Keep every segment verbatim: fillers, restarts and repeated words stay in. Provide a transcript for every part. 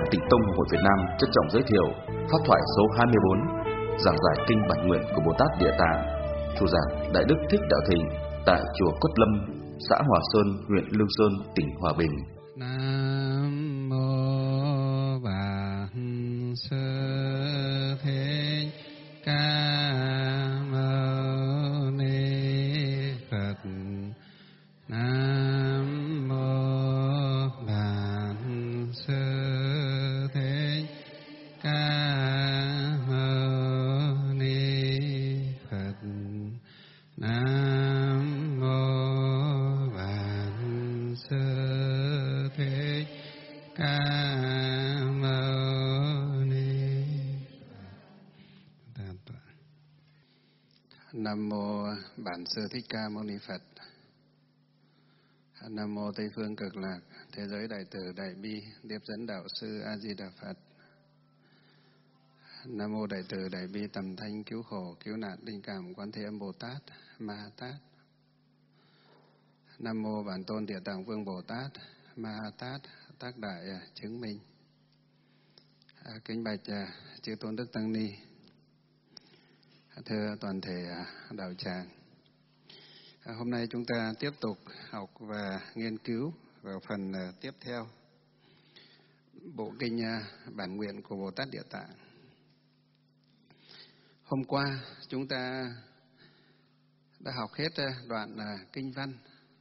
Tịnh Tông Hội Việt Nam trân trọng giới thiệu pháp thoại số hai mươi bốn, giảng giải kinh Bạch Nguyện của Bồ Tát Địa Tạng, chủ giảng Đại Đức Thích Đạo Thịnh tại chùa Quất Lâm, xã Hòa Sơn, huyện Lương Sơn, tỉnh Hòa Bình. Nam mô Bổn Sư Thích Ca Mâu Ni Phật. Nam mô Bổn Sư Thích Ca Mâu Ni Phật. Nam mô Bổn Sư Thích Ca Mâu Ni Phật. Nam mô Bổn Sư Thích Ca Mâu Ni Phật. Nam mô Tây phương Cực Lạc Thế giới Đại Từ Đại Bi Tiếp dẫn Đạo Sư A Di Đà Phật. Nam mô Đại Từ Đại Bi Tầm Thanh Cứu Khổ Cứu Nạn Linh Cảm Quan Thế Âm Bồ Tát Ma Ha Tát. Nam mô Bản Tôn Địa Tạng Vương Bồ Tát Ma Ha Tát tác đại chứng minh. À, kính bạch à, chư tôn đức tăng ni, thưa toàn thể à, đạo tràng. À, hôm nay chúng ta tiếp tục học và nghiên cứu vào phần à, tiếp theo bộ kinh à, bản nguyện của Bồ Tát Địa Tạng. Hôm qua chúng ta đã học hết à, đoạn à, kinh văn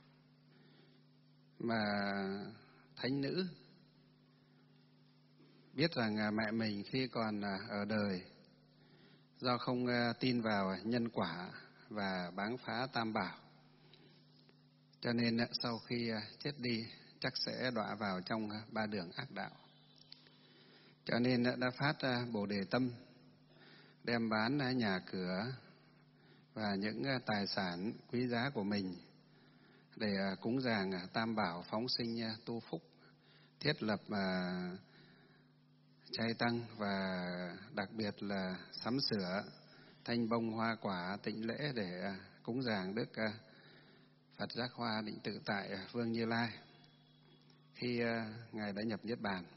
mà thánh nữ biết rằng à, mẹ mình khi còn à, ở đời do không à, tin vào nhân quả và báng phá tam bảo, cho nên à, sau khi à, chết đi chắc sẽ đọa vào trong à, ba đường ác đạo. Cho nên à, đã phát à, Bồ Đề tâm, đem bán à, nhà cửa và những à, tài sản quý giá của mình để à, cúng dường à, tam bảo, phóng sinh à, tu phúc, thiết lập à, trai tăng và đặc biệt là sắm sửa thanh bông hoa quả tịnh lễ để à, cúng dường Đức à, Phật Giác Hoa Định Tự Tại à, Vương Như Lai khi à, Ngài đã nhập Niết Bàn.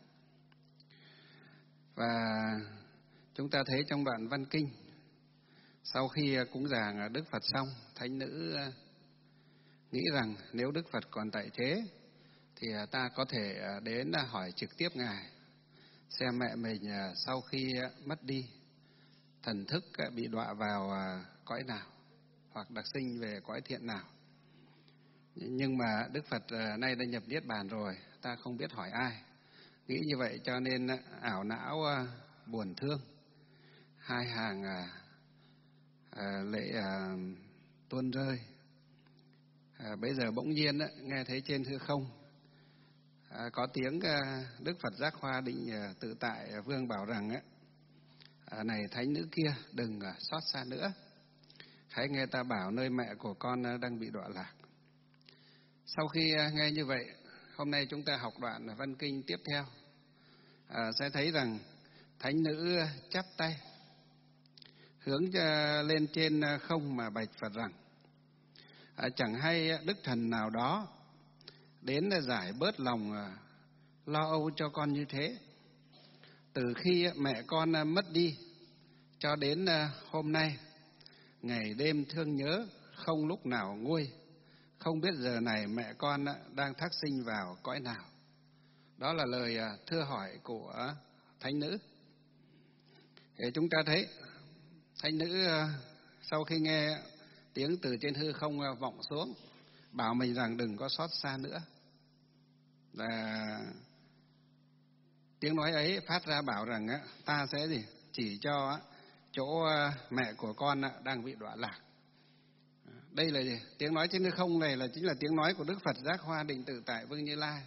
Và chúng ta thấy trong đoạn văn kinh, sau khi à, cúng dường à, Đức Phật xong, thánh nữ à, nghĩ rằng nếu Đức Phật còn tại thế thì à, ta có thể à, đến à, hỏi trực tiếp Ngài xem mẹ mình à, sau khi à, mất đi thần thức à, bị đọa vào à, cõi nào hoặc đặc sinh về cõi thiện nào. Nhưng mà Đức Phật à, nay đã nhập Niết Bàn rồi, ta không biết hỏi ai. Nghĩ như vậy cho nên à, ảo não à, buồn thương, hai hàng à, à, lệ à, tuôn rơi. À, bây giờ bỗng nhiên á, nghe thấy trên hư không à, có tiếng à, Đức Phật Giác Hoa Định à, Tự Tại à, Vương bảo rằng á, à, này thánh nữ kia, đừng à, xót xa nữa, hãy nghe ta bảo nơi mẹ của con à, đang bị đọa lạc. Sau khi à, nghe như vậy, hôm nay chúng ta học đoạn à, văn kinh tiếp theo, à, sẽ thấy rằng thánh nữ à, chắp tay hướng à, lên trên à, không mà bạch Phật rằng: À, chẳng hay đức thần nào đó đến giải bớt lòng à, lo âu cho con như thế. Từ khi mẹ con à, mất đi cho đến à, hôm nay, ngày đêm thương nhớ không lúc nào nguôi, không biết giờ này mẹ con à, đang thác sinh vào cõi nào. Đó là lời à, thưa hỏi của thánh nữ. Để chúng ta thấy thánh nữ à, sau khi nghe tiếng từ trên hư không vọng xuống, bảo mình rằng đừng có xót xa nữa. Và tiếng nói ấy phát ra bảo rằng ta sẽ gì chỉ cho chỗ mẹ của con đang bị đọa lạc. Đây là gì? Tiếng nói trên hư không này là chính là tiếng nói của Đức Phật Giác Hoa Định Tự Tại Vương Như Lai.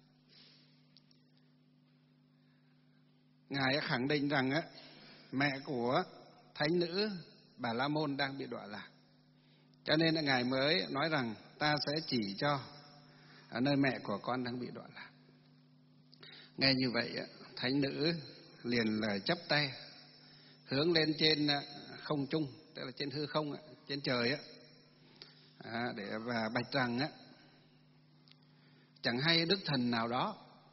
Ngài khẳng định rằng mẹ của thánh nữ Bà La Môn đang bị đọa lạc. Cho nên là Ngài mới nói rằng ta sẽ chỉ cho ở nơi mẹ của con đang bị đọa lạc. Nghe như vậy, thánh nữ liền là chắp tay hướng lên trên không trung, tức là trên hư không, trên trời, à, để và bạch rằng chẳng hay đức thần nào đó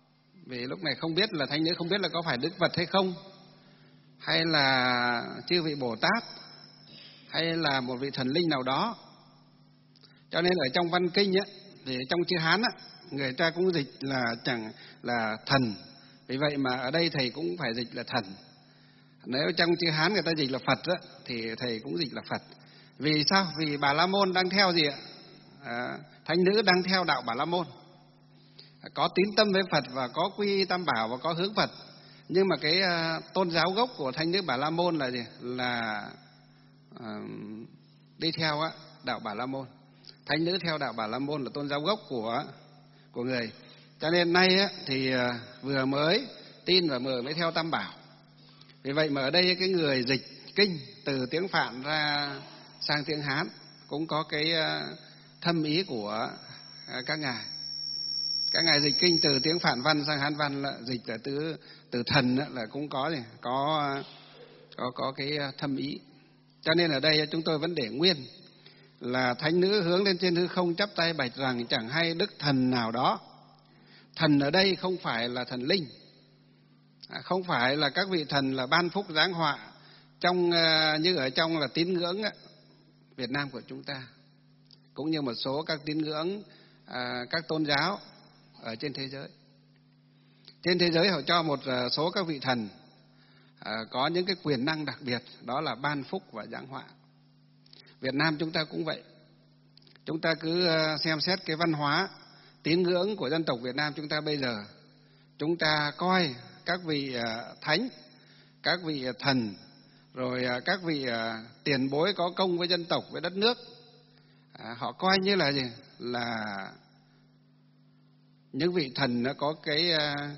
Vì lúc này không biết là thánh nữ không biết là có phải Đức Phật hay không, hay là chư vị Bồ Tát, hay là một vị thần linh nào đó. Cho nên ở trong văn kinh á, thì trong chữ Hán á, người ta cũng dịch là chẳng là thần. Vì vậy mà ở đây thầy cũng phải dịch là thần. Nếu trong chữ Hán người ta dịch là Phật á, thì thầy cũng dịch là Phật. Vì sao? Vì Bà La Môn đang theo gì ạ? À, thánh nữ đang theo đạo Bà La Môn, có tín tâm với Phật và có quy y Tam Bảo và có hướng Phật. Nhưng mà cái uh, tôn giáo gốc của thánh nữ Bà La Môn là gì? Là uh, đi theo á, đạo Bà La Môn. Thánh nữ theo đạo Bà La Môn là tôn giáo gốc của của người. Cho nên nay á, thì uh, vừa mới tin và vừa mới theo Tam Bảo. Vì vậy mà ở đây cái người dịch kinh từ tiếng Phạn ra sang tiếng Hán cũng có cái uh, thâm ý của uh, các ngài. Các ngài dịch kinh từ tiếng Phạn văn sang Hán văn là dịch là từ từ thần là cũng có gì, có có có cái thâm ý. Cho nên ở đây chúng tôi vẫn để nguyên là thánh nữ hướng lên trên hư không chắp tay bạch rằng chẳng hay đức thần nào đó. Thần ở đây không phải là thần linh, không phải là các vị thần là ban phúc giáng họa trong như ở trong là tín ngưỡng Việt Nam của chúng ta, cũng như một số các tín ngưỡng các tôn giáo ở trên thế giới. Trên thế giới họ cho một số các vị thần có những cái quyền năng đặc biệt, đó là ban phúc và giáng họa. Việt Nam chúng ta cũng vậy. Chúng ta cứ xem xét cái văn hóa tín ngưỡng của dân tộc Việt Nam chúng ta bây giờ. Chúng ta coi các vị thánh, các vị thần, rồi các vị tiền bối có công với dân tộc, với đất nước, họ coi như là gì? Là những vị thần nó có cái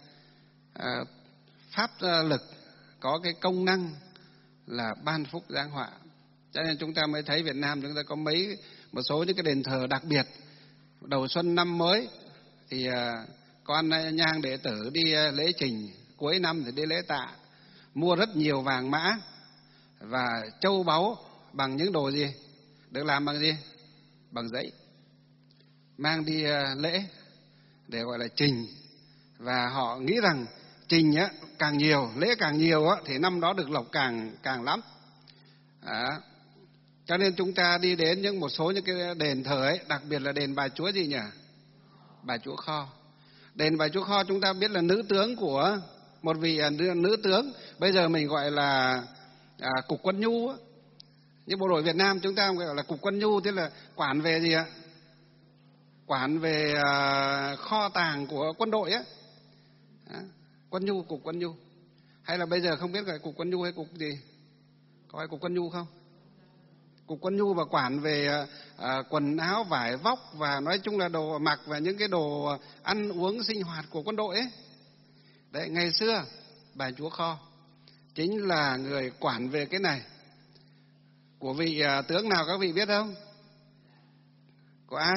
pháp lực, có cái công năng là ban phúc giáng họa. Cho nên chúng ta mới thấy Việt Nam chúng ta có mấy một số những cái đền thờ đặc biệt. Đầu xuân năm mới thì con nhang đệ tử đi lễ trình, cuối năm thì đi lễ tạ, mua rất nhiều vàng mã và châu báu bằng những đồ gì? Được làm bằng gì? Bằng giấy. Mang đi lễ để gọi là trình, và họ nghĩ rằng trình á, càng nhiều, lễ càng nhiều á, thì năm đó được lộc càng càng lắm. À, cho nên chúng ta đi đến những một số những cái đền thờ ấy, đặc biệt là đền Bà Chúa gì nhỉ? Bà Chúa Kho. Đền Bà Chúa Kho chúng ta biết là nữ tướng của một vị nữ, nữ tướng, bây giờ mình gọi là à, cục quân nhu á. Như bộ đội Việt Nam chúng ta gọi là cục quân nhu, tức là quản về gì ạ? Quản về uh, kho tàng của quân đội á, à, quân nhu, cục quân nhu. Hay là bây giờ không biết gọi cục quân nhu hay cục gì? Có ai cục quân nhu không? Cục quân nhu và quản về uh, quần áo, vải vóc và nói chung là đồ mặc và những cái đồ ăn uống sinh hoạt của quân đội ấy. Đấy, ngày xưa Bà Chúa Kho chính là người quản về cái này. Của vị uh, tướng nào các vị biết không? Của ai?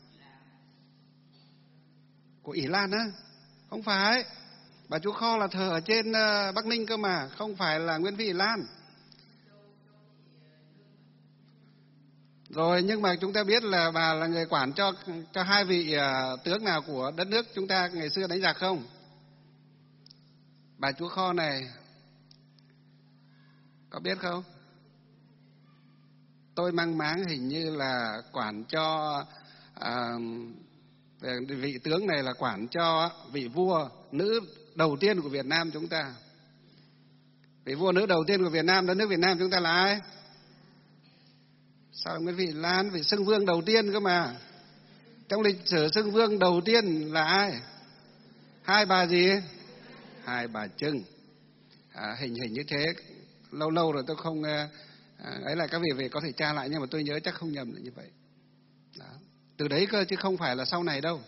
Của Ỷ Lan á? Không phải. Bà Chúa Kho là thờ ở trên uh, Bắc Ninh cơ mà, không phải là Nguyễn Thị Ỷ Lan. Rồi, nhưng mà chúng ta biết là bà là người quản cho cho hai vị uh, tướng nào của đất nước chúng ta ngày xưa đánh giặc không? Bà Chúa Kho này có biết không? Tôi mang máng hình như là quản cho uh, vị tướng này là quản cho vị vua nữ đầu tiên của Việt Nam chúng ta. Vị vua nữ đầu tiên của Việt Nam, đất nước Việt Nam chúng ta là ai? Sao Nguyễn Thị Ỷ Lan? Vị xưng vương đầu tiên cơ mà. Trong lịch sử xưng vương đầu tiên là ai? Hai bà gì? Hai bà Trưng. À, hình hình như thế, lâu lâu rồi tôi không à, ấy là các vị về có thể tra lại, nhưng mà tôi nhớ chắc không nhầm là như vậy. Đó. Từ đấy cơ chứ không phải là sau này đâu.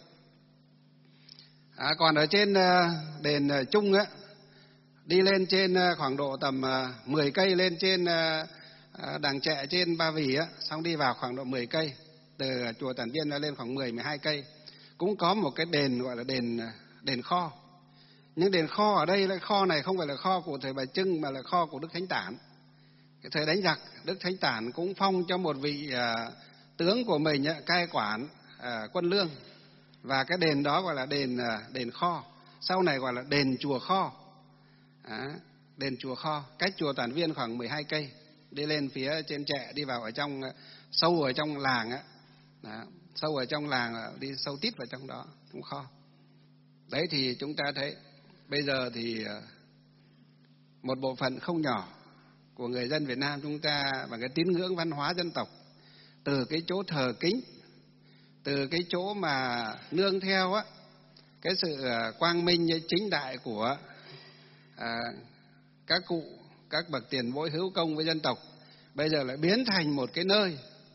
À, còn ở trên uh, đền uh, Trung á, đi lên trên uh, khoảng độ tầm uh, mười cây lên trên uh, uh, đàng Trẹ trên Ba Vì á, xong đi vào khoảng độ mười cây, từ uh, chùa Tản Viên lên khoảng mười mười hai cây, cũng có một cái đền gọi là đền uh, đền kho. Nhưng đền kho ở đây, là kho này không phải là kho của thời Bà Trưng mà là kho của Đức Thánh Tản. Cái thời đánh giặc, Đức Thánh Tản cũng phong cho một vị uh, tướng của mình uh, cai quản uh, quân lương, và cái đền đó gọi là đền uh, đền kho. sau này gọi là đền chùa kho. À, đền chùa kho, cách chùa Toàn Viên khoảng mười hai cây, đi lên phía trên Trẹ, đi vào ở trong, sâu ở trong làng á, đó, sâu ở trong làng, đi sâu tít vào trong đó, trong kho. Đấy thì chúng ta thấy bây giờ thì một bộ phận không nhỏ của người dân Việt Nam chúng ta và cái tín ngưỡng văn hóa dân tộc, từ cái chỗ thờ kính, từ cái chỗ mà nương theo á cái sự quang minh chính đại của à, các cụ, các bậc tiền bối hữu công với dân tộc, bây giờ lại biến thành một cái nơi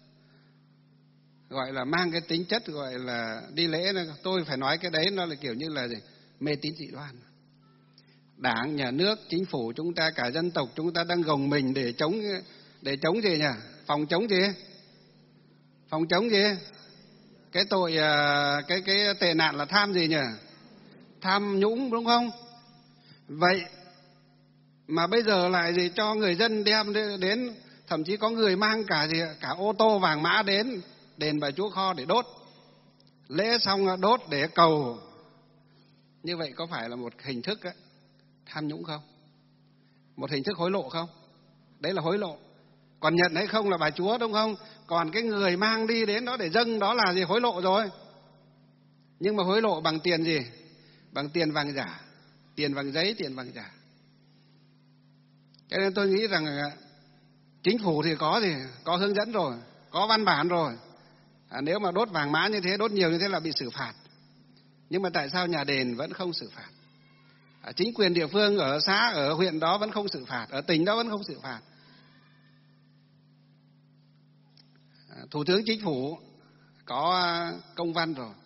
gọi là mang cái tính chất gọi là đi lễ. Tôi phải nói cái đấy nó là kiểu như là gì? Mê tín dị đoan. Đảng, nhà nước, chính phủ chúng ta, cả dân tộc chúng ta đang gồng mình để chống, để chống gì nhỉ? Phòng chống gì? Phòng chống gì? Cái tội, cái cái tệ nạn là tham gì nhỉ? Tham nhũng, đúng không? Vậy mà bây giờ lại gì cho người dân đem đến, thậm chí có người mang cả gì, cả ô tô vàng mã đến đền Bà Chúa Kho để đốt. Lễ xong đốt để cầu. Như vậy có phải là một hình thức ấy, tham nhũng không? Một hình thức hối lộ không? Đấy là hối lộ. Còn nhận hay không là bà Chúa, đúng không? Còn cái người mang đi đến đó để dâng đó là gì? Hối lộ rồi. Nhưng mà hối lộ bằng tiền gì? Bằng tiền vàng giả. Tiền vàng giấy, tiền vàng giả. Cho nên tôi nghĩ rằng chính phủ thì có gì? Có hướng dẫn rồi, có văn bản rồi. À, nếu mà đốt vàng mã như thế, đốt nhiều như thế là bị xử phạt. Nhưng mà tại sao nhà đền vẫn không xử phạt? À, chính quyền địa phương ở xã, ở huyện đó vẫn không xử phạt, ở tỉnh đó vẫn không xử phạt. À, Thủ tướng Chính phủ có công văn rồi.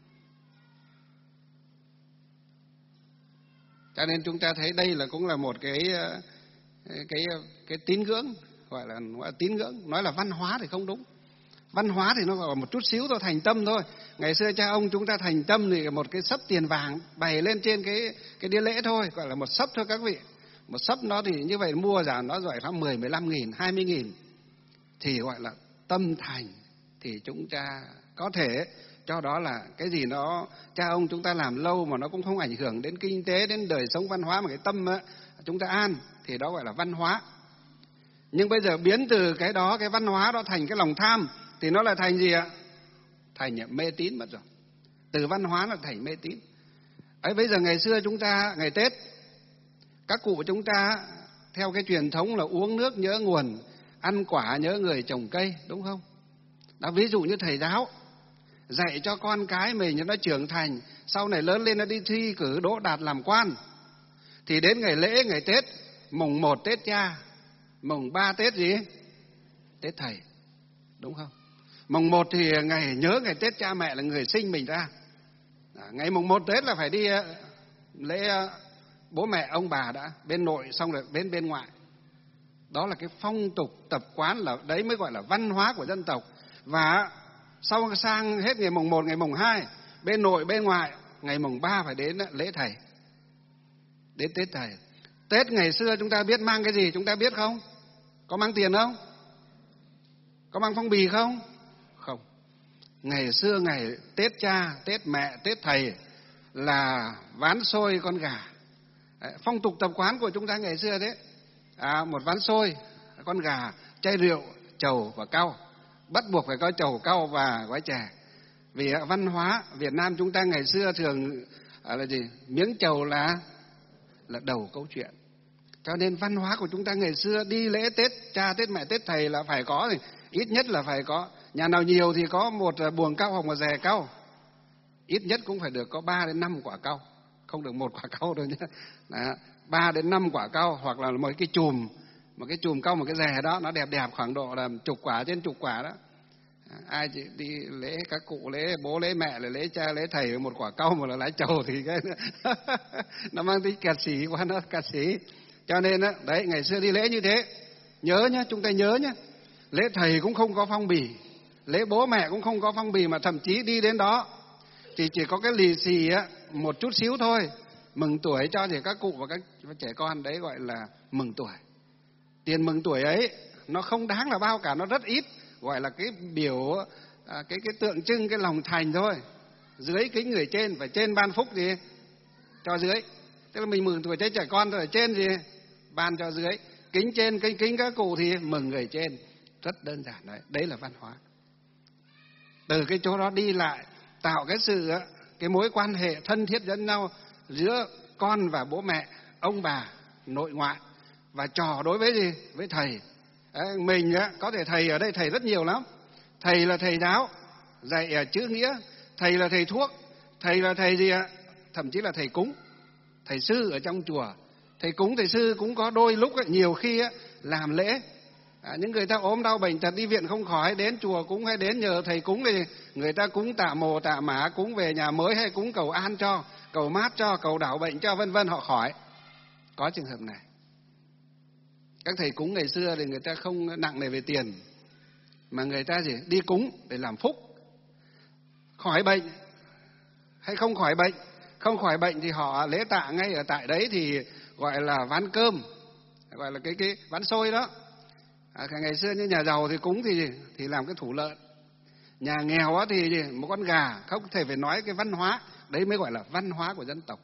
Cho nên chúng ta thấy đây là cũng là một cái cái cái tín ngưỡng, gọi là, gọi là tín ngưỡng, nói là văn hóa thì không đúng. Văn hóa thì nó gọi một chút xíu thôi, thành tâm thôi. Ngày xưa cha ông chúng ta thành tâm thì một cái sấp tiền vàng bày lên trên cái cái đĩa lễ thôi, gọi là một sấp thôi các vị. Một sấp nó thì như vậy mua giả nó giỏi khoảng mười, mười lăm nghìn, hai mươi nghìn thì gọi là tâm thành. Thì chúng ta có thể cho đó là cái gì nó cha ông chúng ta làm lâu mà nó cũng không ảnh hưởng đến kinh tế, đến đời sống văn hóa, mà cái tâm á, chúng ta an thì đó gọi là văn hóa. Nhưng bây giờ biến từ cái đó, cái văn hóa đó thành cái lòng tham thì nó là thành gì ạ? Thành mê tín mất rồi. Từ văn hóa là thành mê tín. Ấy bây giờ ngày xưa chúng ta ngày Tết, các cụ chúng ta theo cái truyền thống là uống nước nhớ nguồn, ăn quả nhớ người trồng cây, đúng không? Đó, ví dụ như thầy giáo dạy cho con cái mình cho nó trưởng thành, sau này lớn lên nó đi thi cử đỗ đạt làm quan, thì đến ngày lễ, ngày Tết, mùng một Tết cha, mùng ba Tết gì? Tết thầy, đúng không? Mùng một thì ngày nhớ ngày Tết cha mẹ là người sinh mình ra. À, ngày mùng một Tết là phải đi uh, lễ uh, bố mẹ ông bà đã, bên nội xong rồi bên bên ngoại. Đó là cái phong tục tập quán, là đấy mới gọi là văn hóa của dân tộc. Và sau sang hết ngày mùng một, ngày mùng hai, bên nội bên ngoại, ngày mùng ba phải đến lễ thầy, đến Tết thầy. Tết ngày xưa chúng ta biết mang cái gì chúng ta biết không? Có mang tiền không? Có mang phong bì không? Không. Ngày xưa ngày Tết cha, Tết mẹ, Tết thầy là ván xôi con gà. Đấy, phong tục tập quán của chúng ta ngày xưa thế. À, một ván xôi, con gà, chai rượu, trầu và cau. Bắt buộc phải có trầu, cau và gói chè. Vì văn hóa Việt Nam chúng ta ngày xưa thường à, là gì? Miếng trầu là là đầu câu chuyện. Cho nên văn hóa của chúng ta ngày xưa đi lễ Tết cha, Tết mẹ, Tết thầy là phải có, thì ít nhất là phải có. Nhà nào nhiều thì có một buồng cau hoặc một dè cau. Ít nhất cũng phải được có ba đến năm quả cau, không được một quả cau đâu nhé. Đó, ba đến năm quả cau, hoặc là một cái chùm, một cái chùm cau, một cái dè đó nó đẹp đẹp khoảng độ là chục quả trên chục quả đó. Ai chỉ đi lễ các cụ, lễ bố, lễ mẹ, là lễ cha, lễ thầy một quả cau, một là lái trầu thì cái nó mang tính kẹt xỉ quá, nó kẹt xỉ. Cho nên đó, đấy ngày xưa đi lễ như thế. Nhớ nhá, chúng ta nhớ nhá. Lễ thầy cũng không có phong bì, lễ bố mẹ cũng không có phong bì, mà thậm chí đi đến đó thì chỉ có cái lì xì á, một chút xíu thôi, mừng tuổi cho thì các cụ và các trẻ con, đấy gọi là mừng tuổi. Tiền mừng tuổi ấy nó không đáng là bao cả, nó rất ít, gọi là cái biểu cái cái tượng trưng cái lòng thành thôi. Dưới kính người trên, phải trên ban phúc gì? cho dưới. Tức là mình mừng tuổi Tết trẻ con rồi ở trên gì ban cho dưới, kính trên kính kính các cụ thì mừng người trên. Rất đơn giản đấy, đấy là văn hóa. Từ cái chỗ đó đi lại tạo cái sự cái mối quan hệ thân thiết lẫn nhau giữa con và bố mẹ, ông bà, nội ngoại, và trò đối với gì với thầy. Đấy, mình á, có thể thầy ở đây thầy rất nhiều lắm. Thầy là thầy giáo dạy chữ nghĩa, thầy là thầy thuốc, thầy là thầy gì ạ, thậm chí là thầy cúng, thầy sư ở trong chùa. Thầy cúng thầy sư cũng có đôi lúc ấy, nhiều khi ấy, làm lễ. À, những người ta ốm đau bệnh tật đi viện không khỏi, đến chùa cúng hay đến nhờ thầy cúng thì người ta cúng tạ mồ tạ mã, cúng về nhà mới hay cúng cầu an cho, cầu mát cho, cầu đảo bệnh cho, vân vân, họ khỏi. Có trường hợp này. Các thầy cúng ngày xưa thì người ta không nặng nề về tiền, mà người ta gì đi cúng để làm phúc. Khỏi bệnh hay không khỏi bệnh, không khỏi bệnh thì họ lễ tạ ngay ở tại đấy thì gọi là ván cơm, gọi là cái cái ván xôi đó. À, ngày xưa như nhà giàu thì cúng thì thì làm cái thủ lợn, nhà nghèo á thì gì? Một con gà. Không thể phải nói cái văn hóa đấy mới gọi là văn hóa của dân tộc.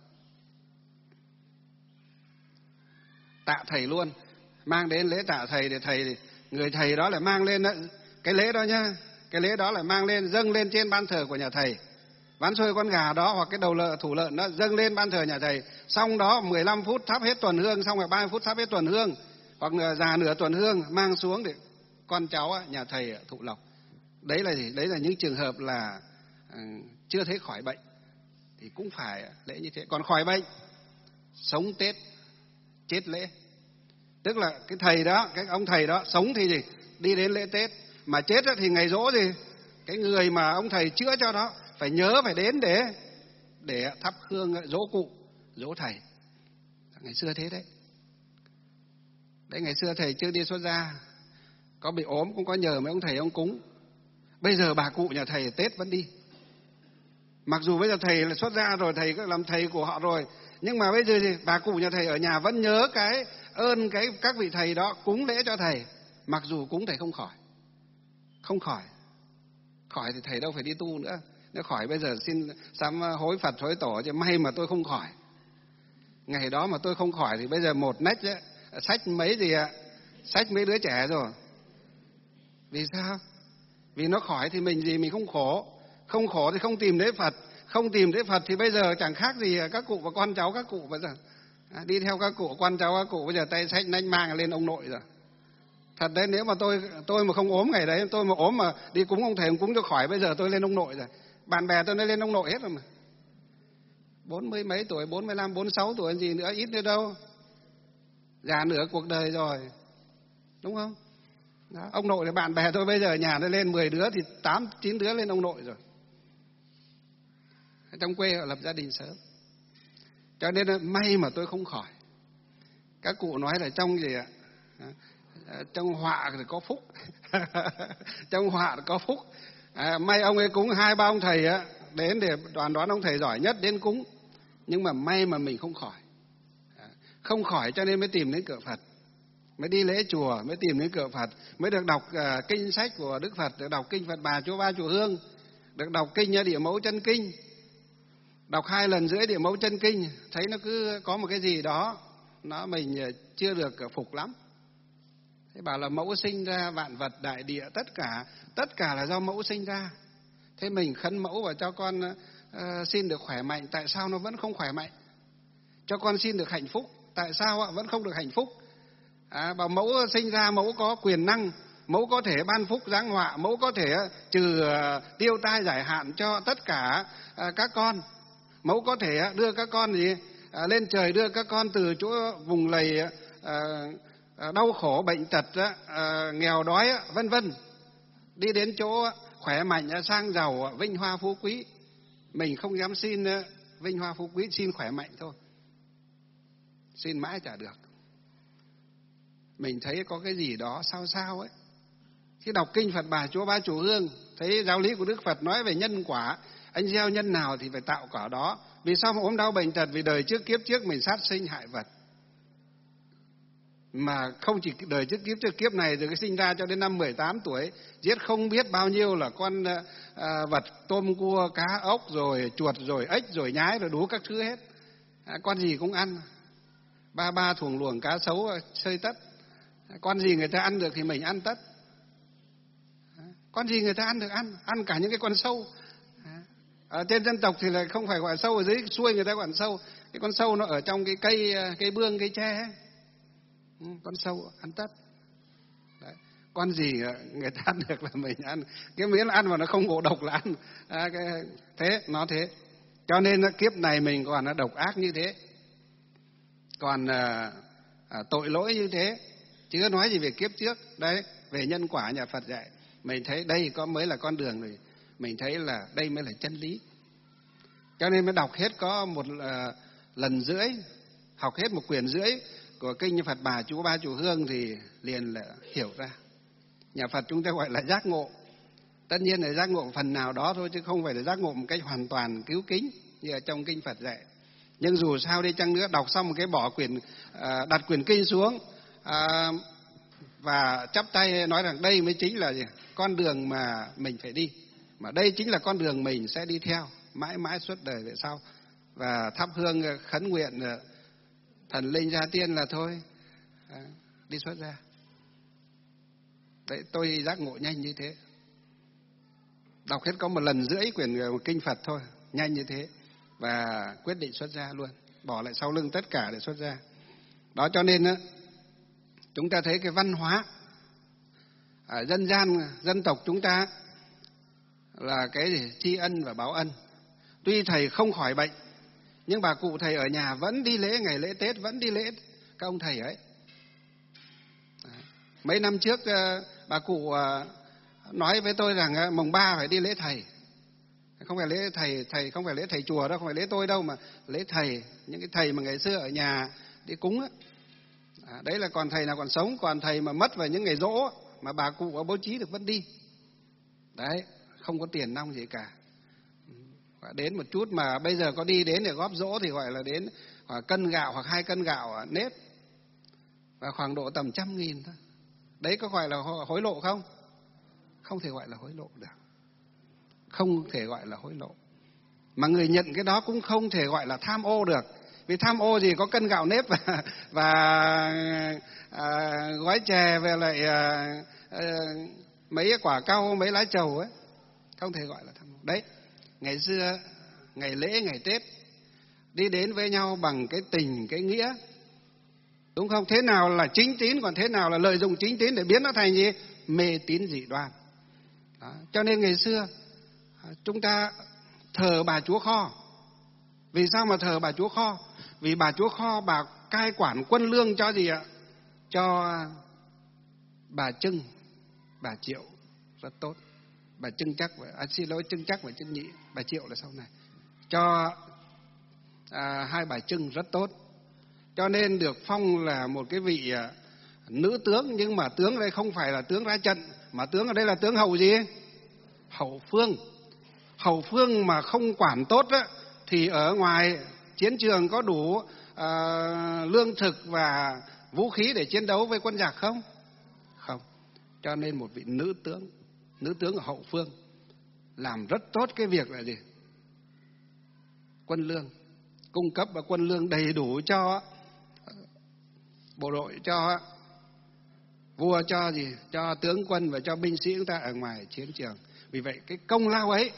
Tạ thầy luôn, mang đến lễ tạ thầy để thầy người thầy đó lại mang lên đó, cái lễ đó nhá, cái lễ đó lại mang lên dâng lên trên ban thờ của nhà thầy. Ván xôi con gà đó hoặc cái đầu lợn thủ lợn đó dâng lên ban thờ nhà thầy. Xong đó mười lăm phút thắp hết tuần hương, xong rồi ba mươi phút thắp hết tuần hương, hoặc là già nửa tuần hương mang xuống để con cháu nhà thầy thụ lộc. Đấy là gì? Đấy là những trường hợp là uh, chưa thấy khỏi bệnh thì cũng phải lễ như thế. Còn khỏi bệnh, sống Tết, chết lễ. Tức là cái thầy đó, cái ông thầy đó sống thì gì? Đi đến lễ Tết, mà chết thì ngày giỗ gì? Cái người mà ông thầy chữa cho đó phải nhớ phải đến để để thắp hương dỗ cụ, dỗ thầy. Ngày xưa thế đấy. Đấy, ngày xưa thầy chưa đi xuất gia, có bị ốm cũng có nhờ mấy ông thầy ông cúng. Bây giờ bà cụ nhà thầy Tết vẫn đi. Mặc dù bây giờ thầy là xuất gia rồi, thầy làm thầy của họ rồi, nhưng mà bây giờ thì bà cụ nhà thầy ở nhà vẫn nhớ cái ơn cái các vị thầy đó, cúng lễ cho thầy. Mặc dù cúng thầy không khỏi. Không khỏi. Khỏi thì thầy đâu phải đi tu nữa. Nếu khỏi bây giờ xin sám hối Phật hối tổ, chứ may mà tôi không khỏi. Ngày đó mà tôi không khỏi thì bây giờ một nách ấy, sách mấy gì ạ? Sách mấy đứa trẻ rồi. Vì sao? Vì nó khỏi thì mình gì mình không khổ. Không khổ thì không tìm đến Phật. Không tìm đến Phật thì bây giờ chẳng khác gì các cụ và con cháu các cụ bây giờ. À, đi theo các cụ, con cháu các cụ bây giờ tay sách nách mang lên ông nội rồi. Thật đấy, nếu mà tôi tôi mà không ốm ngày đấy, tôi mà ốm mà đi cúng ông thầy ông cúng cho khỏi, bây giờ tôi lên ông nội rồi. Bạn bè tôi nó lên ông nội hết rồi mà. Bốn mươi mấy tuổi, bốn mươi lăm, bốn mươi sáu tuổi gì nữa, ít nữa đâu. Già nửa cuộc đời rồi. Đúng không? Đó, ông nội là bạn bè tôi bây giờ nhà nó lên mười đứa thì tám, chín đứa lên ông nội rồi. Trong quê họ lập gia đình sớm. Cho nên là may mà tôi không khỏi. Các cụ nói là trong gì ạ? Trong họa thì có phúc. Trong họa thì có phúc. À, may ông ấy cúng hai ba ông thầy á, đến để đoàn đoán ông thầy giỏi nhất đến cúng. Nhưng mà may mà mình không khỏi. À, không khỏi cho nên mới tìm đến cửa Phật. Mới đi lễ chùa, mới tìm đến cửa Phật. Mới được đọc uh, kinh sách của Đức Phật, được đọc kinh Phật Bà Chùa Ba Chùa Hương, được đọc kinh Địa Mẫu Chân Kinh. Đọc hai lần rưỡi Địa Mẫu Chân Kinh, thấy nó cứ có một cái gì đó, nó mình chưa được phục lắm. Thế bảo là mẫu sinh ra vạn vật đại địa, tất cả, tất cả là do mẫu sinh ra. Thế mình khấn mẫu và cho con uh, xin được khỏe mạnh, tại sao nó vẫn không khỏe mạnh? Cho con xin được hạnh phúc, tại sao ạ vẫn không được hạnh phúc? À, bảo mẫu sinh ra, mẫu có quyền năng, mẫu có thể ban phúc giáng họa, mẫu có thể trừ uh, tiêu tai giải hạn cho tất cả uh, các con. Mẫu có thể đưa các con gì uh, lên trời, đưa các con từ chỗ vùng lầy uh, đau khổ bệnh tật, uh, nghèo đói, vân vân, đi đến chỗ khỏe mạnh, sang giàu, vinh hoa phú quý. Mình không dám xin uh, vinh hoa phú quý, xin khỏe mạnh thôi. Xin mãi chả được. Mình thấy có cái gì đó sao sao ấy. Khi đọc kinh Phật Bà Chùa Ba Chùa Hương, thấy giáo lý của Đức Phật nói về nhân quả. Anh gieo nhân nào thì phải tạo quả đó. Vì sao mà ốm đau bệnh tật? Vì đời trước kiếp trước mình sát sinh hại vật. Mà không chỉ đời trước kiếp trước kiếp này, từ cái sinh ra cho đến năm mười tám tuổi, giết không biết bao nhiêu là con à, vật, tôm cua cá ốc, rồi chuột rồi ếch rồi nhái rồi đủ các thứ hết. À, con gì cũng ăn. Ba ba thuồng luồng cá sấu xơi tất. Con gì người ta ăn được thì mình ăn tất. Con gì người ta ăn được ăn, ăn cả những cái con sâu. Ở trên dân tộc thì lại không phải gọi sâu, ở dưới xuôi người ta gọi sâu. Cái con sâu nó ở trong cái cây cây bương, cây tre ấy. Con sâu ăn tất. Đấy. Con gì người ta ăn được là mình ăn. Cái miếng ăn mà nó không ngộ độc là ăn. À, cái, thế, nó thế. Cho nên kiếp này mình còn nó độc ác như thế. Còn à, à, tội lỗi như thế. Chứ nói gì về kiếp trước. Đấy, về nhân quả nhà Phật dạy. Mình thấy đây có mới là con đường rồi. Mình thấy là đây mới là chân lý. Cho nên mới đọc hết có một uh, lần rưỡi, học hết một quyển rưỡi của kinh Phật Bà Chú Ba Chùa Hương thì liền là hiểu ra. Nhà Phật chúng ta gọi là giác ngộ. Tất nhiên là giác ngộ phần nào đó thôi, chứ không phải là giác ngộ một cách hoàn toàn cứu kính như ở trong kinh Phật dạy. Nhưng dù sao đi chăng nữa, đọc xong một cái bỏ quyển, uh, đặt quyển kinh xuống uh, và chắp tay nói rằng đây mới chính là gì? Con đường mà mình phải đi. Mà đây chính là con đường mình sẽ đi theo mãi mãi suốt đời về sau. Và thắp hương khấn nguyện thần linh gia tiên là thôi, à, đi xuất gia. Đấy, tôi giác ngộ nhanh như thế. Đọc hết có một lần rưỡi quyển kinh Phật thôi, nhanh như thế. Và quyết định xuất gia luôn, bỏ lại sau lưng tất cả để xuất gia. Đó, cho nên chúng ta thấy cái văn hóa ở dân gian, dân tộc chúng ta là cái gì? Tri ân và báo ân. Tuy thầy không khỏi bệnh, nhưng bà cụ thầy ở nhà vẫn đi lễ, ngày lễ Tết vẫn đi lễ các ông thầy ấy. Mấy năm trước bà cụ nói với tôi rằng mùng ba phải đi lễ thầy. Không phải lễ thầy, thầy không phải lễ thầy chùa đâu, không phải lễ tôi đâu, mà lễ thầy, những cái thầy mà ngày xưa ở nhà đi cúng ấy. À, đấy là còn thầy nào còn sống, còn thầy mà mất vào những ngày giỗ mà bà cụ có bố trí được vẫn đi. Đấy, không có tiền nong gì cả. Đến một chút mà bây giờ có đi đến để góp giỗ thì gọi là đến khoảng cân gạo hoặc hai cân gạo nếp. Và khoảng độ tầm trăm nghìn thôi. Đấy có gọi là hối lộ không? Không thể gọi là hối lộ được. Không thể gọi là hối lộ. Mà người nhận cái đó cũng không thể gọi là tham ô được. Vì tham ô gì có cân gạo nếp và, và à, gói chè về lại à, à, mấy quả cau, mấy lá trầu ấy. Không thể gọi là tham ô. Đấy, ngày xưa, ngày lễ, ngày Tết, đi đến với nhau bằng cái tình, cái nghĩa. Đúng không? Thế nào là chính tín, còn thế nào là lợi dụng chính tín để biến nó thành gì? Mê tín dị đoan. Đó. Cho nên ngày xưa, chúng ta thờ bà Chúa Kho. Vì sao mà thờ bà Chúa Kho? Vì bà Chúa Kho bà cai quản quân lương cho gì ạ? Cho bà Trưng, bà Triệu rất tốt. Bà Trưng Chắc, à, xin lỗi Trưng Chắc và Trưng Nhị, bà Triệu là sau này. Cho à, hai bà Trưng rất tốt. Cho nên được phong là một cái vị à, nữ tướng, nhưng mà tướng ở đây không phải là tướng ra trận, mà tướng ở đây là tướng hậu gì? Hậu phương. Hậu phương mà không quản tốt á, thì ở ngoài chiến trường có đủ à, lương thực và vũ khí để chiến đấu với quân giặc không? Không. Cho nên một vị nữ tướng, nữ tướng ở hậu phương làm rất tốt cái việc là gì? Quân lương, cung cấp và quân lương đầy đủ cho bộ đội, cho vua, cho gì? Cho tướng quân và cho binh sĩ chúng ta ở ngoài chiến trường. Vì vậy cái công lao ấy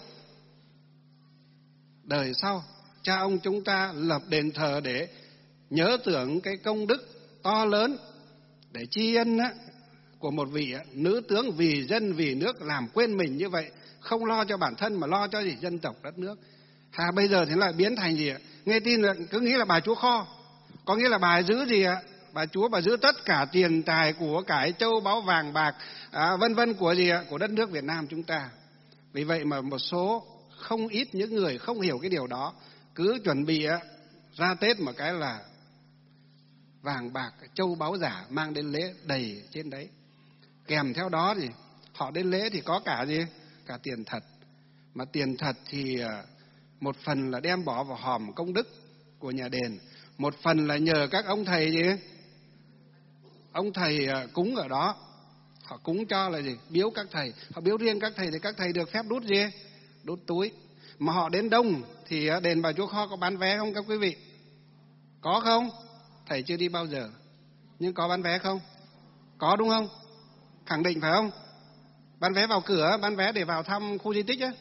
đời sau cha ông chúng ta lập đền thờ để nhớ tưởng cái công đức to lớn, để tri ân á, của một vị á, nữ tướng vì dân vì nước làm quên mình như vậy, không lo cho bản thân mà lo cho gì? Dân tộc đất nước. Hà bây giờ thì lại biến thành gì ạ? Nghe tin là cứ nghĩ là bà Chúa Kho, có nghĩa là bà giữ gì ạ? Bà Chúa bà giữ tất cả tiền tài của cải châu báu vàng bạc à, vân vân của gì ạ? Của đất nước Việt Nam chúng ta. Vì vậy mà một số không ít những người không hiểu cái điều đó, cứ chuẩn bị ra Tết một cái là vàng bạc châu báu giả mang đến lễ đầy trên đấy. Kèm theo đó thì họ đến lễ thì có cả gì? Cả tiền thật. Mà tiền thật thì một phần là đem bỏ vào hòm công đức của nhà đền, một phần là nhờ các ông thầy gì? Ông thầy cúng ở đó. Họ cúng cho là gì? Biếu các thầy. Họ biếu riêng các thầy thì các thầy được phép đút gì? Đút túi. Mà họ đến đông thì đền bà Chúa Kho có bán vé không các quý vị? Có không? Thầy chưa đi bao giờ. Nhưng có bán vé không? Có đúng không? Khẳng định phải không? Bán vé vào cửa, bán vé để vào thăm khu di tích á.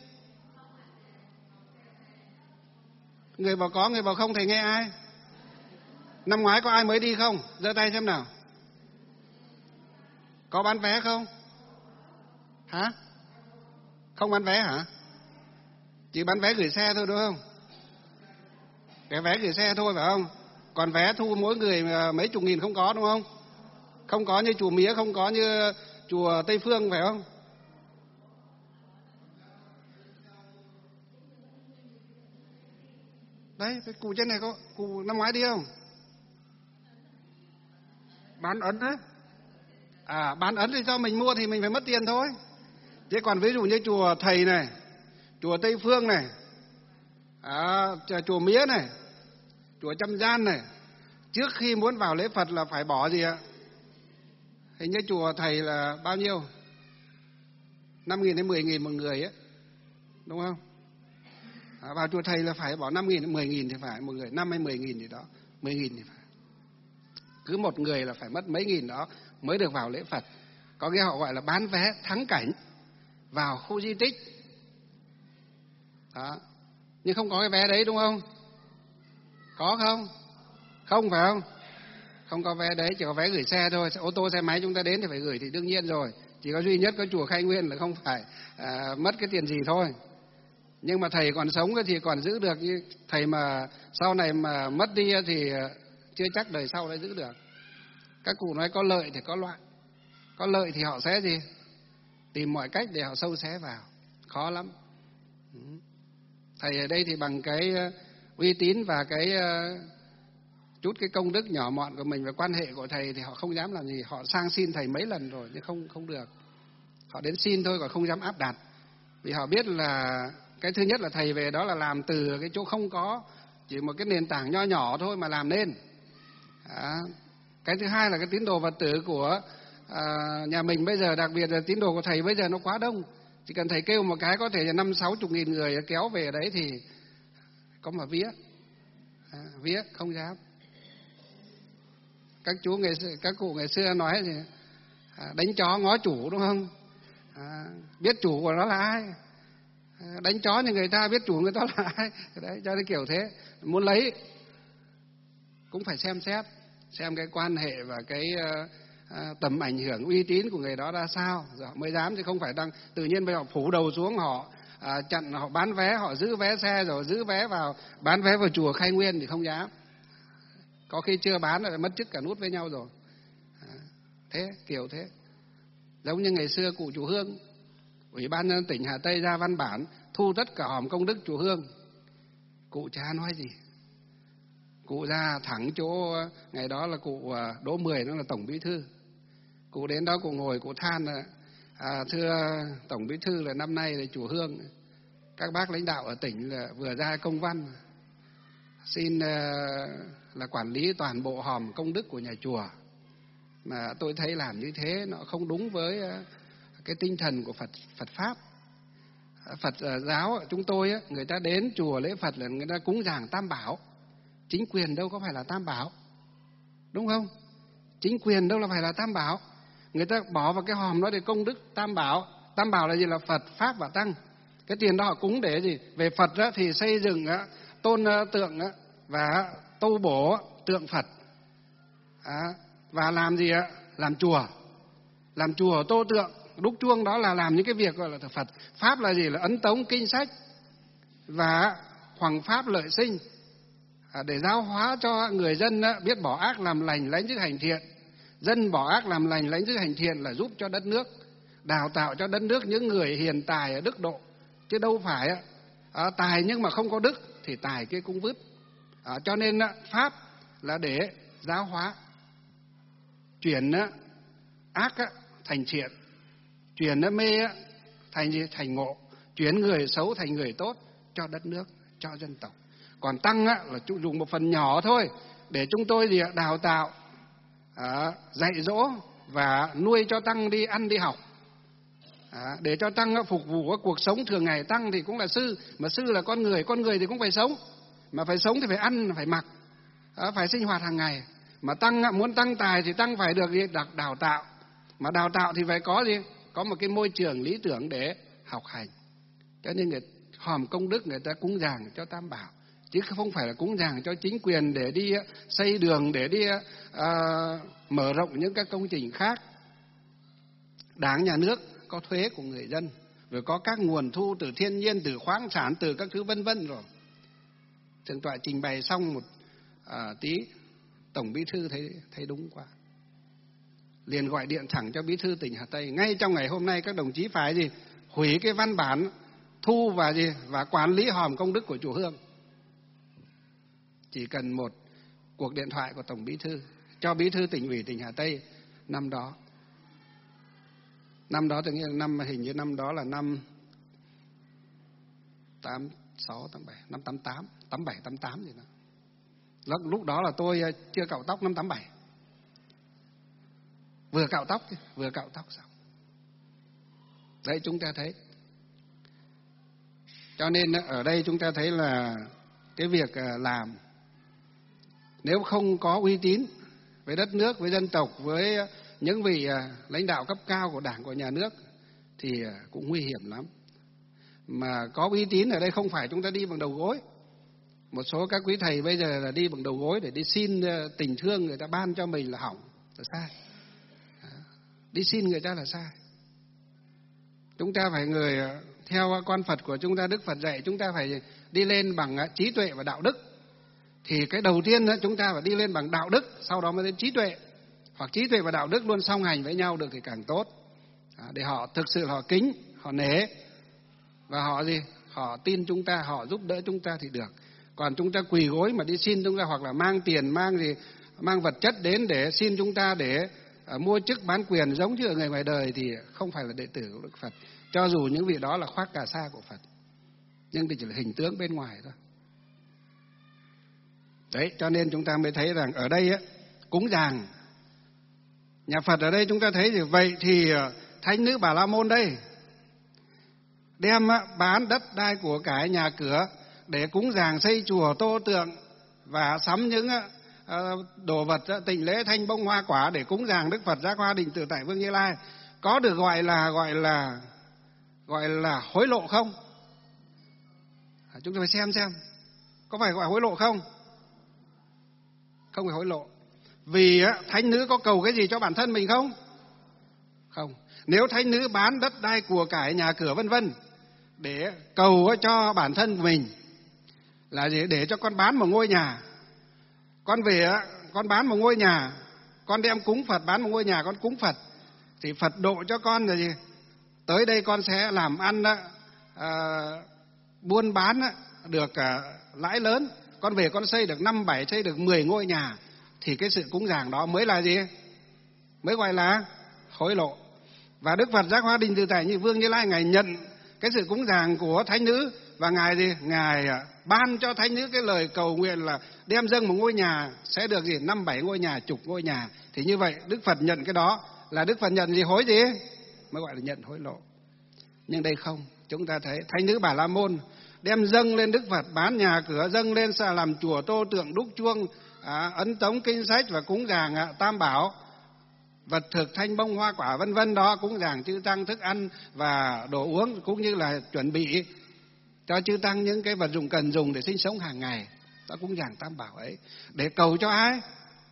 Người bảo có, người bảo không, thầy nghe ai? Năm ngoái có ai mới đi không? Giơ tay xem nào. Có bán vé không? Hả? Không bán vé hả? Chỉ bán vé gửi xe thôi đúng không? Cái vé gửi xe thôi phải không? Còn vé thu mỗi người mấy chục nghìn không có đúng không? Không có như chùa Mía, không có như chùa Tây Phương phải không? Đấy, cái cụ trên này có, cụ năm ngoái đi không? Bán ấn á? À, bán ấn thì cho mình mua thì mình phải mất tiền thôi. Chứ còn ví dụ như chùa Thầy này, chùa Tây Phương này, à, chùa Mía này, chùa Trăm Gian này, trước khi muốn vào lễ Phật là phải bỏ gì ạ? Hình như chùa Thầy là bao nhiêu? năm nghìn đến mười nghìn một người ấy, đúng không? À, vào chùa Thầy là phải bỏ năm nghìn đến mười nghìn thì phải, một người năm hay mười nghìn gì đó, mười nghìn thì phải. Cứ một người là phải mất mấy nghìn đó mới được vào lễ Phật. Có cái họ gọi là bán vé thắng cảnh vào khu di tích. Đó. Nhưng không có cái vé đấy đúng không? Có không? Không phải không? Không có vé đấy, chỉ có vé gửi xe thôi. Ô tô xe máy chúng ta đến thì phải gửi thì đương nhiên rồi. Chỉ có duy nhất có chùa Khai Nguyên là không phải à, mất cái tiền gì thôi. Nhưng mà thầy còn sống thì còn giữ được, như thầy mà sau này mà mất đi thì chưa chắc đời sau lại giữ được. Các cụ nói có lợi thì có loại. Có lợi thì họ sẽ gì? Tìm mọi cách để họ sâu xé vào. Khó lắm. Thầy ở đây thì bằng cái uy tín và cái chút cái công đức nhỏ mọn của mình và quan hệ của thầy thì họ không dám làm gì. Họ sang xin thầy mấy lần rồi nhưng không không được. Họ đến xin thôi còn không dám áp đặt. Vì họ biết là cái thứ nhất là thầy về đó là làm từ cái chỗ không có, chỉ một cái nền tảng nho nhỏ thôi mà làm nên. À, cái thứ hai là cái tín đồ Phật tử của à, nhà mình bây giờ, đặc biệt là tín đồ của thầy bây giờ nó quá đông. Chỉ cần thầy kêu một cái có thể là năm sáu chục nghìn người kéo về đấy thì có mà vía, à, vía không dám. Các chú ngày xưa, các cụ ngày xưa nói thì à, đánh chó ngó chủ đúng không? À, biết chủ của nó là ai? À, đánh chó như người ta biết chủ người ta là ai? Đấy, cho nên kiểu thế. Muốn lấy cũng phải xem xét, xem cái quan hệ và cái uh, uh, tầm ảnh hưởng uy tín của người đó ra sao rồi họ mới dám, chứ không phải đang tự nhiên bây giờ phủ đầu xuống họ uh, chặn, họ bán vé, họ giữ vé xe rồi giữ vé vào, bán vé vào chùa Khai Nguyên thì không dám. Có khi chưa bán là mất chức cả nút với nhau rồi. À, thế kiểu thế. Giống như ngày xưa cụ chùa Hương, Ủy ban nhân dân tỉnh Hà Tây ra văn bản thu tất cả hòm công đức chùa Hương, cụ chả nói gì. Cụ ra thẳng chỗ ngày đó là cụ Đỗ Mười, nó là tổng bí thư. Cụ đến đó cụ ngồi cụ than là à, thưa tổng bí thư là năm nay là chùa Hương các bác lãnh đạo ở tỉnh là vừa ra công văn xin uh, là quản lý toàn bộ hòm công đức của nhà chùa, mà tôi thấy làm như thế nó không đúng với uh, cái tinh thần của Phật Phật pháp. Phật uh, giáo chúng tôi uh, người ta đến chùa lễ Phật là người ta cúng dường Tam Bảo. Chính quyền đâu có phải là Tam Bảo, đúng không? Chính quyền đâu là phải là Tam Bảo. Người ta bỏ vào cái hòm đó để công đức Tam Bảo. Tam Bảo là gì? Là Phật, Pháp và Tăng. Cái tiền đó họ cúng để gì? Về Phật đó thì xây dựng đó, tôn tượng đó, và tu bổ tượng Phật. À, và làm gì ạ? Làm chùa. Làm chùa tô tượng, đúc chuông, đó là làm những cái việc gọi là Phật. Pháp là gì? Là ấn tống kinh sách và hoằng pháp lợi sinh. À, để giáo hóa cho người dân đó, biết bỏ ác làm lành, lãnh chức hành thiện. Dân bỏ ác làm lành, lãnh chức hành thiện là giúp cho đất nước, đào tạo cho đất nước những người hiền tài ở đức độ. Chứ đâu phải à, tài nhưng mà không có đức thì tài kia cũng vứt. À, cho nên á, pháp là để giáo hóa, chuyển á, ác á, thành thiện, chuyển á, mê á, thành gì? Thành ngộ, chuyển người xấu thành người tốt cho đất nước, cho dân tộc. Còn tăng á, là chúng dùng một phần nhỏ thôi để chúng tôi gì đào tạo, à, dạy dỗ và nuôi cho tăng đi ăn đi học, à, để cho tăng á, phục vụ cuộc sống thường ngày. Tăng thì cũng là sư, mà sư là con người, con người thì cũng phải sống, mà phải sống thì phải ăn, phải mặc, phải sinh hoạt hàng ngày. Mà tăng muốn tăng tài thì tăng phải được gì? Đào tạo. Mà đào tạo thì phải có gì? Có một cái môi trường lý tưởng để học hành. Cho nên người hòm công đức người ta cúng dường cho Tam Bảo, chứ không phải là cúng dường cho chính quyền để đi xây đường, để đi uh, mở rộng những các công trình khác. Đảng nhà nước có thuế của người dân, rồi có các nguồn thu từ thiên nhiên, từ khoáng sản, từ các thứ vân vân rồi. Thượng tọa trình bày xong một à, tí, Tổng Bí thư thấy thấy đúng quá, liền gọi điện thẳng cho Bí thư tỉnh Hà Tây. Ngay trong ngày hôm nay các đồng chí phải gì? Hủy cái văn bản thu và gì và quản lý hòm công đức của chùa Hương. Chỉ cần một cuộc điện thoại của Tổng Bí thư cho Bí thư tỉnh ủy tỉnh Hà Tây năm đó. Năm đó tự nhiên năm hình như năm đó là năm tám sáu tám bảy, năm tám tám, tám bảy tám tám gì đó. Lúc, lúc đó là tôi chưa cạo tóc năm tám bảy. Vừa cạo tóc vừa cạo tóc xong. Đấy chúng ta thấy. Cho nên ở đây chúng ta thấy là cái việc làm nếu không có uy tín với đất nước, với dân tộc, với những vị lãnh đạo cấp cao của Đảng, của nhà nước thì cũng nguy hiểm lắm. Mà có uy tín ở đây không phải chúng ta đi bằng đầu gối. Một số các quý thầy bây giờ là đi bằng đầu gối để đi xin tình thương người ta ban cho mình là hỏng, là sai. Đi xin người ta là sai. Chúng ta phải người theo con Phật của chúng ta, Đức Phật dạy chúng ta phải đi lên bằng trí tuệ và đạo đức. Thì cái đầu tiên chúng ta phải đi lên bằng đạo đức, sau đó mới đến trí tuệ. Hoặc trí tuệ và đạo đức luôn song hành với nhau được thì càng tốt. Để họ thực sự họ kính, họ nể và họ gì? Họ tin chúng ta, họ giúp đỡ chúng ta thì được. Còn chúng ta quỳ gối mà đi xin chúng ta, hoặc là mang tiền, mang gì, mang vật chất đến để xin chúng ta để uh, mua chức bán quyền giống như ở người ngoài đời thì không phải là đệ tử của Đức Phật. Cho dù những vị đó là khoác cà sa của Phật, nhưng thì chỉ là hình tướng bên ngoài thôi. Đấy, cho nên chúng ta mới thấy rằng ở đây á, cúng dường nhà Phật ở đây chúng ta thấy thì vậy thì Thánh nữ Bà La Môn đây đem bán đất đai của cải nhà cửa để cúng dường xây chùa tô tượng và sắm những đồ vật tịnh lễ thanh bông hoa quả để cúng dường Đức Phật Giác Hoa Định Tự Tại Vương Như Lai, có được gọi là gọi là gọi là hối lộ không? Chúng ta phải xem xem có phải gọi hối lộ không? Không phải hối lộ. Vì thánh nữ có cầu cái gì cho bản thân mình không? Không. Nếu thánh nữ bán đất đai của cải nhà cửa vân vân để cầu cho bản thân mình là gì? Để cho con bán một ngôi nhà, con về con bán một ngôi nhà, con đem cúng Phật, bán một ngôi nhà con cúng Phật thì Phật độ cho con là gì? Tới đây con sẽ làm ăn à, buôn bán được à, lãi lớn, con về con xây được năm bảy, xây được mười ngôi nhà, thì cái sự cúng dường đó mới là gì? Mới gọi là hối lộ. Và Đức Phật Giác Hoa Định Tự Tại Như Vương Như Lai ngài nhận cái sự cúng dường của thánh nữ và ngài gì? Ngài ban cho thánh nữ cái lời cầu nguyện là đem dâng một ngôi nhà sẽ được gì? Năm bảy ngôi nhà, chục ngôi nhà. Thì như vậy Đức Phật nhận cái đó là Đức Phật nhận gì? Hối gì? Mới gọi là nhận hối lộ. Nhưng đây không, chúng ta thấy thánh nữ Bà La Môn đem dâng lên Đức Phật, bán nhà cửa, dâng lên làm chùa tô tượng đúc chuông, à, ấn tống kinh sách và cúng dường à, Tam Bảo, vật thực thanh bông hoa quả vân vân đó, cúng dường chư tăng thức ăn và đồ uống, cũng như là chuẩn bị cho chư tăng những cái vật dụng cần dùng để sinh sống hàng ngày. Ta cúng dường Tam Bảo ấy để cầu cho ai?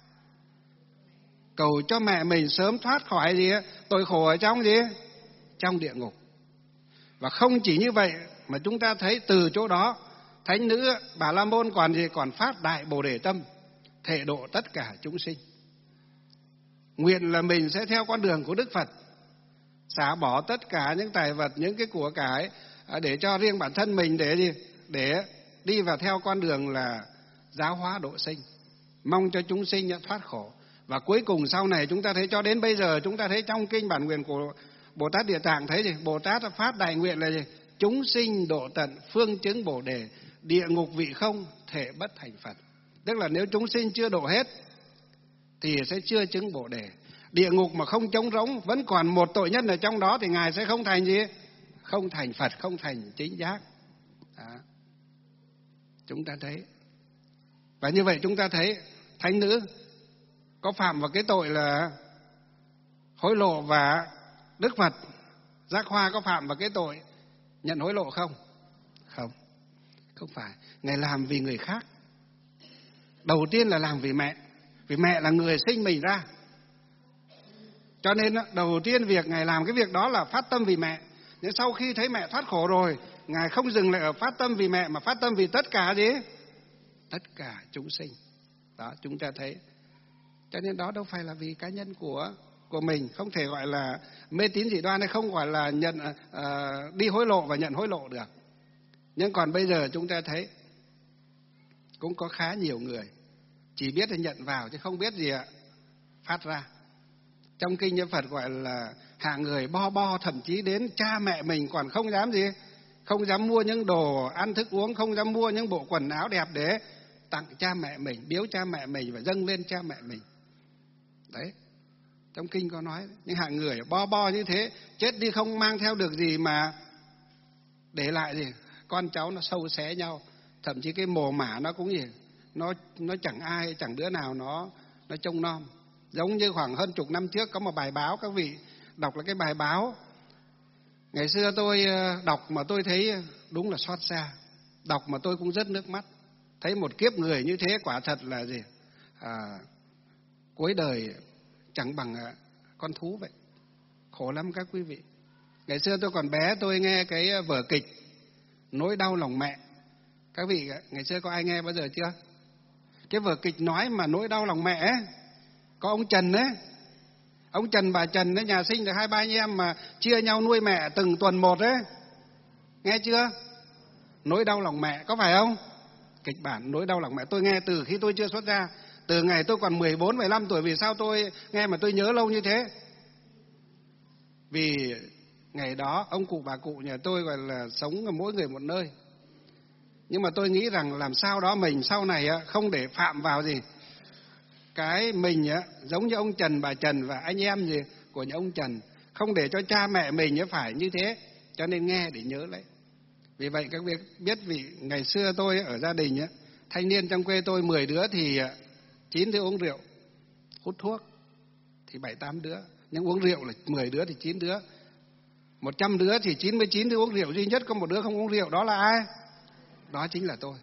Cầu cho mẹ mình sớm thoát khỏi gì? Tội khổ ở trong gì? Trong địa ngục. Và không chỉ như vậy mà chúng ta thấy từ chỗ đó thánh nữ Bà La Môn còn gì? Còn phát đại Bồ Đề tâm, thể độ tất cả chúng sinh. Nguyện là mình sẽ theo con đường của Đức Phật, xả bỏ tất cả những tài vật, những cái của cải để cho riêng bản thân mình để gì? Để đi vào theo con đường là giáo hóa độ sinh, mong cho chúng sinh thoát khổ. Và cuối cùng sau này chúng ta thấy cho đến bây giờ chúng ta thấy trong kinh bản nguyện của Bồ Tát Địa Tạng thấy gì? Bồ Tát phát đại nguyện là gì? Chúng sinh độ tận, phương chứng Bồ Đề, địa ngục vị không, thể bất thành Phật. Tức là nếu chúng sinh chưa độ hết thì sẽ chưa chứng Bồ Đề. Địa ngục mà không trống rỗng, vẫn còn một tội nhân ở trong đó thì ngài sẽ không thành gì? Không thành Phật, không thành chính giác. Đó. Chúng ta thấy. Và như vậy chúng ta thấy thánh nữ có phạm vào cái tội là hối lộ, và Đức Phật Giác Hoa có phạm vào cái tội nhận hối lộ không? Không, không phải. Ngài làm vì người khác. Đầu tiên là làm vì mẹ, vì mẹ là người sinh mình ra. Cho nên đầu tiên việc Ngài làm cái việc đó là phát tâm vì mẹ. Nhưng sau khi thấy mẹ thoát khổ rồi, Ngài không dừng lại ở phát tâm vì mẹ, mà phát tâm vì tất cả gì? Tất cả chúng sinh. Đó, chúng ta thấy. Cho nên đó đâu phải là vì cá nhân của của mình, không thể gọi là mê tín dị đoan, hay không gọi là nhận uh, đi hối lộ và nhận hối lộ được. Nhưng còn bây giờ chúng ta thấy cũng có khá nhiều người chỉ biết là nhận vào chứ không biết gì ạ phát ra. Trong kinh Đức Phật gọi là hạng người bo bo, thậm chí đến cha mẹ mình còn không dám gì, không dám mua những đồ ăn thức uống, không dám mua những bộ quần áo đẹp để tặng cha mẹ mình, biếu cha mẹ mình và dâng lên cha mẹ mình. Đấy, trong kinh có nói, những hạng người bo bo như thế, chết đi không mang theo được gì mà để lại gì, con cháu nó sâu xé nhau, thậm chí cái mồ mả nó cũng gì, nó nó chẳng ai, chẳng đứa nào nó nó trông nom. Giống như khoảng hơn chục năm trước có một bài báo, các vị đọc là cái bài báo ngày xưa tôi đọc mà tôi thấy đúng là xót xa, đọc mà tôi cũng rất nước mắt. Thấy một kiếp người như thế quả thật là gì, à, cuối đời chẳng bằng con thú vậy. Khổ lắm các quý vị. Ngày xưa tôi còn bé, tôi nghe cái vở kịch Nỗi đau lòng mẹ. Các vị ngày xưa có ai nghe bao giờ chưa? Cái vở kịch nói mà nỗi đau lòng mẹ ấy, có ông Trần ấy, ông Trần bà Trần ấy, nhà sinh được hai ba anh em mà chia nhau nuôi mẹ từng tuần một ấy. Nghe chưa? Nỗi đau lòng mẹ, có phải không? Kịch bản Nỗi đau lòng mẹ tôi nghe từ khi tôi chưa xuất ra, từ ngày tôi còn mười bốn, mười lăm tuổi. Vì sao tôi nghe mà tôi nhớ lâu như thế? Vì ngày đó ông cụ bà cụ nhà tôi gọi là sống mỗi người một nơi. Nhưng mà tôi nghĩ rằng làm sao đó mình sau này không để phạm vào gì cái mình giống như ông Trần bà Trần và anh em gì của nhà ông Trần, không để cho cha mẹ mình phải như thế. Cho nên nghe để nhớ lấy. Vì vậy các vị biết, vì ngày xưa tôi ở gia đình thanh niên trong quê tôi mười đứa thì chín đứa uống rượu, hút thuốc thì bảy tám đứa, nhưng uống rượu là mười đứa thì chín đứa. Một trăm đứa thì chín mươi chín đứa uống rượu, duy nhất có một đứa không uống rượu, đó là ai? Đó chính là tôi.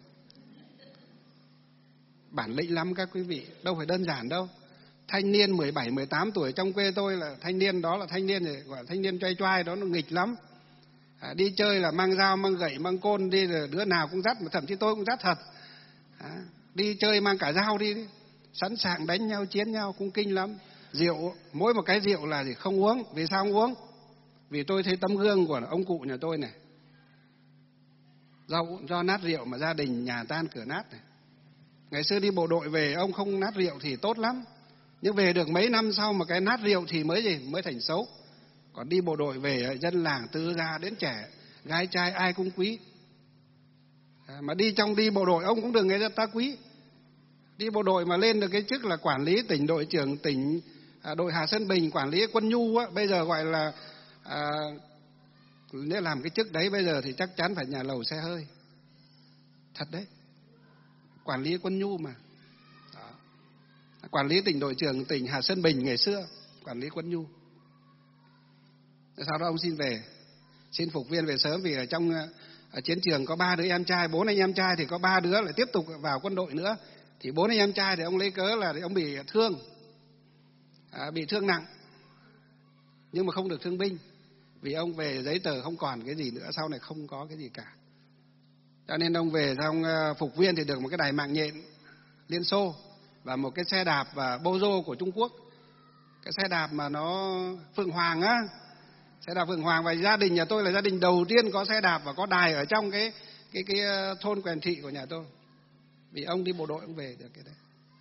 Bản lĩnh lắm các quý vị, đâu phải đơn giản đâu. Thanh niên mười bảy, mười tám tuổi trong quê tôi là thanh niên, đó là thanh niên này, gọi là thanh niên choai choai, đó nó nghịch lắm. À, đi chơi là mang dao, mang gậy, mang côn đi, rồi đứa nào cũng dắt, mà thậm chí tôi cũng dắt thật. À, đi chơi mang cả dao đi, đi, sẵn sàng đánh nhau, chiến nhau, cũng kinh lắm. Rượu, mỗi một cái rượu là gì không uống. Vì sao không uống? Vì tôi thấy tấm gương của ông cụ nhà tôi này. Do, do nát rượu mà gia đình nhà tan cửa nát này. Ngày xưa đi bộ đội về, ông không nát rượu thì tốt lắm. Nhưng về được mấy năm sau mà cái nát rượu thì mới gì, mới thành xấu. Còn đi bộ đội về, dân làng từ già đến trẻ, gái trai ai cũng quý. À, mà đi trong đi bộ đội ông cũng được người ta quý. Đi bộ đội mà lên được cái chức là quản lý tỉnh, đội trưởng tỉnh, à, đội Hà Sơn Bình, quản lý quân nhu á, bây giờ gọi là à, nếu làm cái chức đấy bây giờ thì chắc chắn phải nhà lầu xe hơi. Thật đấy. Quản lý quân nhu mà. Đó. Quản lý tỉnh, đội trưởng tỉnh Hà Sơn Bình ngày xưa, quản lý quân nhu. Sau đó ông xin về, xin phục viên về sớm, vì ở trong ở chiến trường có ba đứa em trai, bốn anh em trai thì có ba đứa lại tiếp tục vào quân đội nữa. Thì bốn anh em trai thì ông lấy cớ là ông bị thương, à, bị thương nặng, nhưng mà không được thương binh, vì ông về giấy tờ không còn cái gì nữa, sau này không có cái gì cả. Cho nên ông về xong phục viên thì được một cái đài mạng nhện Liên Xô và một cái xe đạp và Bozo của Trung Quốc. Cái xe đạp mà nó Phượng Hoàng á, xe đạp Phượng Hoàng. Và gia đình nhà tôi là gia đình đầu tiên có xe đạp và có đài ở trong cái cái cái thôn Quèn Thị của nhà tôi. Vì ông đi bộ đội ông về được cái đấy.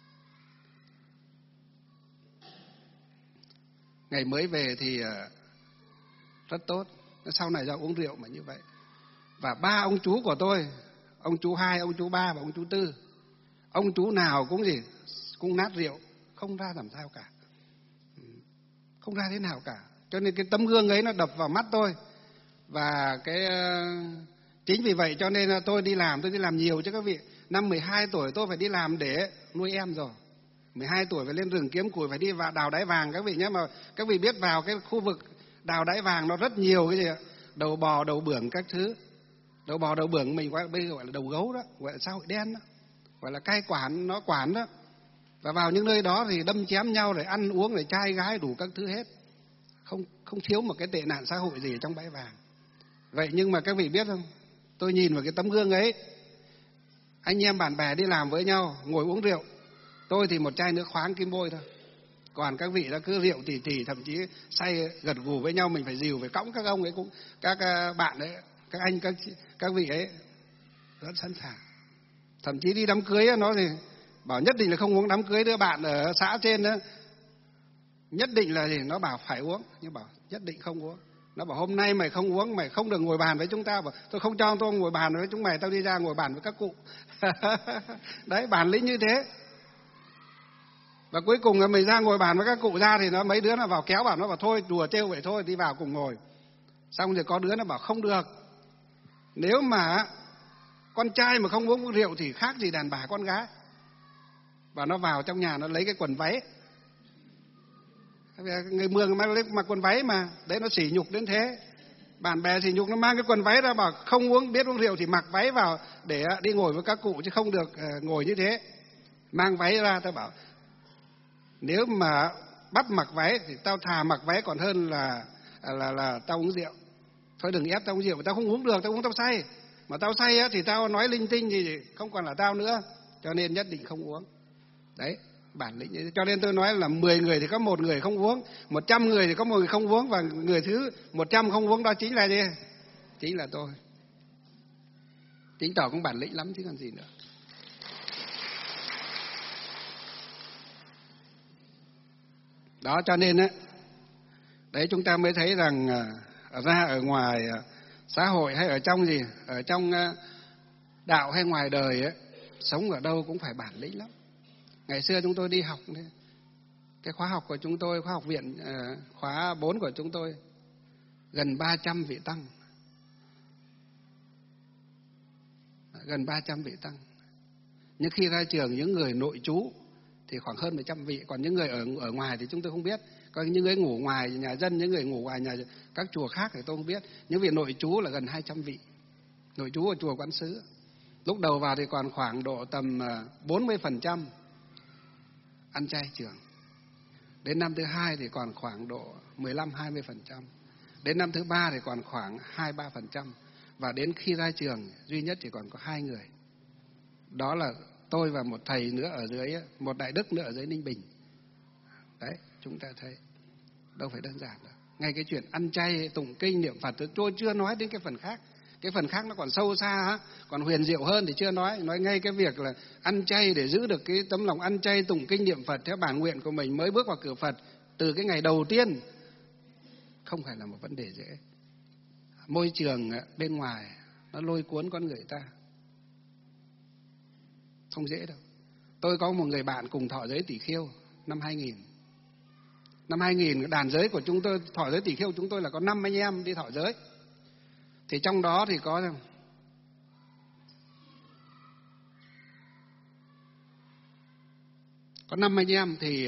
Ngày mới về thì rất tốt, sau này do uống rượu mà như vậy. Và ba ông chú của tôi, ông chú hai, ông chú ba và ông chú tư, ông chú nào cũng gì, cũng nát rượu, không ra làm sao cả, không ra thế nào cả. Cho nên cái tấm gương ấy nó đập vào mắt tôi. Và cái chính vì vậy cho nên tôi đi làm, tôi đi làm nhiều chứ các vị. Năm mười hai tuổi tôi phải đi làm để nuôi em rồi. mười hai tuổi phải lên rừng kiếm củi, phải đi vào đào đáy vàng các vị nhé. Mà các vị biết vào cái khu vực đào đáy vàng nó rất nhiều cái gì ạ? Đầu bò, đầu bưởng các thứ. Đầu bò, đầu bưởng mình gọi, bây giờ gọi là đầu gấu đó, gọi là xã hội đen đó, gọi là cai quản, nó quản đó. Và vào những nơi đó thì đâm chém nhau, rồi ăn uống, rồi trai gái đủ các thứ hết. Không không thiếu một cái tệ nạn xã hội gì trong bãi vàng. Vậy nhưng mà các vị biết không? Tôi nhìn vào cái tấm gương ấy, anh em bạn bè đi làm với nhau, ngồi uống rượu. Tôi thì một chai nước khoáng kim bôi thôi. Còn các vị đã cứ rượu tỉ tỉ, thậm chí say gật gù với nhau, mình phải dìu, phải cõng các ông ấy cũng, các bạn ấy, các anh, các các vị ấy rất sẵn sàng. Thậm chí đi đám cưới nó thì bảo nhất định là không uống. Đám cưới đứa bạn ở xã trên đó, nhất định là gì? Nó bảo phải uống, nhưng bảo nhất định không uống. Nó bảo hôm nay mày không uống, mày không được ngồi bàn với chúng ta. Bảo tôi không cho tôi ngồi bàn với chúng mày, tao đi ra ngồi bàn với các cụ. Đấy, bản lĩnh như thế. Và cuối cùng là mình ra ngồi bàn với các cụ ra thì nó mấy đứa nó vào kéo bảo, nó bảo thôi đùa trêu vậy thôi, đi vào cùng ngồi. Xong rồi có đứa nó bảo không được, nếu mà con trai mà không uống rượu thì khác gì đàn bà con gái. Và nó vào trong nhà nó lấy cái quần váy, người Mường mà mặc quần váy mà, đấy nó sỉ nhục đến thế. Bạn bè sỉ nhục, nó mang cái quần váy ra bảo không uống, biết uống rượu thì mặc váy vào để đi ngồi với các cụ chứ không được ngồi như thế. Mang váy ra, tao bảo nếu mà bắt mặc váy thì tao thà mặc váy còn hơn là là là tao uống rượu. Thôi đừng ép tao uống rượu, tao không uống được, tao uống tao say. Mà tao say á thì tao nói linh tinh thì không còn là tao nữa, cho nên nhất định không uống. Đấy, bản lĩnh ấy. Cho nên tôi nói là mười người thì có một người không uống, một trăm người thì có một người không uống, và người thứ một trăm không uống đó chính là gì? Chính là tôi. Chính tỏ cũng bản lĩnh lắm chứ còn gì nữa. Đó, cho nên á, đấy chúng ta mới thấy rằng ra ở ngoài xã hội hay ở trong gì, ở trong đạo hay ngoài đời ấy, sống ở đâu cũng phải bản lĩnh lắm. Ngày xưa chúng tôi đi học, cái khóa học của chúng tôi, khóa học viện khóa bốn của chúng tôi, gần ba trăm vị tăng. Gần ba trăm vị tăng. Nhưng khi ra trường, những người nội trú thì khoảng hơn một trăm vị, còn những người ở ở ngoài thì chúng tôi không biết. Còn những người ngủ ngoài nhà dân, những người ngủ ngoài nhà các chùa khác thì tôi không biết. Những vị nội trú là gần hai trăm vị. Nội trú ở chùa Quán Sứ. Lúc đầu vào thì còn khoảng độ tầm bốn mươi phần trăm ăn chay trường. Đến năm thứ hai thì còn khoảng độ mười lăm đến hai mươi phần trăm. Đến năm thứ ba thì còn khoảng hai đến ba phần trăm. Và đến khi ra trường duy nhất chỉ còn có hai người. Đó là tôi và một thầy nữa ở dưới, một đại đức nữa ở dưới Ninh Bình. Đấy, chúng ta thấy đâu phải đơn giản đâu. Ngay cái chuyện ăn chay, tụng kinh, niệm Phật, tôi chưa nói đến cái phần khác. Cái phần khác nó còn sâu xa, còn huyền diệu hơn thì chưa nói. Nói ngay cái việc là ăn chay để giữ được cái tấm lòng ăn chay, tụng kinh, niệm Phật theo bản nguyện của mình mới bước vào cửa Phật từ cái ngày đầu tiên, không phải là một vấn đề dễ. Môi trường bên ngoài nó lôi cuốn con người ta, không dễ đâu. Tôi có một người bạn cùng thọ giới tỷ khiêu năm hai nghìn. Năm hai nghìn đàn giới của chúng tôi, thọ giới tỷ khiêu chúng tôi là có năm anh em đi thọ giới. Thì trong đó thì có có năm anh em thì uh,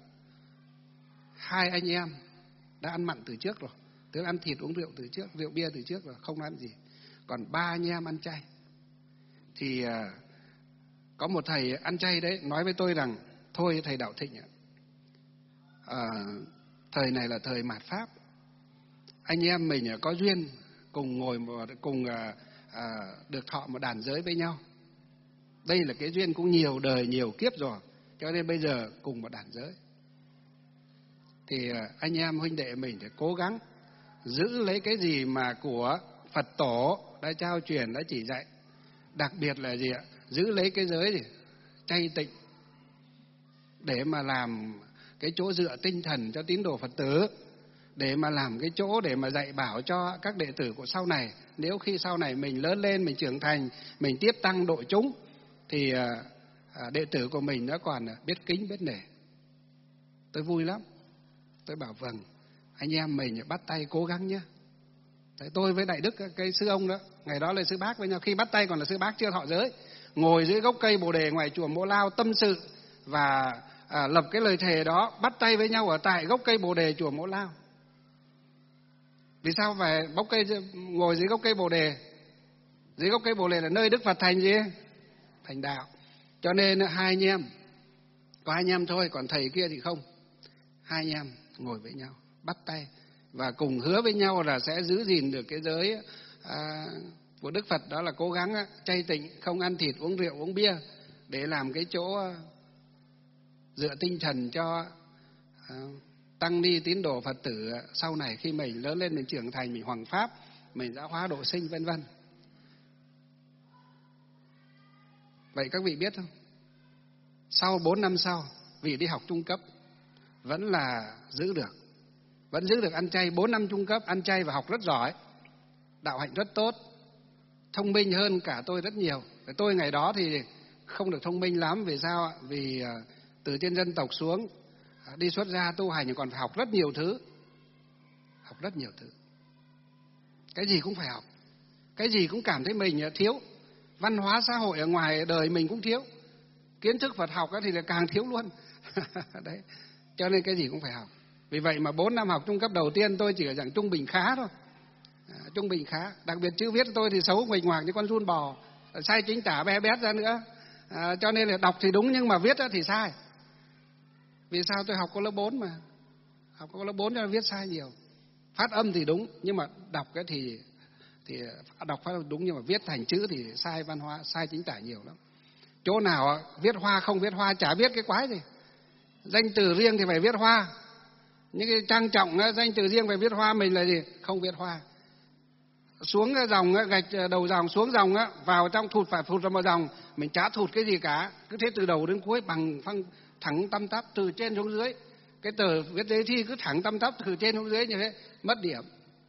hai anh em đã ăn mặn từ trước rồi, tức là ăn thịt uống rượu từ trước, rượu bia từ trước rồi, không ăn gì. Còn ba anh em ăn chay. Thì uh, có một thầy ăn chay đấy nói với tôi rằng thôi thầy Đạo Thịnh ạ, à, thời này là thời mạt Pháp, anh em mình có duyên cùng ngồi một, cùng à, à, được thọ một đàn giới với nhau. Đây là cái duyên cũng nhiều đời nhiều kiếp rồi, cho nên bây giờ cùng một đàn giới. Thì à, anh em huynh đệ mình phải cố gắng giữ lấy cái gì mà của Phật tổ đã trao truyền, đã chỉ dạy. Đặc biệt là gì ạ? Giữ lấy cái giới gì? Chay tịnh, để mà làm cái chỗ dựa tinh thần cho tín đồ Phật tử, để mà làm cái chỗ để mà dạy bảo cho các đệ tử của sau này. Nếu khi sau này mình lớn lên, mình trưởng thành, mình tiếp tăng độ chúng, thì à, đệ tử của mình nó còn biết kính, biết nể. Tôi vui lắm. Tôi bảo vâng, anh em mình bắt tay cố gắng nhé. Đấy, tôi với đại đức, cái sư ông đó, ngày đó là sư bác với nhau. Khi bắt tay còn là sư bác chưa thọ giới, ngồi dưới gốc cây bồ đề ngoài chùa Mộ Lao tâm sự và à, lập cái lời thề đó, bắt tay với nhau ở tại gốc cây Bồ Đề chùa Mẫu Lao. Vì sao phải bốc cây ngồi dưới gốc cây Bồ Đề? Dưới gốc cây Bồ Đề là nơi Đức Phật thành gì? Thành đạo. Cho nên hai anh em, có hai anh em thôi, còn thầy kia thì không. Hai anh em ngồi với nhau, bắt tay và cùng hứa với nhau là sẽ giữ gìn được cái giới à, của Đức Phật, đó là cố gắng chay tịnh, không ăn thịt, uống rượu, uống bia, để làm cái chỗ dựa tinh thần cho à, tăng ni tín đồ Phật tử sau này khi mình lớn lên, mình trưởng thành, mình hoằng pháp, mình giáo hóa độ sinh, vân vân. Vậy các vị biết không? Sau bốn năm sau, vị đi học trung cấp vẫn là giữ được, vẫn giữ được ăn chay. Bốn năm trung cấp ăn chay và học rất giỏi, đạo hạnh rất tốt, thông minh hơn cả tôi rất nhiều. Tôi ngày đó thì không được thông minh lắm. Vì sao ạ? Vì từ trên dân tộc xuống đi xuất gia tu hành còn phải học rất nhiều thứ, học rất nhiều thứ, cái gì cũng phải học, cái gì cũng cảm thấy mình thiếu. Văn hóa xã hội ở ngoài đời mình cũng thiếu, kiến thức Phật học thì là càng thiếu luôn. Đấy, cho nên cái gì cũng phải học. Vì vậy mà bốn năm học trung cấp đầu tiên tôi chỉ ở dạng trung bình khá thôi, à, trung bình khá. Đặc biệt chữ viết tôi thì xấu nguệch ngoạc như con giun bò, sai chính tả bé bét ra nữa, à, cho nên là đọc thì đúng nhưng mà viết thì sai. Vì sao? Tôi học có lớp bốn mà, học có lớp bốn cho nên viết sai nhiều. Phát âm thì đúng nhưng mà đọc cái thì thì đọc phát âm đúng nhưng mà viết thành chữ thì sai văn hóa, sai chính tả nhiều lắm. Chỗ nào viết hoa không viết hoa chả biết cái quái gì. Danh từ riêng thì phải viết hoa, những cái trang trọng danh từ riêng phải viết hoa, mình là gì? Không viết hoa. Xuống dòng gạch đầu dòng, xuống dòng vào trong thụt phải thụt vào dòng, mình chả thụt cái gì cả, cứ thế từ đầu đến cuối bằng phăng thẳng tăm tắp từ trên xuống dưới. Cái tờ viết giấy thi cứ thẳng tăm tắp từ trên xuống dưới như thế, mất điểm.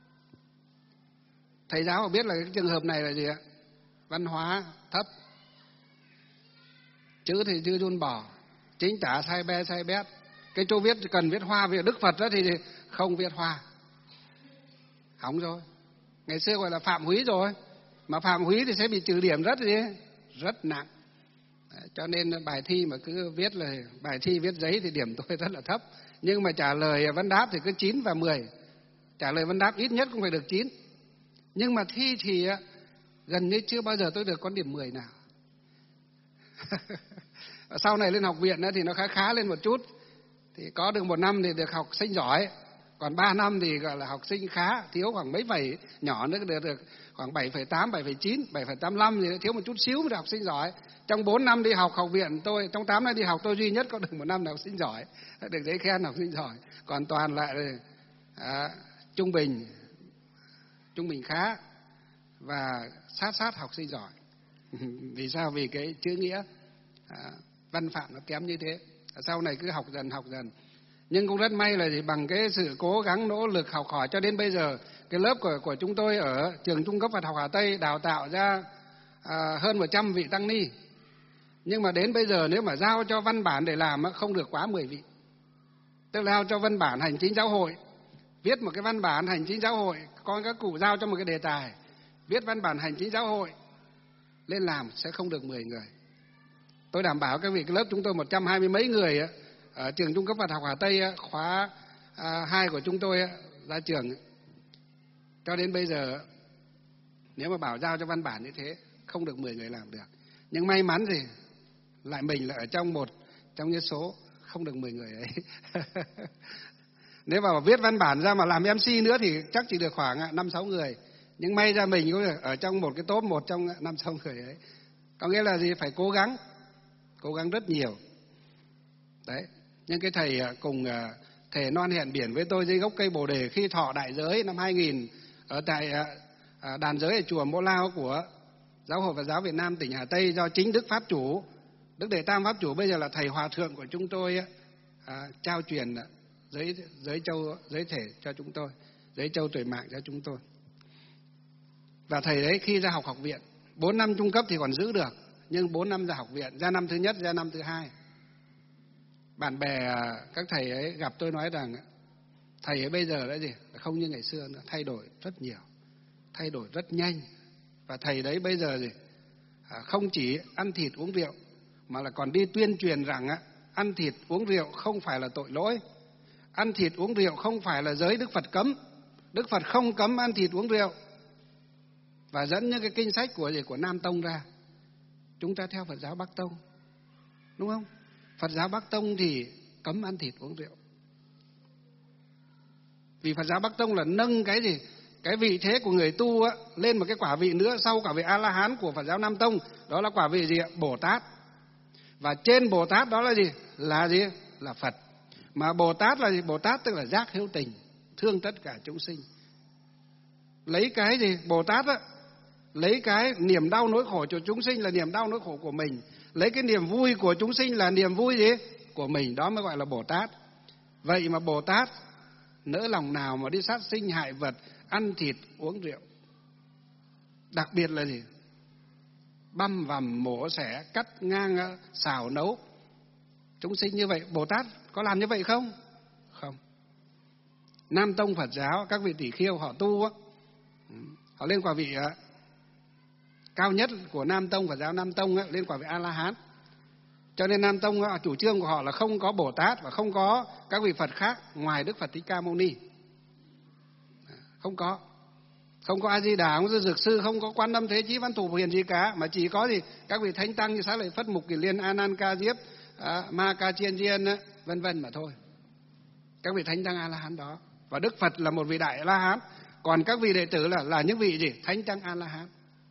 Thầy giáo biết là cái trường hợp này là gì ạ? Văn hóa thấp, chữ thì chữ giun bò, chính tả sai be sai bét. Cái chỗ viết cần viết hoa về Đức Phật đó thì không viết hoa, hỏng rồi. Ngày xưa gọi là phạm húy rồi, mà phạm húy thì sẽ bị trừ điểm rất gì rất nặng. Đấy, cho nên bài thi mà cứ viết là bài thi viết giấy thì điểm tôi rất là thấp, nhưng mà trả lời vấn đáp thì cứ chín và mười. Trả lời vấn đáp ít nhất cũng phải được chín, nhưng mà thi thì gần như chưa bao giờ tôi được con điểm mười nào. Sau này lên học viện thì nó khá khá lên một chút, thì có được một năm thì được học sinh giỏi, còn ba năm thì gọi là học sinh khá, thiếu khoảng mấy phẩy nhỏ nữa được, được khoảng bảy phẩy tám, bảy phẩy chín, bảy phẩy tám mươi lăm, thì thiếu một chút xíu mới được học sinh giỏi. Trong bốn năm đi học học viện tôi, trong tám năm đi học tôi duy nhất có được một năm là học sinh giỏi, được giấy khen học sinh giỏi, còn toàn lại à, trung bình, trung bình khá và sát sát học sinh giỏi. Vì sao? Vì cái chữ nghĩa, à, văn phạm nó kém như thế. Sau này cứ học dần học dần, nhưng cũng rất may là gì, bằng cái sự cố gắng nỗ lực học hỏi cho đến bây giờ, cái lớp của của chúng tôi ở trường trung cấp Phật học Hà Tây đào tạo ra à, hơn một trăm vị tăng ni, nhưng mà đến bây giờ nếu mà giao cho văn bản để làm không được quá mười vị. Tức là giao cho văn bản hành chính giáo hội, viết một cái văn bản hành chính giáo hội, có các cụ giao cho một cái đề tài, viết văn bản hành chính giáo hội lên làm sẽ không được mười người. Tôi đảm bảo các vị, cái lớp chúng tôi một trăm hai mươi mấy người ở trường trung cấp Phật học Hà Tây khóa à, hai của chúng tôi ra trường, cho đến bây giờ nếu mà bảo giao cho văn bản như thế không được mười người làm được. Nhưng may mắn gì lại mình là ở trong một trong những số không được mười người ấy. Nếu mà viết văn bản ra mà làm em xê nữa thì chắc chỉ được khoảng năm sáu người, nhưng may ra mình cũng ở trong một cái top một trong năm sáu người ấy. Có nghĩa là gì? Phải cố gắng, cố gắng rất nhiều. Đấy, nhưng cái thầy cùng thề non hẹn biển với tôi dưới gốc cây Bồ Đề khi thọ đại giới năm hai nghìn ở tại đàn giới ở chùa Mẫu Lao của Giáo hội Phật giáo Việt Nam tỉnh Hà Tây, do chính Đức Pháp Chủ, Đức Đệ Tam Pháp Chủ bây giờ là thầy hòa thượng của chúng tôi à, trao truyền giới giới châu giới thể cho chúng tôi, giới châu tuổi mạng cho chúng tôi. Và thầy đấy khi ra học học viện, bốn năm trung cấp thì còn giữ được, nhưng bốn năm ra học viện, ra năm thứ nhất, ra năm thứ hai, bạn bè các thầy ấy gặp tôi nói rằng thầy ấy bây giờ đã gì, không như ngày xưa nữa, thay đổi rất nhiều, thay đổi rất nhanh. Và thầy đấy bây giờ gì, không chỉ ăn thịt uống rượu mà là còn đi tuyên truyền rằng ăn thịt uống rượu không phải là tội lỗi. Ăn thịt uống rượu không phải là giới Đức Phật cấm. Đức Phật không cấm ăn thịt uống rượu. Và dẫn những cái kinh sách của gì của Nam Tông ra. Chúng ta theo Phật giáo Bắc Tông, đúng không? Phật giáo Bắc Tông thì cấm ăn thịt uống rượu. Vì Phật giáo Bắc Tông là nâng cái gì? Cái vị thế của người tu á, lên một cái quả vị nữa sau quả vị A-la-hán của Phật giáo Nam Tông. Đó là quả vị gì ạ? Bồ Tát. Và trên Bồ Tát đó là gì? Là gì? Là Phật. Mà Bồ Tát là gì? Bồ Tát tức là giác hữu tình, thương tất cả chúng sinh. Lấy cái gì? Bồ Tát á, lấy cái niềm đau nỗi khổ cho chúng sinh là niềm đau nỗi khổ của mình. Lấy cái niềm vui của chúng sinh là niềm vui gì? Của mình. Đó mới gọi là Bồ Tát. Vậy mà Bồ Tát nỡ lòng nào mà đi sát sinh hại vật, ăn thịt uống rượu. Đặc biệt là gì? Băm vằm mổ xẻ, cắt ngang, xào nấu chúng sinh như vậy. Bồ Tát có làm như vậy không? Không. Nam Tông Phật giáo, các vị tỷ kheo họ tu á, họ lên quả vị á, cao nhất của Nam Tông Phật giáo Nam Tông á, lên quả vị A-la-hán. Cho nên Nam Tông á, chủ trương của họ là không có Bồ Tát và không có các vị Phật khác ngoài Đức Phật Thích Ca Mâu Ni. Không có. Không có A Di Đà, không có Dược Sư, không có Quan Âm Thế Chí Văn Thù Hiền gì cả, mà chỉ có gì các vị thánh tăng như Xá Lợi Phất, Mục Kiền Liên, A Nan Ca Diếp, à, Ma Ca Chiên Diên, vân vân mà thôi. Các vị thánh tăng A-la-hán đó. Và Đức Phật là một vị đại A-la-hán, còn các vị đệ tử là là những vị gì? Thánh tăng A-la-hán.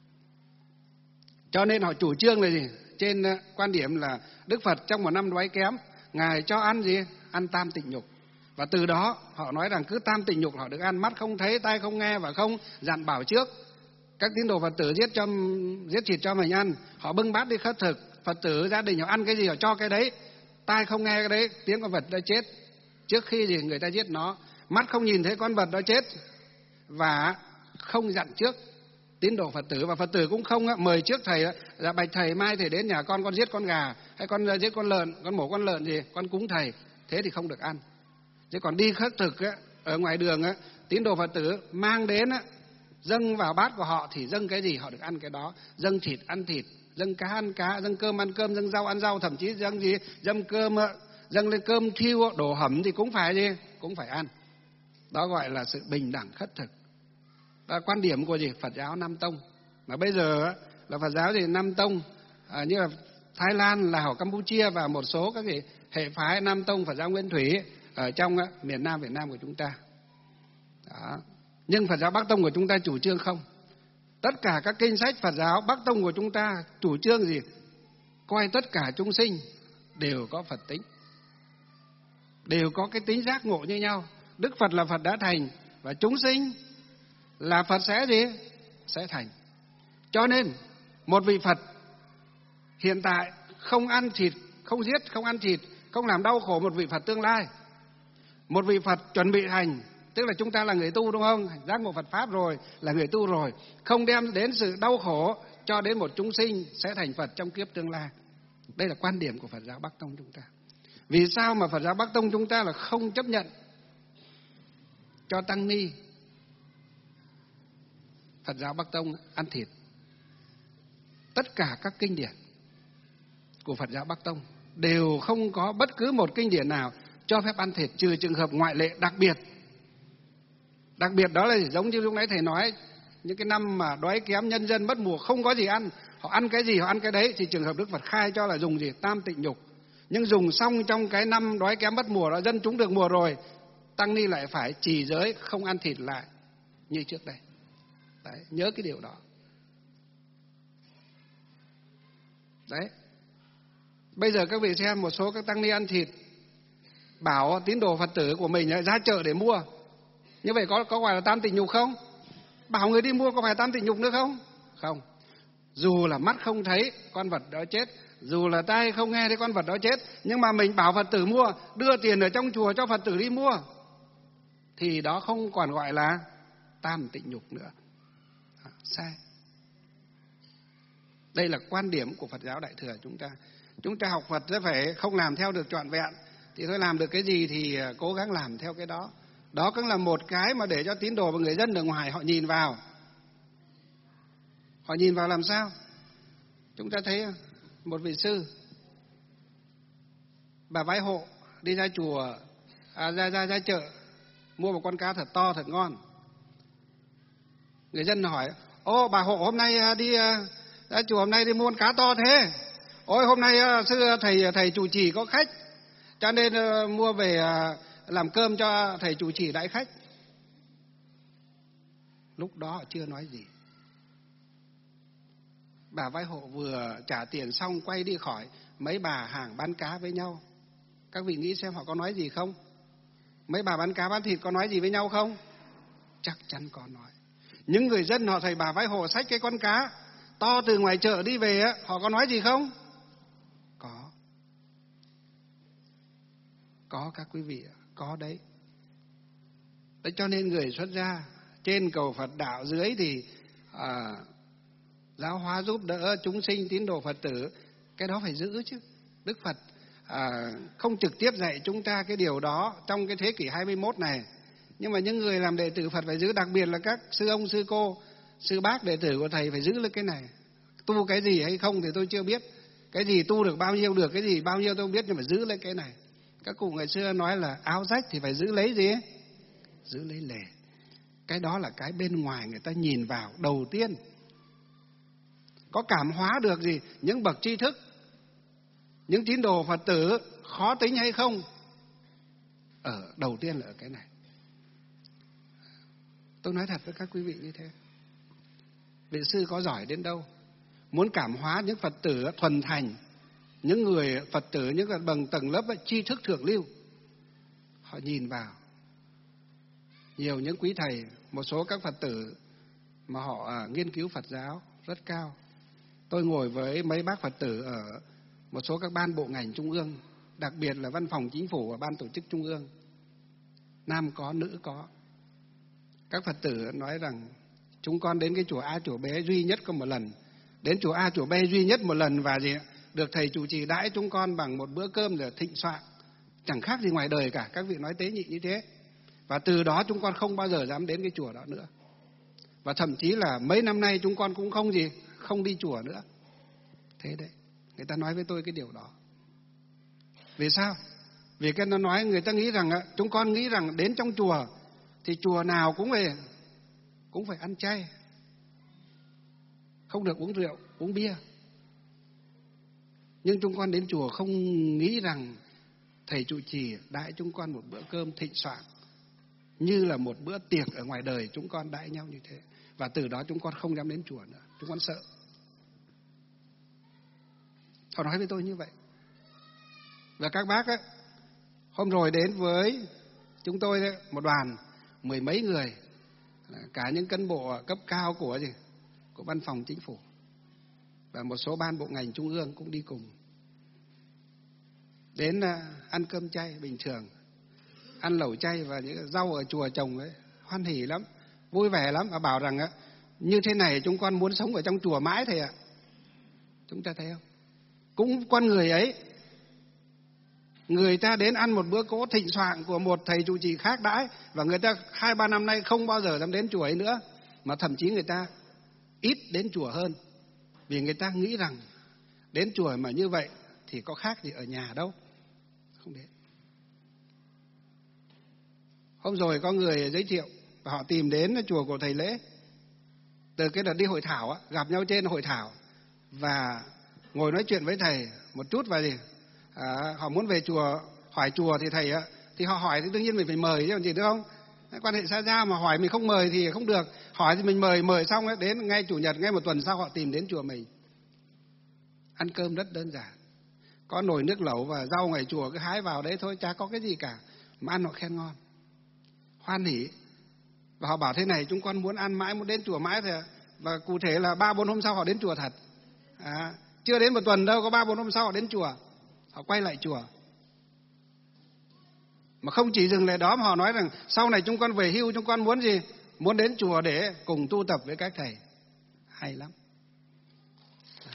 Cho nên họ chủ trương là gì? Trên quan điểm là Đức Phật trong một năm đói kém, Ngài cho ăn gì? Ăn tam tịnh nhục. Và từ đó họ nói rằng cứ tam tịnh nhục họ được ăn, mắt không thấy, tai không nghe và không dặn bảo trước. Các tín đồ Phật tử giết cho giết thịt cho mình ăn, họ bưng bát đi khất thực, Phật tử gia đình họ ăn cái gì họ cho cái đấy, tai không nghe cái đấy, tiếng con vật đã chết trước khi gì người ta giết nó, mắt không nhìn thấy con vật đó chết và không dặn trước tín đồ Phật tử. Và Phật tử cũng không mời trước thầy là bạch thầy mai thầy đến nhà con con giết con gà hay con giết con lợn, con mổ con lợn gì, con cúng thầy, thế thì không được ăn. Chứ còn đi khất thực á, ở ngoài đường á, tín đồ Phật tử mang đến á, dâng vào bát của họ thì dâng cái gì họ được ăn cái đó, dâng thịt ăn thịt, dâng cá ăn cá, dâng cơm ăn cơm, dâng rau ăn rau, thậm chí dâng gì, dâng cơm, dâng lên cơm thiêu, đồ hầm thì cũng phải gì, cũng phải ăn. Đó gọi là sự bình đẳng khất thực. Đó là quan điểm của gì? Phật giáo Nam Tông. Mà bây giờ á, là Phật giáo gì Nam Tông, à, như là Thái Lan, Lào, Campuchia và một số các cái hệ phái Nam Tông Phật giáo Nguyên Thủy ở trong á, miền Nam Việt Nam của chúng ta. Đó. Nhưng Phật giáo Bắc Tông của chúng ta chủ trương không. Tất cả các kinh sách Phật giáo Bắc Tông của chúng ta chủ trương gì? Coi tất cả chúng sinh đều có Phật tính, đều có cái tính giác ngộ như nhau. Đức Phật là Phật đã thành và chúng sinh là Phật sẽ gì? Sẽ thành. Cho nên một vị Phật hiện tại không ăn thịt, không giết, không ăn thịt, không làm đau khổ một vị Phật tương lai. Một vị Phật chuẩn bị thành, tức là chúng ta là người tu đúng không? Giác ngộ Phật Pháp rồi, là người tu rồi, không đem đến sự đau khổ cho đến một chúng sinh sẽ thành Phật trong kiếp tương lai. Đây là quan điểm của Phật giáo Bắc Tông chúng ta. Vì sao mà Phật giáo Bắc Tông chúng ta là không chấp nhận cho tăng ni Phật giáo Bắc Tông ăn thịt? Tất cả các kinh điển của Phật giáo Bắc Tông đều không có bất cứ một kinh điển nào cho phép ăn thịt, trừ trường hợp ngoại lệ đặc biệt. Đặc biệt đó là giống như lúc nãy thầy nói, những cái năm mà đói kém, nhân dân mất mùa, không có gì ăn, họ ăn cái gì họ ăn cái đấy, thì trường hợp Đức Phật khai cho là dùng gì? Tam tịnh nhục. Nhưng dùng xong trong cái năm đói kém mất mùa đó, dân chúng được mùa rồi, tăng ni lại phải trì giới không ăn thịt lại như trước đây. Đấy, nhớ cái điều đó. Đấy. Bây giờ các vị xem một số các tăng ni ăn thịt, bảo tín đồ Phật tử của mình ra chợ để mua. Như vậy có có gọi là tam tịnh nhục không? Bảo người đi mua có phải tam tịnh nhục nữa không? Không. Dù là mắt không thấy con vật đó chết, dù là tai không nghe thấy con vật đó chết, nhưng mà mình bảo Phật tử mua, đưa tiền ở trong chùa cho Phật tử đi mua, thì đó không còn gọi là tam tịnh nhục nữa. À, sai. Đây là quan điểm của Phật giáo Đại Thừa chúng ta. Chúng ta học Phật sẽ phải không làm theo được trọn vẹn, thì thôi làm được cái gì thì cố gắng làm theo cái đó. Đó cũng là một cái mà để cho tín đồ và người dân ở ngoài họ nhìn vào. Họ nhìn vào làm sao? Chúng ta thấy một vị sư bà vái hộ đi ra chùa, à, ra ra ra chợ mua một con cá thật to thật ngon. Người dân hỏi: ô bà hộ hôm nay đi ra chùa, hôm nay đi mua con cá to thế? Ôi hôm nay sư thầy thầy chủ trì có khách, cho nên mua về làm cơm cho thầy chủ trì đãi khách. Lúc đó họ chưa nói gì. Bà vái hộ vừa trả tiền xong quay đi khỏi, mấy bà hàng bán cá với nhau. Các vị nghĩ xem họ có nói gì không? Mấy bà bán cá bán thịt có nói gì với nhau không? Chắc chắn có nói. Những người dân họ thấy bà vái hộ xách cái con cá to từ ngoài chợ đi về, họ có nói gì không? Có. Có các quý vị, có đấy. Đấy cho nên người xuất gia trên cầu Phật đạo, dưới thì à, giáo hóa giúp đỡ chúng sinh tín đồ Phật tử. Cái đó phải giữ chứ. Đức Phật à, không trực tiếp dạy chúng ta cái điều đó trong cái thế kỷ hai mươi mốt này. Nhưng mà những người làm đệ tử Phật phải giữ, đặc biệt là các sư ông, sư cô, sư bác đệ tử của thầy phải giữ lên cái này. Tu cái gì hay không thì tôi chưa biết. Cái gì tu được bao nhiêu được, cái gì bao nhiêu tôi không biết, nhưng mà giữ lấy cái này. Các cụ ngày xưa nói là áo rách thì phải giữ lấy gì ấy? Giữ lấy lề. Cái đó là cái bên ngoài người ta nhìn vào đầu tiên. Có cảm hóa được gì những bậc tri thức, những tín đồ Phật tử khó tính hay không? Ở đầu tiên là ở cái này. Tôi nói thật với các quý vị như thế. Vị sư có giỏi đến đâu, muốn cảm hóa những Phật tử thuần thành, những người Phật tử, những bằng tầng lớp tri thức thượng lưu, họ nhìn vào. Nhiều những quý thầy, một số các Phật tử mà họ à, nghiên cứu Phật giáo rất cao. Tôi ngồi với mấy bác Phật tử ở một số các ban bộ ngành trung ương, đặc biệt là văn phòng chính phủ và ban tổ chức trung ương. Nam có, nữ có. Các Phật tử nói rằng chúng con đến cái chùa A chùa B duy nhất có một lần, đến chùa A chùa B duy nhất một lần, và gì được thầy chủ trì đãi chúng con bằng một bữa cơm để thịnh soạn, chẳng khác gì ngoài đời cả. Các vị nói tế nhị như thế. Và từ đó chúng con không bao giờ dám đến cái chùa đó nữa. Và thậm chí là mấy năm nay chúng con cũng không gì không đi chùa nữa. Thế đấy, người ta nói với tôi cái điều đó. Vì sao? Vì cái nó nói, người ta nghĩ rằng, chúng con nghĩ rằng đến trong chùa thì chùa nào cũng phải cũng phải ăn chay, không được uống rượu, uống bia. Nhưng chúng con đến chùa không nghĩ rằng thầy trụ trì đãi chúng con một bữa cơm thịnh soạn như là một bữa tiệc ở ngoài đời chúng con đãi nhau như thế. Và từ đó chúng con không dám đến chùa nữa, chúng con sợ. Họ nói với tôi như vậy. Và các bác ấy, hôm rồi đến với chúng tôi đấy, một đoàn mười mấy người, cả những cán bộ cấp cao của gì của văn phòng chính phủ và một số ban bộ ngành trung ương cũng đi cùng. Đến ăn cơm chay bình thường, ăn lẩu chay và những rau ở chùa trồng ấy, hoan hỉ lắm, vui vẻ lắm, và bảo rằng á, như thế này chúng con muốn sống ở trong chùa mãi thầy ạ. Chúng ta thấy không? Cũng con người ấy, người ta đến ăn một bữa cỗ thịnh soạn của một thầy trụ trì khác đãi, và người ta hai ba năm nay không bao giờ dám đến chùa ấy nữa, mà thậm chí người ta ít đến chùa hơn, vì người ta nghĩ rằng đến chùa mà như vậy thì có khác gì ở nhà đâu, không đến. Hôm rồi có người giới thiệu và họ tìm đến chùa của thầy Lễ từ cái đợt đi hội thảo á, gặp nhau trên hội thảo và ngồi nói chuyện với thầy một chút. Và gì à, họ muốn về chùa, hỏi chùa thì thầy á, thì họ hỏi thì đương nhiên mình phải mời chứ còn gì nữa không. Quan hệ xa giao mà hỏi mình không mời thì không được, hỏi thì mình mời, mời xong ấy, đến ngay chủ nhật, ngay một tuần sau họ tìm đến chùa mình. Ăn cơm rất đơn giản, có nồi nước lẩu và rau ngoài chùa cứ hái vào đấy thôi, chả có cái gì cả, mà ăn họ khen ngon, hoan hỉ. Và họ bảo thế này, chúng con muốn ăn mãi, muốn đến chùa mãi thôi. Và cụ thể là ba bốn hôm sau họ đến chùa thật. À, chưa đến một tuần đâu, có ba bốn hôm sau họ đến chùa, họ quay lại chùa. Mà không chỉ dừng lại đó, mà họ nói rằng sau này chúng con về hưu, chúng con muốn gì? Muốn đến chùa để cùng tu tập với các thầy. Hay lắm. Đó.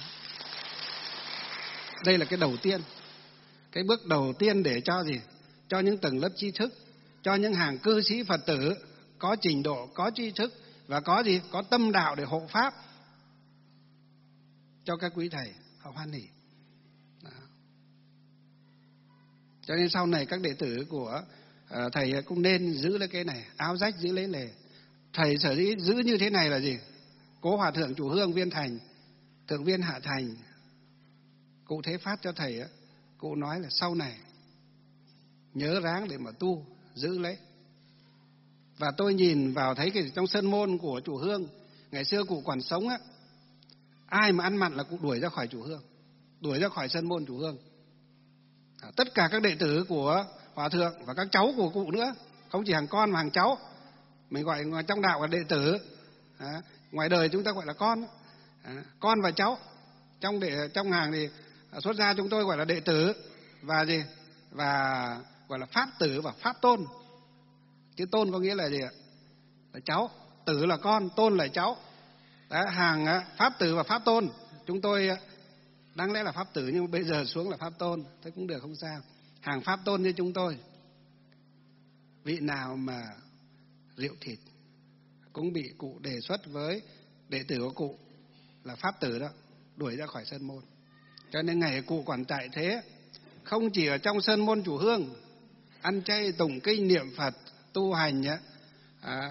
Đây là cái đầu tiên, cái bước đầu tiên để cho gì? Cho những tầng lớp tri thức, cho những hàng cư sĩ Phật tử có trình độ, có tri thức và có gì? Có tâm đạo để hộ pháp cho các quý thầy, họ hoan hỉ. Đó. Cho nên sau này các đệ tử của uh, thầy cũng nên giữ lấy cái này, áo rách giữ lấy lề. Thầy sở dĩ giữ như thế này là gì? Cố Hòa Thượng Chủ Hương Viên Thành, Thượng Viên Hạ Thành, cụ Thế Phát cho thầy á, cụ nói là sau này nhớ ráng để mà tu, giữ lấy. Và tôi nhìn vào thấy cái trong sân môn của Chủ Hương, ngày xưa cụ còn sống á, ai mà ăn mặn là cụ đuổi ra khỏi Chủ Hương, đuổi ra khỏi sân môn Chủ Hương. À, tất cả các đệ tử của Hòa Thượng và các cháu của cụ nữa, không chỉ hàng con mà hàng cháu. Mình gọi trong đạo là đệ tử, à, ngoài đời chúng ta gọi là con, à, con và cháu. Trong đệ trong hàng thì xuất gia chúng tôi gọi là đệ tử và gì và gọi là pháp tử và pháp tôn. Chữ tôn có nghĩa là gì ạ? Là cháu. Tử là con, tôn là cháu. Đó, hàng pháp tử và pháp tôn. Chúng tôi đáng lẽ là pháp tử nhưng bây giờ xuống là pháp tôn, thế cũng được, không sao. Hàng pháp tôn như chúng tôi, vị nào mà rượu thịt cũng bị cụ đề xuất với đệ tử của cụ là pháp tử đó, đuổi ra khỏi sân môn. Cho nên ngày cụ còn tại thế, không chỉ ở trong sân môn Chủ Hương ăn chay tụng kinh niệm Phật tu hành à,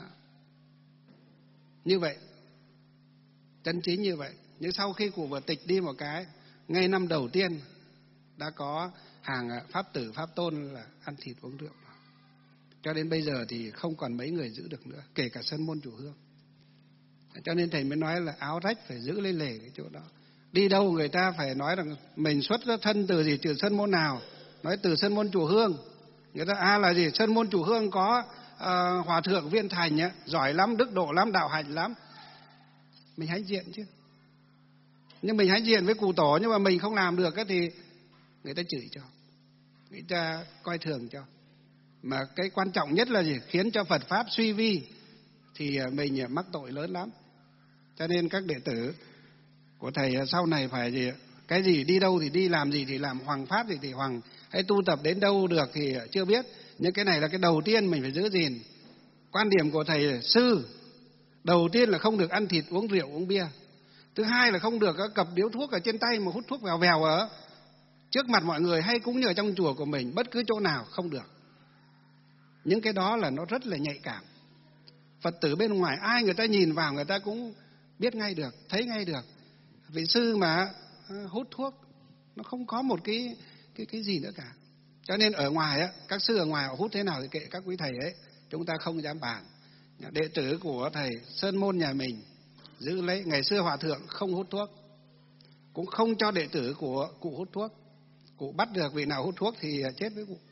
như vậy, chân chính như vậy. Nhưng sau khi cụ vừa tịch đi một cái, ngay năm đầu tiên đã có hàng pháp tử pháp tôn là ăn thịt uống rượu. Cho đến bây giờ thì không còn mấy người giữ được nữa, kể cả sân môn Chủ Hương. Cho nên thầy mới nói là áo rách phải giữ lấy lề cái chỗ đó. Đi đâu người ta phải nói rằng mình xuất thân từ gì, từ sân môn nào. Nói từ sân môn Chủ Hương, người ta à là gì, sân môn Chủ Hương có uh, Hòa Thượng Viên Thành ấy, giỏi lắm, đức độ lắm, đạo hạnh lắm. Mình hãnh diện chứ. Nhưng mình hãnh diện với cụ tổ nhưng mà mình không làm được ấy, thì người ta chửi cho, người ta coi thường cho. Mà cái quan trọng nhất là gì? Khiến cho Phật Pháp suy vi thì mình mắc tội lớn lắm. Cho nên các đệ tử của thầy sau này phải gì? Cái gì đi đâu thì đi, làm gì thì làm, hoằng pháp gì thì hoằng, hay tu tập đến đâu được thì chưa biết. Nhưng cái này là cái đầu tiên mình phải giữ gìn. Quan điểm của thầy là sư, đầu tiên là không được ăn thịt, uống rượu, uống bia. Thứ hai là không được cặp điếu thuốc ở trên tay mà hút thuốc vèo vèo ở trước mặt mọi người hay cũng như ở trong chùa của mình, bất cứ chỗ nào không được. Những cái đó là nó rất là nhạy cảm. Phật tử bên ngoài ai người ta nhìn vào người ta cũng biết ngay được, thấy ngay được. Vị sư mà hút thuốc nó không có một cái cái cái gì nữa cả. Cho nên ở ngoài á, các sư ở ngoài họ hút thế nào thì kệ các quý thầy ấy, chúng ta không dám bàn. Đệ tử của thầy sơn môn nhà mình giữ lấy. Ngày xưa Hòa Thượng không hút thuốc, cũng không cho đệ tử của cụ hút thuốc. Cụ bắt được vị nào hút thuốc thì chết với cụ.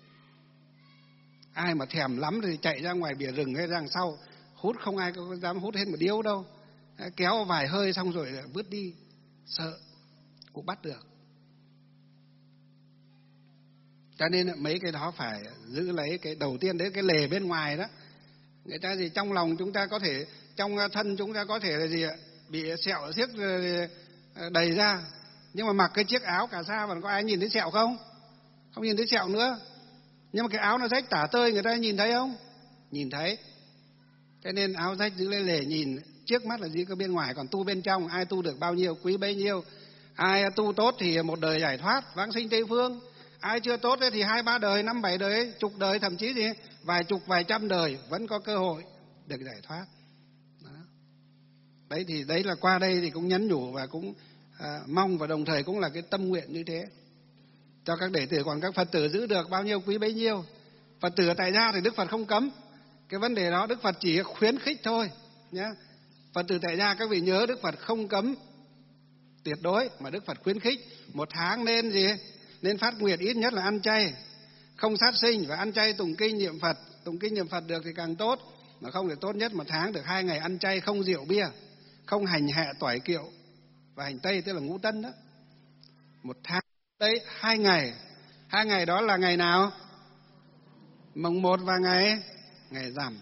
Ai mà thèm lắm thì chạy ra ngoài bìa rừng hay ra đằng sau hút, không ai có dám hút hết một điếu đâu. Kéo vài hơi xong rồi vứt đi, sợ cụ bắt được. Cho nên mấy cái đó phải giữ lấy. Cái đầu tiên đấy, cái lề bên ngoài đó. Người ta gì trong lòng chúng ta có thể, trong thân chúng ta có thể là gì ạ, bị sẹo xiếc đầy ra, nhưng mà mặc cái chiếc áo cà sa mà có ai nhìn thấy sẹo không? Không nhìn thấy sẹo nữa. Nhưng mà cái áo nó rách tả tơi, người ta nhìn thấy không? Nhìn thấy. Cho nên áo rách giữ lấy lề, nhìn trước mắt là gì có bên ngoài, còn tu bên trong. Ai tu được bao nhiêu quý bấy nhiêu. Ai tu tốt thì một đời giải thoát, vãng sinh Tây Phương. Ai chưa tốt thì hai ba đời, năm bảy đời, chục đời, thậm chí gì vài chục vài trăm đời vẫn có cơ hội được giải thoát. Đó. Đấy thì đấy là qua đây thì cũng nhắn nhủ và cũng à, mong, và đồng thời cũng là cái tâm nguyện như thế cho các đệ tử. Còn các Phật tử giữ được bao nhiêu quý bấy nhiêu. Phật tử tại gia thì Đức Phật không cấm. Cái vấn đề đó Đức Phật chỉ khuyến khích thôi nhé. Phật tử tại gia các vị nhớ, Đức Phật không cấm tuyệt đối, mà Đức Phật khuyến khích. Một tháng nên gì? Nên phát nguyện ít nhất là ăn chay, không sát sinh, và ăn chay tụng kinh niệm Phật. Tụng kinh niệm Phật được thì càng tốt, mà không thì tốt nhất một tháng được hai ngày ăn chay, không rượu bia, không hành hẹ tỏi kiệu và hành tây, tức là ngũ tân đó. Một tháng đấy hai ngày. Hai ngày đó là ngày nào? Mồng một và ngày ngày rằm.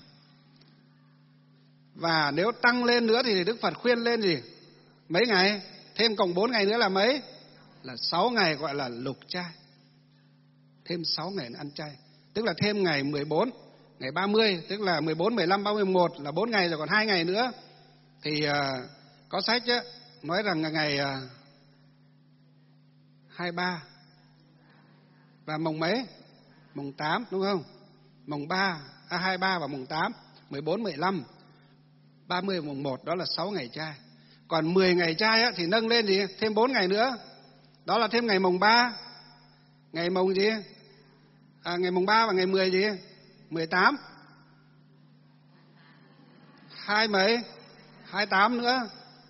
Và nếu tăng lên nữa thì Đức Phật khuyên lên gì? Mấy ngày? Thêm cộng bốn ngày nữa là mấy? Là sáu ngày, gọi là lục chay. Thêm sáu ngày ăn chay. Tức là thêm ngày mười bốn, ngày ba mươi, tức là mười bốn, mười lăm, ba mươi mốt là bốn ngày rồi, còn hai ngày nữa. Thì uh, có sách á, nói rằng là ngày uh, hai mươi ba và mồng mấy? mùng tám đúng không? Mùng ba, à, hai mươi ba và mùng tám, mười bốn, mười lăm, ba mươi và mùng một, đó là sáu ngày chay. Còn mười ngày chay á, thì nâng lên gì? Thêm bốn ngày nữa. Đó là thêm ngày mùng ba, ngày mùng gì? À, ngày mùng ba và ngày mười gì? mười tám. Hai mấy? hai mươi tám nữa.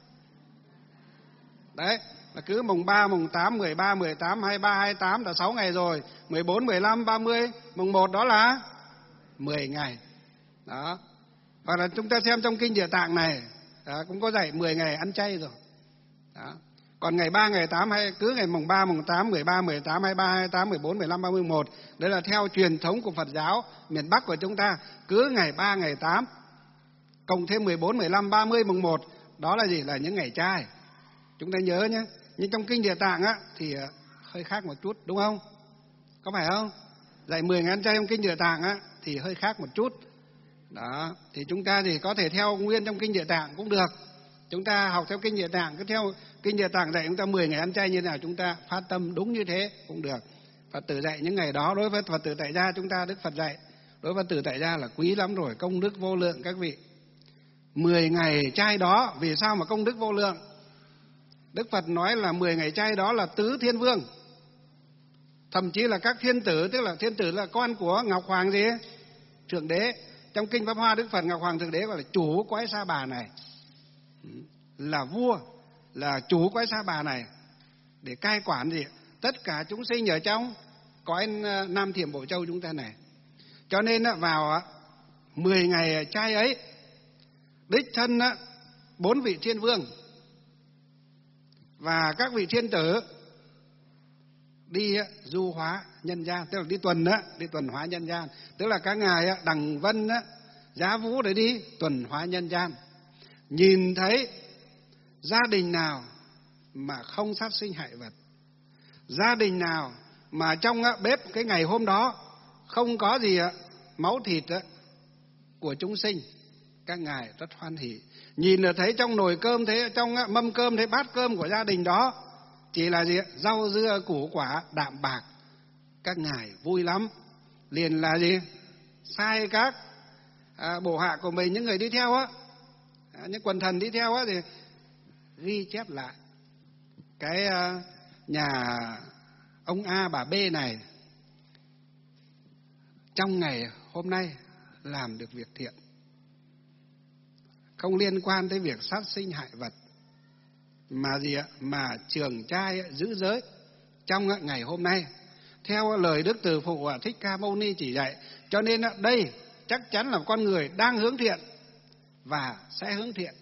Đấy, là cứ mùng ba, mùng tám, mười ba, mười tám, hai mươi ba, hai mươi tám là sáu ngày rồi. mười bốn, mười lăm, ba mươi, mùng một đó là mười ngày. Đó. Hoặc là chúng ta xem trong kinh Địa Tạng này, đó, cũng có dạy mười ngày ăn chay rồi. Đó. Còn ngày ba, ngày tám hay cứ ngày mùng ba, mùng tám, mười ba, mười tám, hai mươi ba, hai mươi tám, mười bốn, mười lăm, ba mươi, mười một, đấy là theo truyền thống của Phật giáo miền Bắc của chúng ta, cứ ngày ba, ngày tám cộng thêm mười bốn, mười lăm, ba mươi, mùng một, đó là gì? Là những ngày chay. Chúng ta nhớ nhé. Nhưng trong kinh Địa Tạng á thì hơi khác một chút, đúng không? Có phải không? Dạy mười ngày ăn chay trong kinh Địa Tạng á thì hơi khác một chút. Đó, thì chúng ta thì có thể theo nguyên trong kinh Địa Tạng cũng được. Chúng ta học theo kinh Địa Tạng, cứ theo kinh Địa Tạng dạy chúng ta mười ngày ăn chay như thế nào, chúng ta phát tâm đúng như thế cũng được. Phật tử dạy những ngày đó, đối với Phật tử tại gia chúng ta Đức Phật dạy, đối với Phật tử tại gia là quý lắm rồi, công đức vô lượng các vị. Mười ngày chay đó, vì sao mà công đức vô lượng? Đức Phật nói là mười ngày chay đó là tứ thiên vương. Thậm chí là các thiên tử, tức là thiên tử là con của Ngọc Hoàng gì? Thượng Đế. Trong kinh Pháp Hoa, Đức Phật Ngọc Hoàng Thượng Đế gọi là chủ cõi Sa Bà này. Là vua, là chủ cõi Sa Bà này. Để cai quản gì? Tất cả chúng sinh ở trong cõi Nam Thiểm Bộ Châu chúng ta này. Cho nên vào mười ngày chay ấy, đích thân bốn vị thiên vương và các vị thiên tử đi du hóa nhân gian, tức là đi tuần đó, đi tuần hóa nhân gian, tức là các ngài Đằng Vân Giá Vũ để đi tuần hóa nhân gian. Nhìn thấy gia đình nào mà không sát sinh hại vật, gia đình nào mà trong bếp cái ngày hôm đó không có gì máu thịt của chúng sinh, các ngài rất hoan hỉ. Nhìn là thấy trong nồi cơm, thấy trong mâm cơm, thấy bát cơm của gia đình đó chỉ là gì? Rau dưa củ quả đạm bạc, các ngài vui lắm. Liền là gì? Sai các à, bộ hạ của mình, những người đi theo á, à, những quần thần đi theo á, thì ghi chép lại cái à, nhà ông A bà B này trong ngày hôm nay làm được việc thiện, không liên quan tới việc sát sinh hại vật, mà gì ạ? Mà trường trai giữ giới trong ngày hôm nay theo lời Đức Từ Phụ Thích Ca Mâu Ni chỉ dạy. Cho nên đây chắc chắn là con người đang hướng thiện và sẽ hướng thiện,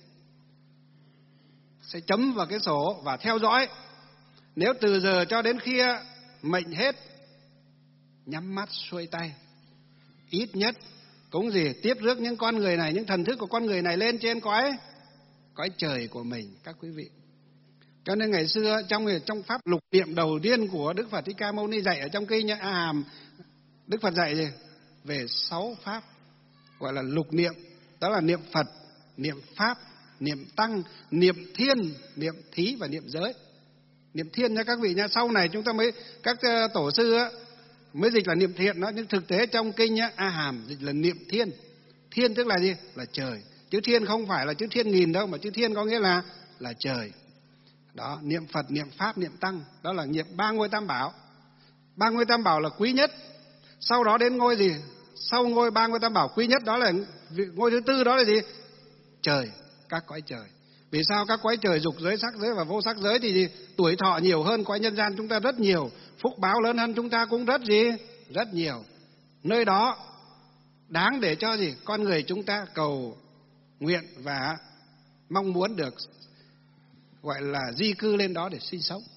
sẽ chấm vào cái sổ và theo dõi. Nếu từ giờ cho đến khi mệnh hết, nhắm mắt xuôi tay, ít nhất cũng gì tiếp rước những con người này, những thần thức của con người này lên trên cõi cõi trời của mình, các quý vị. Cho nên ngày xưa trong trong pháp lục niệm đầu tiên của Đức Phật Thích Ca Mâu Ni dạy ở trong kinh A Hàm, Đức Phật dạy gì? Về sáu pháp gọi là lục niệm, đó là niệm Phật, niệm Pháp, niệm Tăng, niệm Thiên, niệm Thí và niệm Giới. Niệm Thiên nha các vị nha, sau này chúng ta mới các tổ sư á, mới dịch là niệm thiện đó, nhưng thực tế trong kinh nhá, A Hàm dịch là niệm Thiên. Thiên tức là gì? Là trời. Chữ Thiên không phải là chữ thiên nghìn đâu, mà chữ Thiên có nghĩa là là trời. Đó, niệm Phật, niệm Pháp, niệm Tăng, đó là niệm ba ngôi Tam Bảo. Ba ngôi Tam Bảo là quý nhất. Sau đó đến ngôi gì? Sau ngôi ba ngôi Tam Bảo quý nhất đó là ngôi thứ tư, đó là gì? Trời, các cõi trời. Vì sao? Các cõi trời dục giới, sắc giới và vô sắc giới thì gì? Tuổi thọ nhiều hơn cõi nhân gian chúng ta rất nhiều, phúc báo lớn hơn chúng ta cũng rất gì? Rất nhiều. Nơi đó đáng để cho gì? Con người chúng ta cầu nguyện và mong muốn được gọi là di cư lên đó để sinh sống.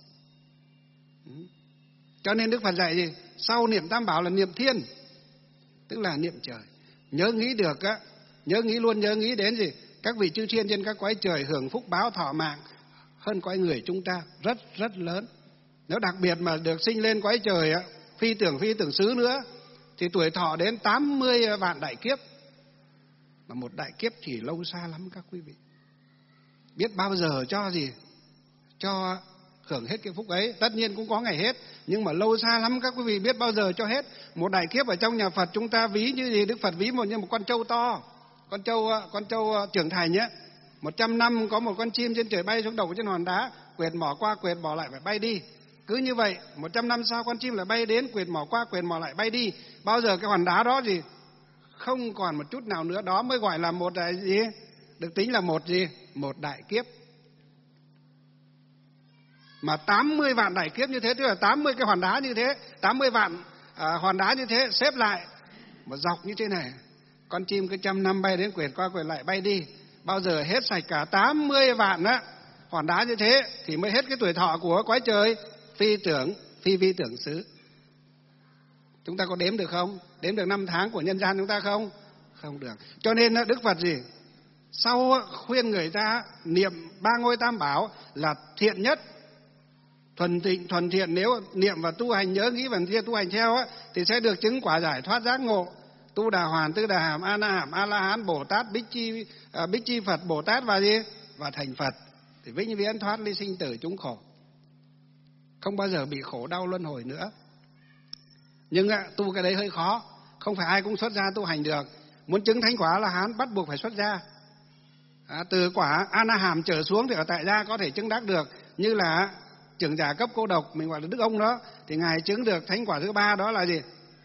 Cho nên Đức Phật dạy gì? Sau niệm Tam Bảo là niệm Thiên, tức là niệm trời. Nhớ nghĩ được á, nhớ nghĩ luôn, nhớ nghĩ đến gì? Các vị chư thiên trên các cõi trời hưởng phúc báo thọ mạng hơn cõi người chúng ta rất rất lớn. Nếu đặc biệt mà được sinh lên cõi trời á, phi tưởng phi tưởng xứ nữa, thì tuổi thọ đến tám mươi vạn đại kiếp. Mà một đại kiếp thì lâu xa lắm các quý vị. Biết bao giờ cho gì? Cho hưởng hết cái phúc ấy. Tất nhiên cũng có ngày hết, nhưng mà lâu xa lắm, các quý vị biết bao giờ cho hết. Một đại kiếp ở trong nhà Phật chúng ta ví như gì? Đức Phật ví một như một con trâu to, con trâu con trâu trưởng thành nhé. Một trăm năm có một con chim trên trời bay xuống đầu trên hòn đá, quệt mỏ qua quệt mỏ lại phải bay đi. Cứ như vậy, một trăm năm sau con chim lại bay đến, quệt mỏ qua quệt mỏ lại bay đi. Bao giờ cái hòn đá đó gì không còn một chút nào nữa, đó mới gọi là một đại gì? Được tính là một gì? Một đại kiếp. Mà tám mươi vạn đại kiếp như thế, tức là tám mươi cái hòn đá như thế, tám mươi vạn à, hòn đá như thế xếp lại một dọc như thế này. Con chim cứ trăm năm bay đến, quệt qua quệt lại bay đi. Bao giờ hết sạch cả tám mươi vạn á hòn đá như thế thì mới hết cái tuổi thọ của cõi trời phi tưởng, phi vi tưởng xứ. Chúng ta có đếm được không? Đếm được năm tháng của nhân gian chúng ta không? Không được. Cho nên Đức Phật gì? Sau khuyên người ta niệm ba ngôi tam bảo là thiện nhất, thuần tịnh, thuần thiện. Nếu niệm và tu hành, nhớ nghĩ và tu hành theo á, thì sẽ được chứng quả giải thoát giác ngộ. Tu Đà Hoàn, Tư Đà Hàm, A Na Hàm, A La Hán, Bồ Tát, Bích Chi, à, Bích Chi Phật, Bồ Tát và gì? Và thành Phật. Thì vĩnh viễn thoát ly sinh tử chúng khổ, không bao giờ bị khổ đau luân hồi nữa. Nhưng à, tu cái đấy hơi khó, không phải ai cũng xuất gia tu hành được. Muốn chứng thánh quả A La Hán bắt buộc phải xuất gia. À, từ quả A Na Hàm trở xuống thì ở tại gia có thể chứng đắc được, như là trưởng giả cấp cô độc, mình gọi là Đức Ông đó, thì ngài chứng được thánh quả thứ ba, đó là gì?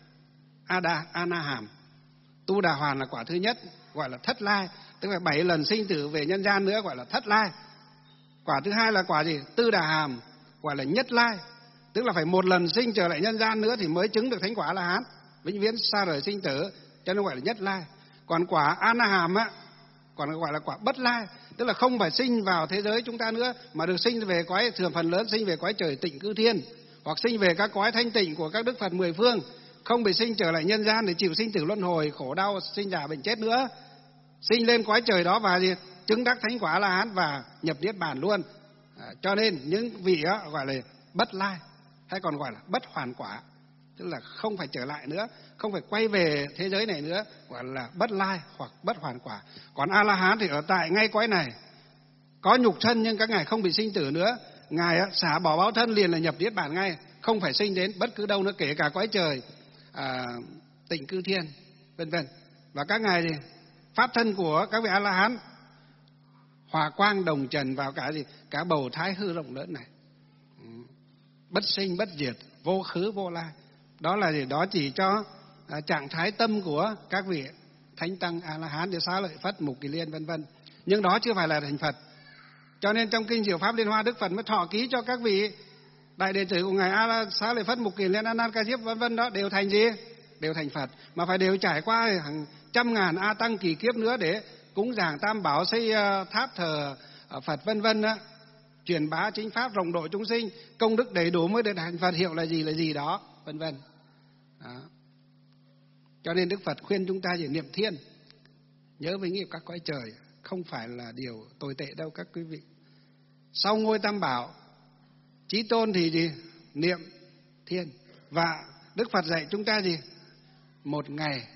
A Đà, A Na Hàm. Tu Đà Hoàn là quả thứ nhất, gọi là thất lai, tức là bảy lần sinh tử về nhân gian nữa, gọi là thất lai. Quả thứ hai là quả gì? Tư Đà Hàm, gọi là nhất lai, tức là phải một lần sinh trở lại nhân gian nữa thì mới chứng được thánh quả A La Hán, vĩnh viễn xa rời sinh tử, cho nên gọi là nhất lai. Còn quả A Na Hàm á, còn gọi là quả bất lai, tức là không phải sinh vào thế giới chúng ta nữa, mà được sinh về cõi, thường phần lớn sinh về cõi trời tịnh cư thiên, hoặc sinh về các cõi thanh tịnh của các đức Phật mười phương, không bị sinh trở lại nhân gian để chịu sinh tử luân hồi, khổ đau, sinh già bệnh chết nữa. Sinh lên cõi trời đó và gì? Chứng đắc thánh quả A La Hán và nhập niết bàn luôn. À, cho nên những vị đó gọi là bất lai, hay còn gọi là bất hoàn quả, tức là không phải trở lại nữa, không phải quay về thế giới này nữa, gọi là bất lai hoặc bất hoàn quả. Còn A La Hán thì ở tại ngay cõi này, có nhục thân nhưng các ngài không bị sinh tử nữa, ngài xả bỏ báo thân liền là nhập niết bàn ngay, không phải sinh đến bất cứ đâu nữa, kể cả cõi trời à, tịnh cư thiên, vân vân. Và các ngài thì pháp thân của các vị A La Hán hòa quang đồng trần vào cả gì? Cả bầu thái hư rộng lớn này, bất sinh bất diệt, vô khứ vô lai. Đó là gì? Đó chỉ cho à, trạng thái tâm của các vị thánh tăng A La Hán, để Xá Lợi Phất, Mục Kỳ Liên, vân vân. Nhưng đó chưa phải là thành Phật. Cho nên trong kinh Diệu Pháp Liên Hoa, Đức Phật mới thọ ký cho các vị đại đệ tử của ngài A La, Xá Lợi Phất, Mục Kỳ Liên, A Nan Ca Diếp, vân vân đó đều thành gì? Đều thành Phật, mà phải đều trải qua hàng trăm ngàn A Tăng kỳ kiếp nữa để cúng dường tam bảo, xây tháp thờ Phật, vân vân đó, truyền bá chính pháp, rộng độ chúng sinh, công đức đầy đủ mới được thành Phật, hiệu là gì là gì đó, vân vân. Đó. Cho nên Đức Phật khuyên chúng ta chỉ niệm thiên, nhớ vinh nghiệp các cõi trời, không phải là điều tồi tệ đâu các quý vị. Sau ngôi tam bảo, Chí Tôn thì gì? Niệm thiên. Và Đức Phật dạy chúng ta gì? Một ngày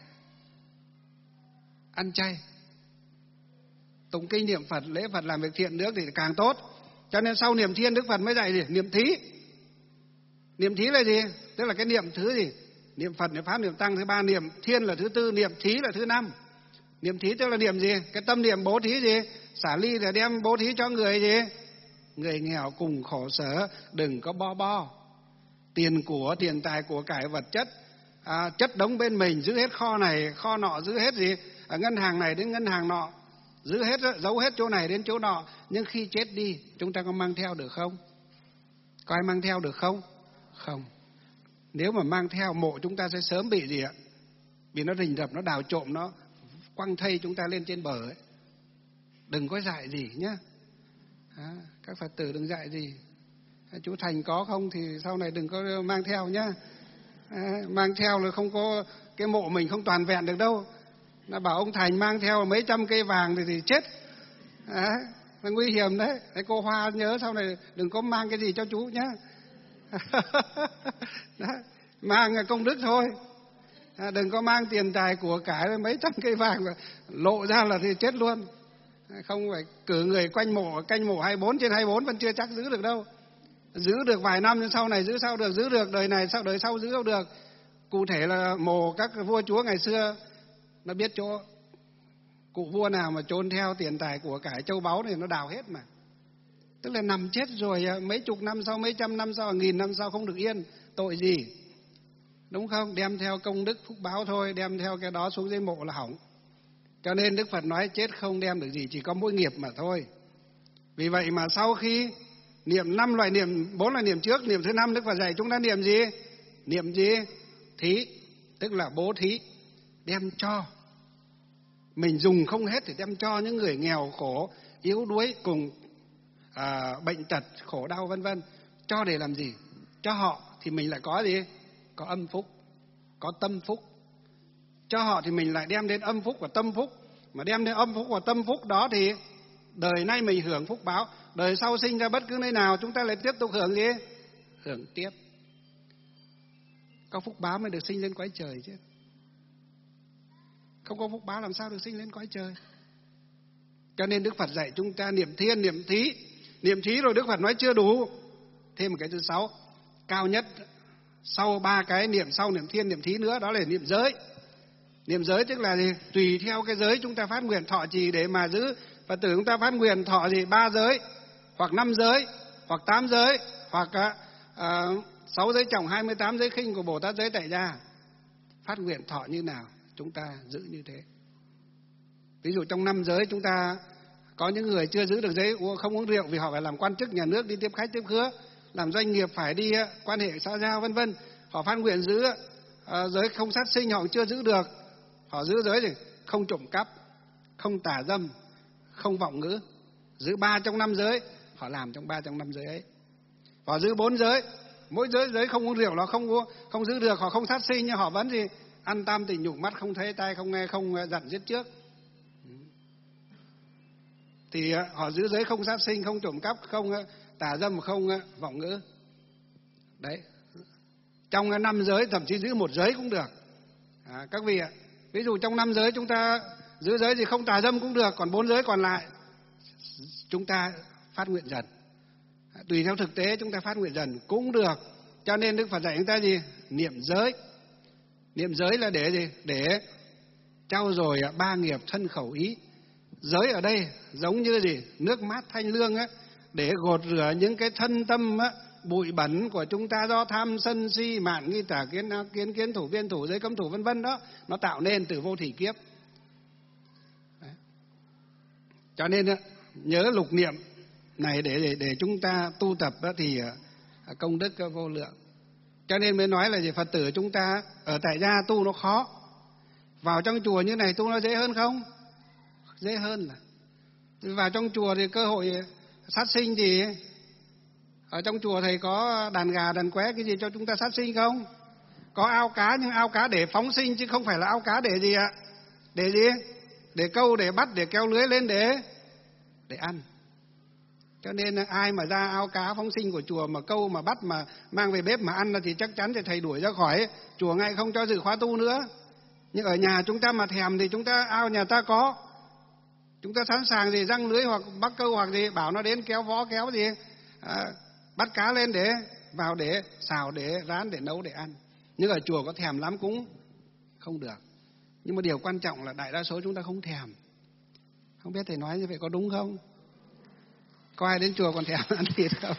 ăn chay, tụng kinh niệm Phật, lễ Phật, làm việc thiện nữa thì càng tốt. Cho nên sau niệm thiên, Đức Phật mới dạy gì? Niệm thí. Niệm thí là gì? Tức là cái niệm thứ gì? Niệm Phật, niệm Pháp, niệm Tăng thứ ba, niệm thiên là thứ tư, niệm thí là thứ năm. Niệm thí tức là niệm gì? Cái tâm niệm bố thí gì? Xả ly là đem bố thí cho người gì? Người nghèo cùng khổ sở, đừng có bo bo. Tiền của, tiền tài của cải vật chất, à, chất đống bên mình, giữ hết kho này, kho nọ, giữ hết gì? Ở ngân hàng này đến ngân hàng nọ, giữ hết, giấu hết chỗ này đến chỗ nọ. Nhưng khi chết đi, chúng ta có mang theo được không? Có ai mang theo được không? Không. Nếu mà mang theo, mộ chúng ta sẽ sớm bị gì ạ? Vì nó rình rập, nó đào trộm, nó quăng thây chúng ta lên trên bờ ấy. Đừng có dại gì nhá. À, các Phật tử đừng dại gì. À, chú Thành có không thì sau này đừng có mang theo nhá. À, mang theo là không có, cái mộ mình không toàn vẹn được đâu. Nó bảo ông Thành mang theo mấy trăm cây vàng thì, thì chết. À, nó nguy hiểm đấy. Đấy. Cô Hoa nhớ sau này đừng có mang cái gì cho chú nhá. Đó, mang công đức thôi. À, đừng có mang tiền tài của cải mấy trăm cây vàng mà lộ ra là thì chết luôn. Không phải cử người quanh mộ, canh mộ hai mươi bốn trên hai mươi bốn vẫn chưa chắc giữ được đâu. Giữ được vài năm nhưng sau này giữ sao được, giữ được đời này sau đời sau giữ đâu được. Cụ thể là mồ các vua chúa ngày xưa nó biết chỗ cụ vua nào mà chôn theo tiền tài của cải châu báu này nó đào hết mà. Tức là nằm chết rồi mấy chục năm sau, mấy trăm năm sau, nghìn năm sau không được yên. Tội gì? Đúng không? Đem theo công đức phúc báo thôi, đem theo cái đó xuống dưới mộ là hỏng. Cho nên Đức Phật nói chết không đem được gì, chỉ có mỗi nghiệp mà thôi. Vì vậy mà sau khi niệm năm loại niệm, bốn loại niệm trước, niệm thứ năm Đức Phật dạy chúng ta niệm gì? Niệm gì? Thí, tức là bố thí, đem cho. Mình dùng không hết thì đem cho những người nghèo khổ, yếu đuối, cùng à, bệnh tật, khổ đau vân vân. Cho để làm gì? Cho họ thì mình lại có gì? Có âm phúc, có tâm phúc. Cho họ thì mình lại đem đến âm phúc và tâm phúc. Mà đem đến âm phúc và tâm phúc đó thì đời nay mình hưởng phúc báo, đời sau sinh ra bất cứ nơi nào chúng ta lại tiếp tục hưởng gì? Hưởng tiếp. Có phúc báo mới được sinh lên cõi trời chứ. Không có phúc báo làm sao được sinh lên cõi trời. Cho nên Đức Phật dạy chúng ta niệm thiên, niệm thí. Niệm thí rồi Đức Phật nói chưa đủ, thêm một cái thứ sáu, cao nhất sau ba cái niệm sau niệm thiên, niệm thí nữa, đó là niệm giới. Niệm giới tức là gì? Tùy theo cái giới chúng ta phát nguyện thọ trì để mà giữ. Phật tử chúng ta phát nguyện thọ gì? Ba giới, hoặc năm giới, hoặc tám giới, hoặc à, sáu giới trọng, hai mươi tám giới khinh của Bồ Tát giới tại gia. Phát nguyện thọ như nào chúng ta giữ như thế. Ví dụ trong năm giới chúng ta có những người chưa giữ được giới không uống rượu vì họ phải làm quan chức nhà nước, đi tiếp khách tiếp khứa, làm doanh nghiệp phải đi quan hệ xã giao vân vân. Họ phát nguyện giữ uh, giới không sát sinh, họ chưa giữ được. Họ giữ giới gì? Không trộm cắp, không tà dâm, không vọng ngữ. Giữ ba trong năm giới, họ làm trong ba trong năm giới ấy. Họ giữ bốn giới, mỗi giới giới không uống rượu nó không uống, không giữ được. Họ không sát sinh nhưng họ vẫn gì? Ăn tam tình nhục, mắt không thấy, tai không nghe, không giận giết trước. Thì họ giữ giới không sát sinh, không trộm cắp, không tà dâm, không vọng ngữ. Đấy. Trong năm giới thậm chí giữ một giới cũng được. À, các vị ạ, ví dụ trong năm giới chúng ta giữ giới thì không tà dâm cũng được, còn bốn giới còn lại chúng ta phát nguyện dần. À, tùy theo thực tế chúng ta phát nguyện dần cũng được. Cho nên Đức Phật dạy chúng ta gì? Niệm giới. Niệm giới là để gì? Để trau dồi ba nghiệp thân khẩu ý. Giới ở đây giống như gì? Nước mát thanh lương á, để gột rửa những cái thân tâm á, bụi bẩn của chúng ta do tham sân si mạn nghi tà kiến kiến kiến thủ biên thủ giới cấm thủ vân vân đó, nó tạo nên từ vô thỉ kiếp. Đấy. Cho nên á, nhớ lục niệm này để để để chúng ta tu tập á, thì công đức vô lượng. Cho nên mới nói là gì? Phật tử chúng ta ở tại gia tu nó khó, vào trong chùa như này tu nó dễ hơn không? Dễ hơn. Là vào trong chùa thì cơ hội sát sinh thì ở trong chùa thầy có đàn gà đàn qué cái gì cho chúng ta sát sinh không? Có ao cá, nhưng ao cá để phóng sinh chứ không phải là ao cá để gì ạ? Để gì? Để câu, để bắt, để kéo lưới lên để để ăn. Cho nên ai mà ra ao cá phóng sinh của chùa mà câu mà bắt mà mang về bếp mà ăn thì chắc chắn thì thầy đuổi ra khỏi chùa ngay, không cho dự khóa tu nữa. Nhưng ở nhà chúng ta mà thèm thì chúng ta ao nhà ta có, chúng ta sẵn sàng gì răng lưới hoặc bắt câu hoặc gì, bảo nó đến kéo vó kéo gì à, bắt cá lên để vào để xào, để rán, để nấu, để ăn. Nhưng ở chùa có thèm lắm cũng không được. Nhưng mà điều quan trọng là đại đa số chúng ta không thèm. Không biết thầy nói như vậy có đúng không? Có ai đến chùa còn thèm ăn thịt không?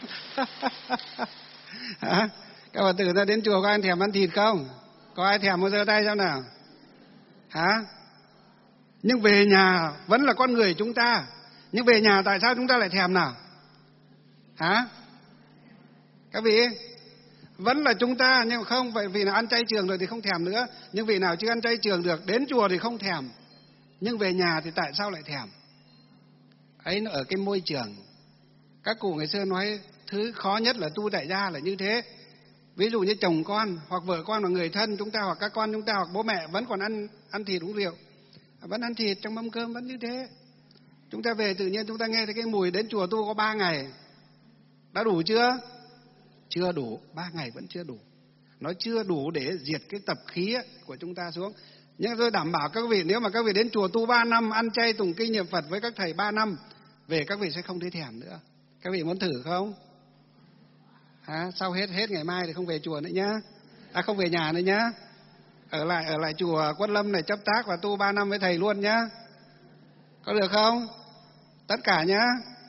Hả? Các Phật tử ta đến chùa có ai thèm ăn thịt không? Có ai thèm một giơ tay xem nào? Hả? Nhưng về nhà vẫn là con người chúng ta. Nhưng về nhà tại sao chúng ta lại thèm nào? Hả? Các vị, vẫn là chúng ta, nhưng không vậy vì là ăn chay trường rồi thì không thèm nữa. Nhưng vị nào chưa ăn chay trường được, đến chùa thì không thèm. Nhưng về nhà thì tại sao lại thèm? Ấy nó ở cái môi trường. Các cụ ngày xưa nói thứ khó nhất là tu tại gia là như thế. Ví dụ như chồng con hoặc vợ con hoặc người thân chúng ta hoặc các con chúng ta hoặc bố mẹ vẫn còn ăn ăn thịt uống rượu, vẫn ăn thịt trong mâm cơm vẫn như thế. Chúng ta về tự nhiên chúng ta nghe thấy cái mùi, đến chùa tu có ba ngày. Đã đủ chưa? Chưa đủ, ba ngày vẫn chưa đủ. Nó chưa đủ để diệt cái tập khí của chúng ta xuống. Nhưng tôi đảm bảo các vị, nếu mà các vị đến chùa tu ba năm, ăn chay tùng kinh niệm Phật với các thầy ba năm, về các vị sẽ không thấy thèm nữa. Các vị muốn thử không? À, sau hết hết ngày mai thì không về chùa nữa nhá. À, không về nhà nữa nhá. Ở lại ở lại chùa Quất Lâm này chấp tác và tu ba năm với thầy luôn nhá. Có được không? Tất cả nhá.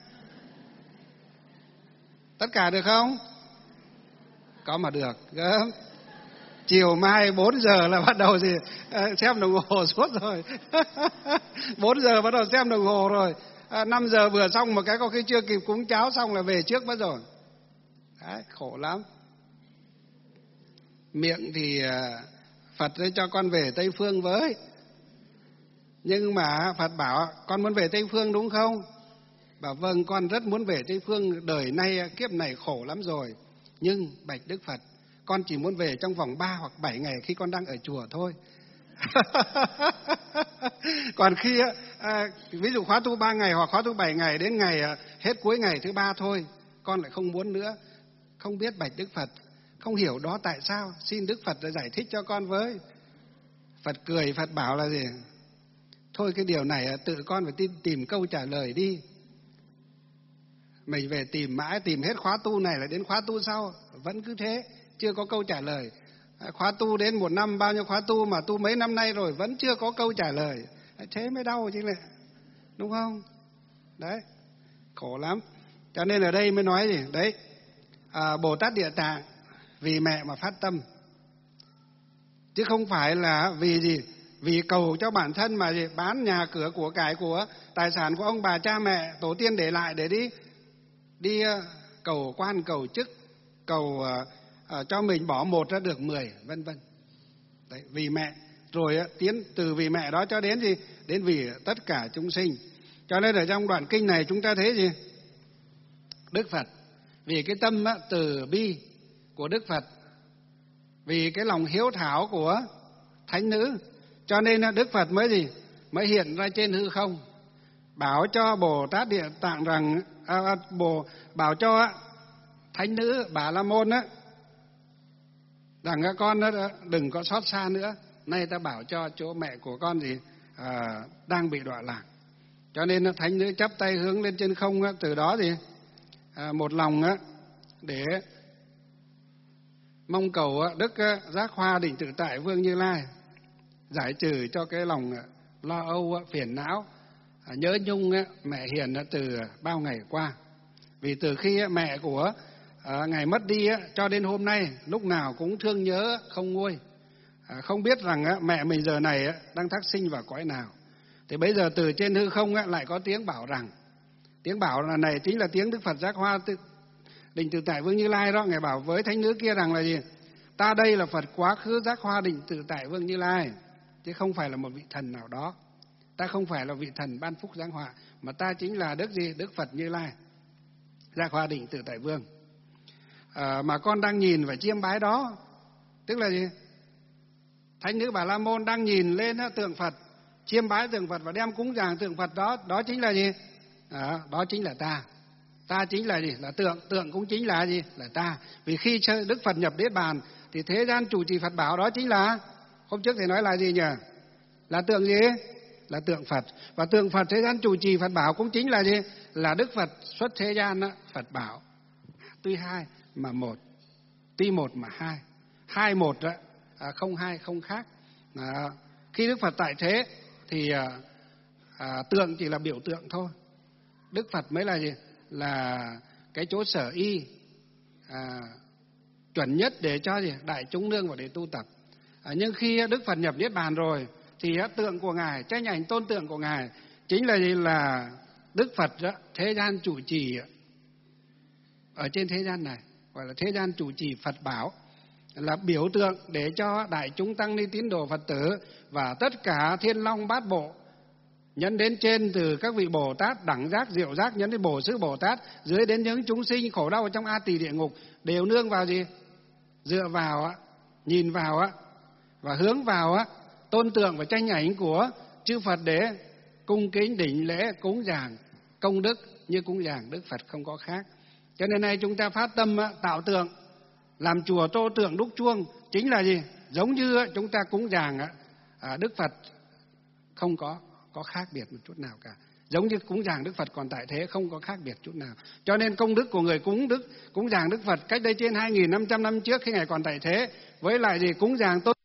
Tất cả được không? Có mà được. Gớm. Chiều mai bốn giờ là bắt đầu gì à, xem đồng hồ suốt rồi. bốn giờ bắt đầu xem đồng hồ rồi. À, năm giờ vừa xong một cái có khi chưa kịp cúng cháo xong là về trước mất rồi. Đấy, khổ lắm. Miệng thì Phật cho con về Tây Phương với. Nhưng mà Phật bảo con muốn về Tây Phương đúng không? Bảo vâng, con rất muốn về Tây Phương, đời nay kiếp này khổ lắm rồi. Nhưng bạch Đức Phật, con chỉ muốn về trong vòng ba hoặc bảy ngày khi con đang ở chùa thôi. Còn khi à, ví dụ khóa tu ba ngày hoặc khóa tu bảy ngày, đến ngày à, hết cuối ngày thứ ba thôi, con lại không muốn nữa. Không biết bạch Đức Phật, không hiểu đó tại sao, xin Đức Phật giải thích cho con với. Phật cười, Phật bảo là gì? Thôi cái điều này tự con phải tìm, tìm câu trả lời đi. Mình về tìm mãi, tìm hết khóa tu này là đến khóa tu sau vẫn cứ thế, chưa có câu trả lời. Khóa tu đến một năm bao nhiêu khóa tu mà tu mấy năm nay rồi vẫn chưa có câu trả lời. Thế mới đau chứ lại, đúng không? Đấy, khổ lắm. Cho nên ở đây mới nói gì? Đấy, à, Bồ Tát Địa Tạng vì mẹ mà phát tâm, chứ không phải là vì gì? Vì cầu cho bản thân mà gì? Bán nhà cửa của cải của tài sản của ông bà cha mẹ tổ tiên để lại để đi đi cầu quan cầu chức, cầu uh, uh, cho mình bỏ một ra được mười, vân vân. Đấy, vì mẹ rồi uh, tiến từ vì mẹ đó cho đến gì? Đến vì tất cả chúng sinh. Cho nên ở trong đoạn kinh này chúng ta thấy gì? Đức Phật vì cái tâm uh, từ bi của Đức Phật, vì cái lòng hiếu thảo của thánh nữ, cho nên uh, Đức Phật mới gì? Mới hiện ra trên hư không, bảo cho Bồ Tát Địa Tạng rằng à, bồ bảo cho thánh nữ Bà La Môn á rằng các con đó, đừng có xót xa nữa. Nay ta bảo cho chỗ mẹ của con gì à, đang bị đọa lạc. Cho nên thánh nữ chắp tay hướng lên trên không á, từ đó gì à, một lòng á, để mong cầu á, Đức á, Giác Hoa Định Tự Tại Vương Như Lai giải trừ cho cái lòng á, lo âu á, phiền não, à, nhớ nhung á, mẹ hiền á, từ bao ngày qua. Vì từ khi á, mẹ của à, ngài mất đi á, cho đến hôm nay lúc nào cũng thương nhớ không nguôi, à, không biết rằng á, mẹ mình giờ này á, đang thác sinh vào cõi nào. Thì bây giờ từ trên hư không á, lại có tiếng bảo rằng, tiếng bảo là này chính là tiếng Đức Phật Giác Hoa Định Tự Tại Vương Như Lai đó. Ngài bảo với thánh nữ kia rằng là gì? Ta đây là Phật quá khứ Giác Hoa Định Tự Tại Vương Như Lai, chứ không phải là một vị thần nào đó. Ta không phải là vị thần ban phúc giáng họa, mà ta chính là Đức gì? Đức Phật Như Lai, Giác Hoa Định Tự Tại Vương. À, mà con đang nhìn và chiêm bái đó, tức là gì? Thánh nữ Bà La Môn đang nhìn lên tượng Phật, chiêm bái tượng Phật và đem cúng dường tượng Phật đó, đó chính là gì? À, đó chính là ta. Ta chính là gì? Là tượng, tượng cũng chính là gì? Là ta. Vì khi Đức Phật nhập Niết Bàn thì thế gian chủ trì Phật bảo đó chính là, hôm trước thầy nói là gì nhỉ? Là tượng gì? Là tượng Phật. Và tượng Phật thế gian chủ trì Phật bảo cũng chính là gì? Là Đức Phật xuất thế gian đó, Phật bảo. Tuy hai mà một, tuy một mà hai, hai một đó, à, không hai không khác. À, khi Đức Phật tại thế thì à, à, tượng chỉ là biểu tượng thôi. Đức Phật mới là gì? Là cái chỗ sở y à, chuẩn nhất để cho gì? Đại chúng nương vào để tu tập. À, nhưng khi Đức Phật nhập Niết Bàn rồi thì tượng của Ngài, tranh ảnh tôn tượng của Ngài chính là gì? Là Đức Phật đó, thế gian chủ trì ở trên thế gian này, gọi là thế gian chủ trì Phật bảo, là biểu tượng để cho đại chúng tăng ni tín đồ Phật tử và tất cả thiên long bát bộ, nhấn đến trên từ các vị Bồ Tát đẳng giác, diệu giác, nhấn đến Bổ Sư Bồ Tát, dưới đến những chúng sinh khổ đau ở trong A Tỳ địa ngục, đều nương vào gì? Dựa vào á, nhìn vào á, và hướng vào á, tôn tượng và tranh ảnh của chư Phật để cung kính đảnh lễ cúng dường công đức như cúng dường Đức Phật không có khác. Cho nên nay chúng ta phát tâm á, tạo tượng, làm chùa tô tượng đúc chuông, chính là gì? Giống như á, chúng ta cúng dường á, à, Đức Phật không có có khác biệt một chút nào cả. Giống như cúng dường Đức Phật còn tại thế, không có khác biệt chút nào. Cho nên công đức của người cúng đức cúng dường Đức Phật cách đây trên hai nghìn năm trăm năm trước khi Ngài còn tại thế, với lại gì cúng dường tôi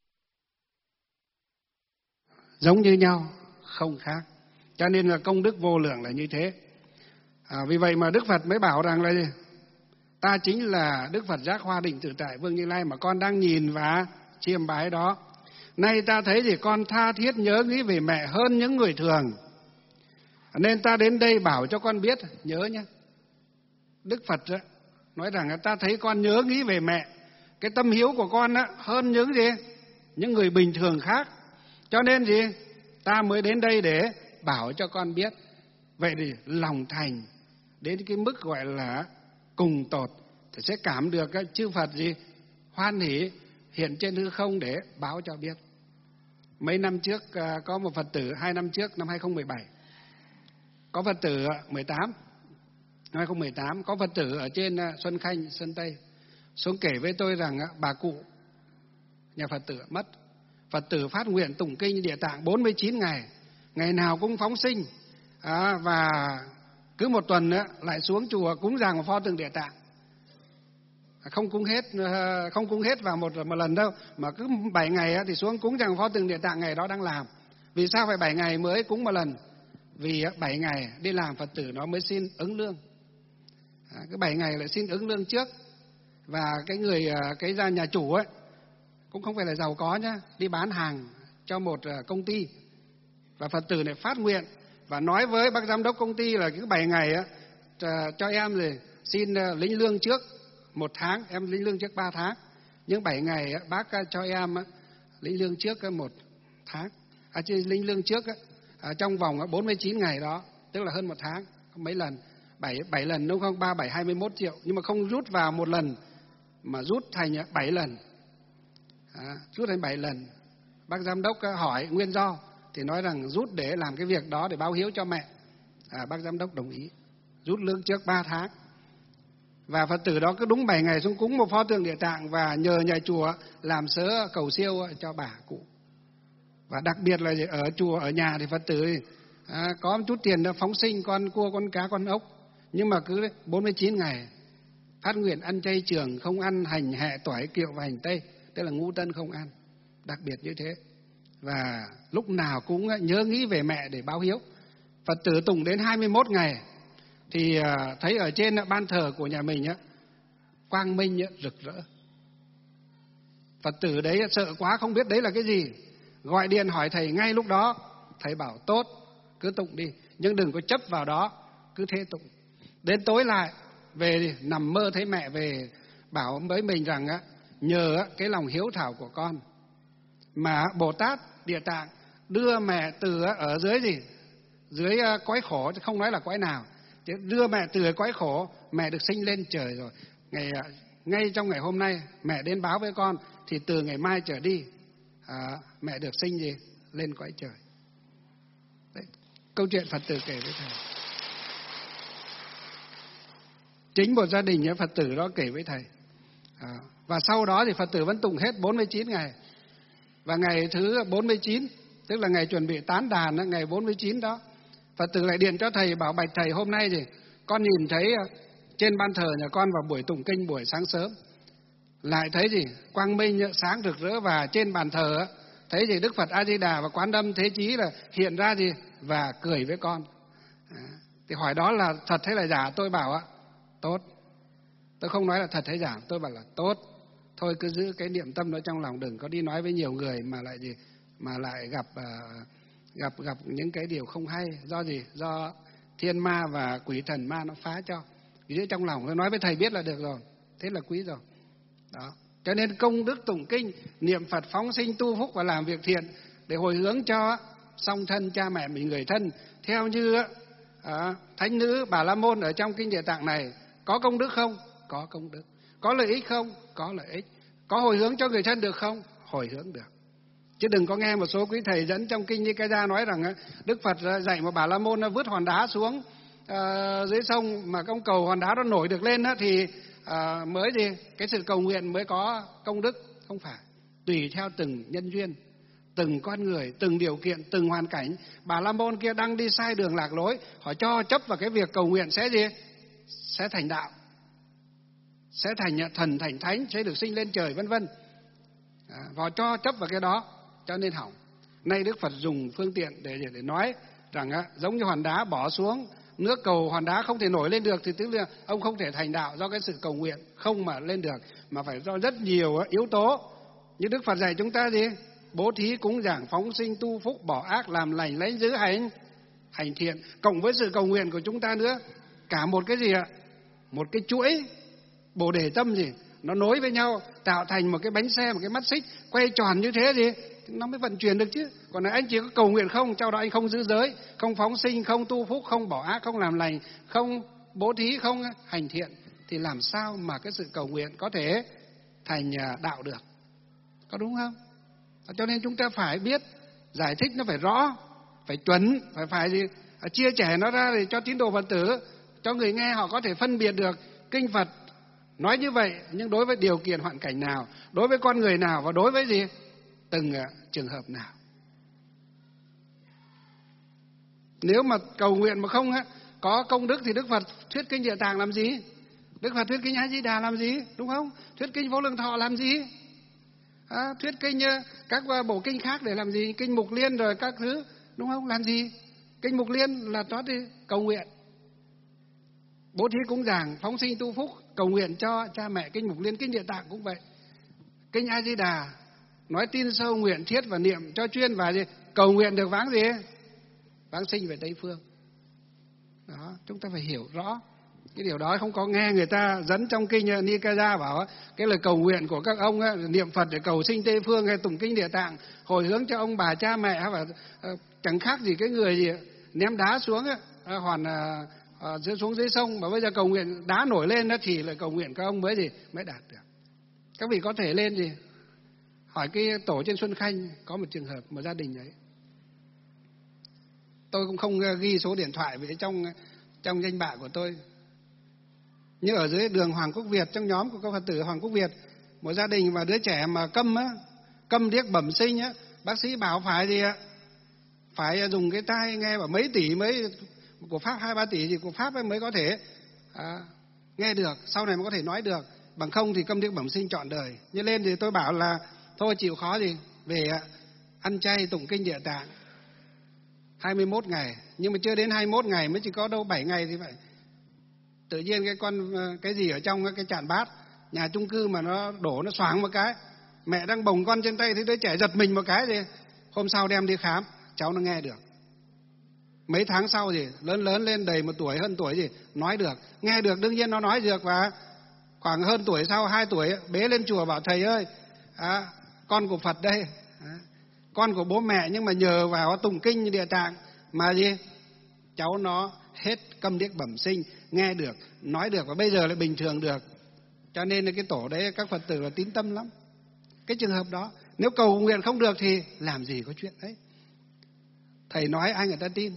giống như nhau, không khác. Cho nên là công đức vô lượng là như thế. À, vì vậy mà Đức Phật mới bảo rằng là gì? Ta chính là Đức Phật Giác Hoa Định Tự Tại Vương Như Lai mà con đang nhìn và chiêm bái đó. Nay ta thấy thì con tha thiết nhớ nghĩ về mẹ hơn những người thường, nên ta đến đây bảo cho con biết. Nhớ nhé, Đức Phật đó, nói rằng ta thấy con nhớ nghĩ về mẹ, cái tâm hiếu của con đó, hơn những gì những người bình thường khác. Cho nên gì ta mới đến đây để bảo cho con biết. Vậy thì lòng thành đến cái mức gọi là cùng tột thì sẽ cảm được cái chư Phật gì hoan hỷ hiện trên hư không để báo cho biết. Mấy năm trước có một Phật tử, hai năm trước năm hai không một bảy có Phật tử mười tám năm hai không một tám có Phật tử ở trên Xuân Khanh, Sơn Tây xuống kể với tôi rằng bà cụ nhà Phật tử mất. Phật tử phát nguyện tụng kinh Địa Tạng bốn mươi chín ngày, ngày nào cũng phóng sinh, à, và cứ một tuần nữa lại xuống chùa cúng dường một pho tượng Địa Tạng. Không cúng hết, không cúng hết vào một một lần đâu, mà cứ bảy ngày thì xuống cúng dường pho tượng Địa Tạng ngày đó đang làm. Vì sao phải bảy ngày mới cúng một lần? Vì bảy ngày đi làm Phật tử nó mới xin ứng lương. À, cái bảy ngày lại xin ứng lương trước. Và cái người cái gia nhà chủ ấy cũng không phải là giàu có nhá, đi bán hàng cho một công ty. Và Phật tử này phát nguyện và nói với bác giám đốc công ty là cái bảy ngày á cho em thì xin lĩnh lương trước một tháng, em lĩnh lương trước ba tháng. Nhưng bảy ngày á, bác cho em á, lĩnh lương trước một tháng. À, chứ lĩnh lương trước á, à, trong vòng bốn mươi chín ngày đó, tức là hơn một tháng, mấy lần, bảy bảy lần đúng không? ba bảy hai mươi mốt triệu, nhưng mà không rút vào một lần mà rút thành bảy lần. À, rút thành bảy lần. Bác giám đốc hỏi nguyên do thì nói rằng rút để làm cái việc đó để báo hiếu cho mẹ. À, bác giám đốc đồng ý rút lương trước ba tháng. Và Phật tử đó cứ đúng bảy ngày xuống cúng một pho tượng Địa Tạng và nhờ nhà chùa làm sớ cầu siêu cho bà cụ. Và đặc biệt là ở chùa, ở nhà thì Phật tử à, có một chút tiền đó phóng sinh con cua, con cá, con ốc. Nhưng mà cứ bốn mươi chín ngày phát nguyện ăn chay trường, không ăn hành, hẹ, tỏi, kiệu và hành tây, tức là ngũ tân không ăn, đặc biệt như thế. Và lúc nào cũng nhớ nghĩ về mẹ để báo hiếu. Phật tử tụng đến hai mươi mốt ngày thì thấy ở trên ban thờ của nhà mình quang minh rực rỡ. Phật tử đấy sợ quá không biết đấy là cái gì, gọi điện hỏi thầy ngay lúc đó. Thầy bảo tốt, cứ tụng đi, nhưng đừng có chấp vào đó, cứ thế tụng. Đến tối lại về nằm mơ thấy mẹ về bảo với mình rằng nhờ cái lòng hiếu thảo của con mà Bồ Tát Địa Tạng đưa mẹ từ ở dưới gì dưới cõi khổ, không nói là cõi nào, đưa mẹ từ cõi khổ, mẹ được sinh lên trời rồi. Ngày ngay trong ngày hôm nay mẹ đến báo với con thì từ ngày mai trở đi à, mẹ được sinh gì lên cõi trời. Đấy, câu chuyện Phật tử kể với thầy. Chính một gia đình Phật tử đó kể với thầy. À, và sau đó thì Phật tử vẫn tụng hết bốn mươi chín ngày. Và ngày thứ bốn mươi chín, tức là ngày chuẩn bị tán đàn, ngày bốn mươi chín đó, Phật tử lại điện cho thầy bảo bạch thầy, hôm nay thì con nhìn thấy trên ban thờ nhà con vào buổi tụng kinh buổi sáng sớm, lại thấy gì quang minh sáng rực rỡ, và trên bàn thờ thấy gì Đức Phật A Di Đà và Quán Âm Thế Chí là hiện ra gì và cười với con. À, thì hỏi đó là thật hay là giả? Tôi bảo ạ tốt. Tôi không nói là thật hay giả, tôi bảo là tốt. Thôi cứ giữ cái niệm tâm đó trong lòng, đừng có đi nói với nhiều người mà lại gì mà lại gặp uh, gặp gặp những cái điều không hay. Do gì? Do thiên ma và quỷ thần ma nó phá cho. Giữ trong lòng, tôi nói với thầy biết là được rồi, thế là quý rồi. Đó. Cho nên công đức tụng kinh, niệm Phật, phóng sinh, tu phúc và làm việc thiện để hồi hướng cho song thân cha mẹ mình, người thân, theo như à, thánh nữ Bà La Môn ở trong kinh Địa Tạng này. Có công đức không? Có công đức. Có lợi ích không? Có lợi ích. Có hồi hướng cho người thân được không? Hồi hướng được. Chứ đừng có nghe một số quý thầy dẫn trong kinh Như Ca Gia nói rằng Đức Phật dạy một Bà La Môn nó vứt hòn đá xuống uh, dưới sông, mà ông cầu hòn đá nó nổi được lên đó, thì uh, mới gì cái sự cầu nguyện mới có công đức. Không phải. Tùy theo từng nhân duyên, từng con người, từng điều kiện, từng hoàn cảnh. Bà La Môn kia đang đi sai đường lạc lối, họ cho chấp vào cái việc cầu nguyện sẽ gì? Sẽ thành đạo, sẽ thành thần, thành thánh, sẽ được sinh lên trời, vân vân. À, và cho chấp vào cái đó, cho nên hỏng. Nay Đức Phật dùng phương tiện để để nói rằng á, giống như hòn đá bỏ xuống nước cầu, hòn đá không thể nổi lên được, thì tức là ông không thể thành đạo do cái sự cầu nguyện không mà lên được, mà phải do rất nhiều yếu tố. Như Đức Phật dạy chúng ta gì? Bố thí, cúng dường, phóng sinh, tu phúc, bỏ ác, làm lành, lấy giữ, hành hành thiện, cộng với sự cầu nguyện của chúng ta nữa, cả một cái gì ạ? Một cái chuỗi bồ đề tâm gì, nó nối với nhau tạo thành một cái bánh xe, một cái mắt xích quay tròn như thế gì, nó mới vận chuyển được chứ. Còn là anh chỉ có cầu nguyện không, trong đó anh không giữ giới, không phóng sinh, không tu phúc, không bỏ ác, không làm lành, không bố thí, không hành thiện, thì làm sao mà cái sự cầu nguyện có thể thành đạo được? Có đúng không? Cho nên chúng ta phải biết giải thích nó phải rõ, phải chuẩn, phải phải gì chia sẻ nó ra để cho tín đồ Phật tử, cho người nghe họ có thể phân biệt được kinh Phật nói như vậy, nhưng đối với điều kiện hoàn cảnh nào, đối với con người nào, và đối với gì từng trường hợp nào. Nếu mà cầu nguyện mà không có công đức thì Đức Phật thuyết kinh Địa Tạng làm gì? Đức Phật thuyết kinh A Di Đà làm gì? Đúng không? Thuyết kinh Vô Lượng Thọ làm gì? À, thuyết kinh các bộ kinh khác để làm gì? Kinh Mục Liên rồi các thứ, đúng không? Làm gì? Kinh Mục Liên là cho đi cầu nguyện, bố thí cúng dường, phóng sinh tu phúc, cầu nguyện cho cha mẹ. Kinh Mục Liên, kinh Địa Tạng cũng vậy. Kinh A Di Đà nói tin sâu, nguyện thiết và niệm cho chuyên, và gì? Cầu nguyện được vãng gì? Vãng sinh về Tây Phương. Đó, chúng ta phải hiểu rõ cái điều đó. Không có nghe người ta dẫn trong kinh Nikaya bảo cái lời cầu nguyện của các ông ấy, niệm Phật để cầu sinh Tây Phương hay tụng kinh Địa Tạng hồi hướng cho ông bà cha mẹ, và uh, chẳng khác gì cái người gì ném đá xuống ấy, uh, hoàn uh, uh, xuống dưới sông, mà bây giờ cầu nguyện đá nổi lên đó thì lời cầu nguyện các ông mới gì mới đạt được. Các vị có thể lên gì hỏi cái tổ trên Xuân Khanh, có một trường hợp một gia đình ấy, tôi cũng không ghi số điện thoại vì trong trong danh bạ của tôi, như ở dưới đường Hoàng Quốc Việt, trong nhóm của các Phật tử Hoàng Quốc Việt, một gia đình mà đứa trẻ mà câm á, câm điếc bẩm sinh á, bác sĩ bảo phải gì ạ, phải dùng cái tai nghe, bảo mấy tỷ mới của Pháp, hai ba tỷ gì của Pháp ấy mới có thể à, nghe được, sau này mới có thể nói được, bằng không thì câm điếc bẩm sinh trọn đời. Như lên thì tôi bảo là thôi chịu khó gì về ăn chay tụng kinh Địa Tạng hai mươi mốt ngày, nhưng mà chưa đến hai mươi mốt ngày, mới chỉ có đâu bảy ngày thì vậy. Tự nhiên cái con cái gì ở trong cái chạn bát nhà chung cư mà nó đổ, nó xoáng một cái, mẹ đang bồng con trên tay thì đứa trẻ giật mình một cái, thì hôm sau đem đi khám, cháu nó nghe được. Mấy tháng sau gì lớn lớn lên đầy một tuổi hơn tuổi gì nói được, nghe được, đương nhiên nó nói được. Và khoảng hơn tuổi sau, hai tuổi bế lên chùa bảo thầy ơi, à, con của Phật đây, à, con của bố mẹ, nhưng mà nhờ vào tụng kinh Địa Tạng mà gì cháu nó hết câm điếc bẩm sinh, nghe được, nói được, và bây giờ lại bình thường được. Cho nên cái tổ đấy các Phật tử là tín tâm lắm. Cái trường hợp đó nếu cầu nguyện không được thì làm gì có chuyện đấy. Thầy nói ai người ta tin,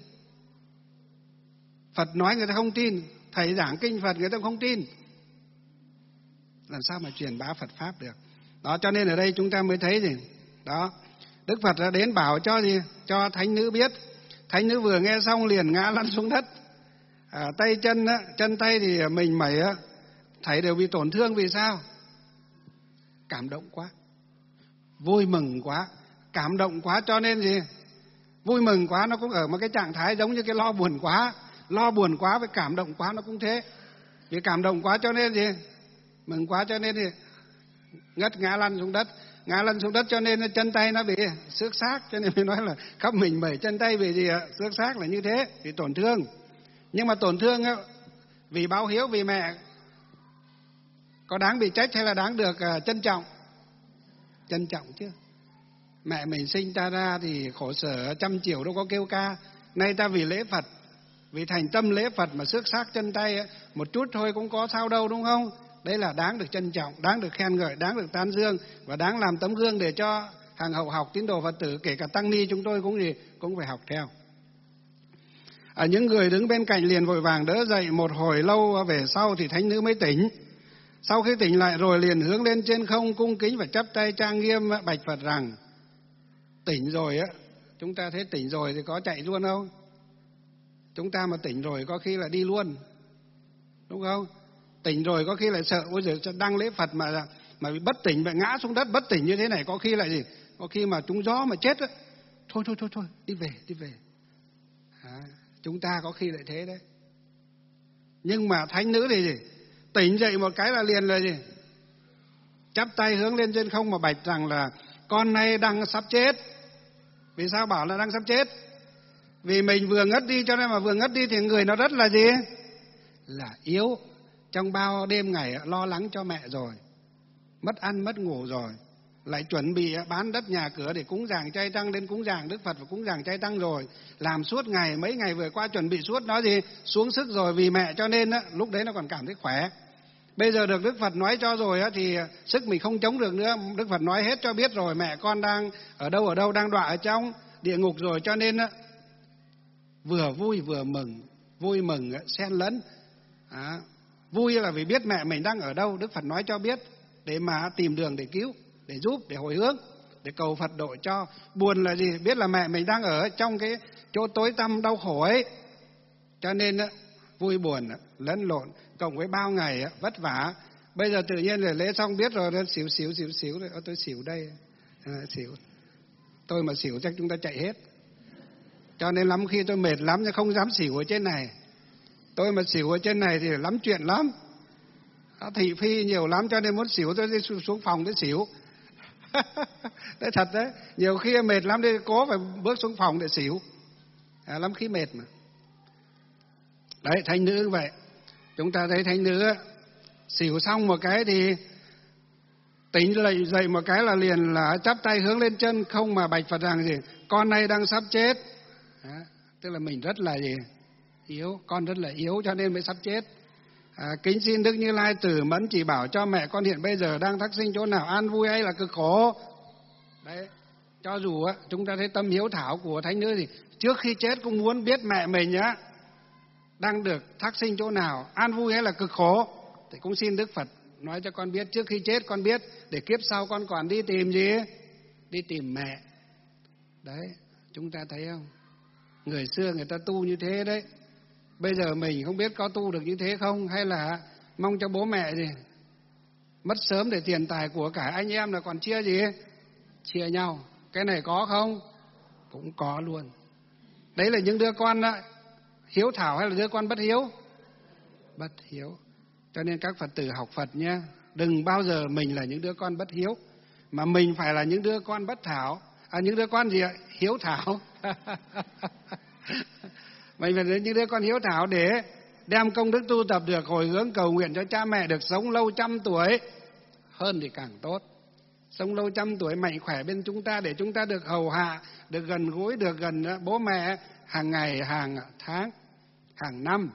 Phật nói người ta không tin, thầy giảng kinh Phật người ta không tin, làm sao mà truyền bá Phật pháp được. Đó, cho nên ở đây chúng ta mới thấy gì đó, Đức Phật đã đến bảo cho gì cho thánh nữ biết. Thánh nữ vừa nghe xong liền ngã lăn xuống đất, à, tay chân á, chân tay thì mình mẩy á, thấy đều bị tổn thương. Vì sao? Cảm động quá, vui mừng quá, cảm động quá, cho nên gì vui mừng quá nó cũng ở một cái trạng thái giống như cái lo buồn quá. Lo buồn quá với cảm động quá nó cũng thế. Vì cảm động quá cho nên gì mừng quá, cho nên thì ngất ngã lăn xuống đất. Ngã lăn xuống đất cho nên chân tay nó bị xước xác, cho nên mới nói là khắp mình bảy chân tay vì gì ạ? Xước xác là như thế, vì tổn thương. Nhưng mà tổn thương á, vì báo hiếu, vì mẹ, có đáng bị trách hay là đáng được uh, trân trọng? Trân trọng chứ. Mẹ mình sinh ta ra thì khổ sở trăm triệu đâu có kêu ca. Nay ta vì lễ Phật, vì thành tâm lễ Phật mà xước xác chân tay một chút thôi cũng có sao đâu, đúng không? Đấy là đáng được trân trọng, đáng được khen ngợi, đáng được tán dương, và đáng làm tấm gương để cho hàng hậu học tín đồ Phật tử, kể cả tăng ni chúng tôi cũng gì cũng phải học theo. Ở những người đứng bên cạnh liền vội vàng đỡ dậy. Một hồi lâu về sau thì thánh nữ mới tỉnh. Sau khi tỉnh lại rồi liền hướng lên trên không cung kính và chắp tay trang nghiêm bạch Phật rằng: Tỉnh rồi á, chúng ta thấy tỉnh rồi thì có chạy luôn không? Chúng ta mà tỉnh rồi có khi là đi luôn, đúng không? Tỉnh rồi có khi lại sợ, ôi giời, đăng lễ Phật mà mà bị bất tỉnh, bị ngã xuống đất bất tỉnh như thế này, có khi lại gì? Có khi mà trúng gió mà chết á. Thôi thôi thôi thôi, đi về, đi về. À, chúng ta có khi lại thế đấy. Nhưng mà thánh nữ thì gì? Tỉnh dậy một cái là liền là gì? Chắp tay hướng lên trên không mà bạch rằng là con nay đang sắp chết. Vì sao bảo là đang sắp chết? Vì mình vừa ngất đi, cho nên mà vừa ngất đi thì người nó rất là gì? Là yếu. Trong bao đêm ngày lo lắng cho mẹ rồi, mất ăn mất ngủ rồi, lại chuẩn bị bán đất nhà cửa để cúng dường chay tăng, đến cúng dường Đức Phật và cúng dường chay tăng rồi, làm suốt ngày, mấy ngày vừa qua chuẩn bị suốt, nó gì xuống sức rồi vì mẹ, cho nên á, lúc đấy nó còn cảm thấy khỏe. Bây giờ được Đức Phật nói cho rồi á, thì sức mình không chống được nữa. Đức Phật nói hết cho biết rồi, mẹ con đang ở đâu ở đâu, đang đọa ở trong địa ngục rồi, cho nên á, vừa vui vừa mừng, vui mừng xen lẫn. À, vui là vì biết mẹ mình đang ở đâu, Đức Phật nói cho biết để mà tìm đường để cứu, để giúp, để hồi hướng, để cầu Phật độ cho. Buồn là gì? Biết là mẹ mình đang ở trong cái chỗ tối tăm đau khổ ấy, cho nên á, vui buồn lẫn lộn, cộng với bao ngày vất vả. Bây giờ tự nhiên là lễ xong biết rồi, xỉu xỉu xỉu xỉu rồi, tôi xỉu đây, à, xỉu. Tôi mà xỉu chắc chúng ta chạy hết. Cho nên lắm khi tôi mệt lắm nhưng không dám xỉu ở trên này. Tôi mà xỉu ở trên này thì lắm chuyện lắm, thị phi nhiều lắm, cho nên muốn xỉu tôi đi xuống phòng để xỉu. Đấy thật đấy, nhiều khi mệt lắm đi cố phải bước xuống phòng để xỉu, à, lắm khi mệt mà. Đấy, thánh nữ như vậy. Chúng ta thấy thánh nữ xỉu xong một cái thì tỉnh dậy dậy một cái là liền là chắp tay hướng lên chân không mà bạch Phật rằng gì? Con này đang sắp chết. Đó, tức là mình rất là gì? Yếu, con rất là yếu cho nên mới sắp chết. À, kính xin Đức Như Lai tử mẫn chỉ bảo cho mẹ con hiện bây giờ đang thắc sinh chỗ nào, an vui hay là cực khổ. Đấy, cho dù á, chúng ta thấy tâm hiếu thảo của thánh nữ thì trước khi chết cũng muốn biết mẹ mình á đang được thác sinh chỗ nào, an vui hay là cực khổ, thì cũng xin Đức Phật nói cho con biết, trước khi chết con biết, để kiếp sau con còn đi tìm gì? Đi tìm mẹ. Đấy, chúng ta thấy không? Người xưa người ta tu như thế đấy. Bây giờ mình không biết có tu được như thế không, hay là mong cho bố mẹ gì mất sớm để tiền tài của cả anh em là còn chia gì? Chia nhau. Cái này có không? Cũng có luôn. Đấy là những đứa con đó, hiếu thảo hay là đứa con bất hiếu? Bất hiếu. Cho nên các Phật tử học Phật nhé, đừng bao giờ mình là những đứa con bất hiếu, mà mình phải là những đứa con bất thảo. À, những đứa con gì ạ? Hiếu thảo. Mình phải là những đứa con hiếu thảo để đem công đức tu tập được, hồi hướng cầu nguyện cho cha mẹ được sống lâu trăm tuổi, hơn thì càng tốt. Sống lâu trăm tuổi mạnh khỏe bên chúng ta, để chúng ta được hầu hạ, được gần gũi, được gần bố mẹ hàng ngày, hàng tháng, hàng năm.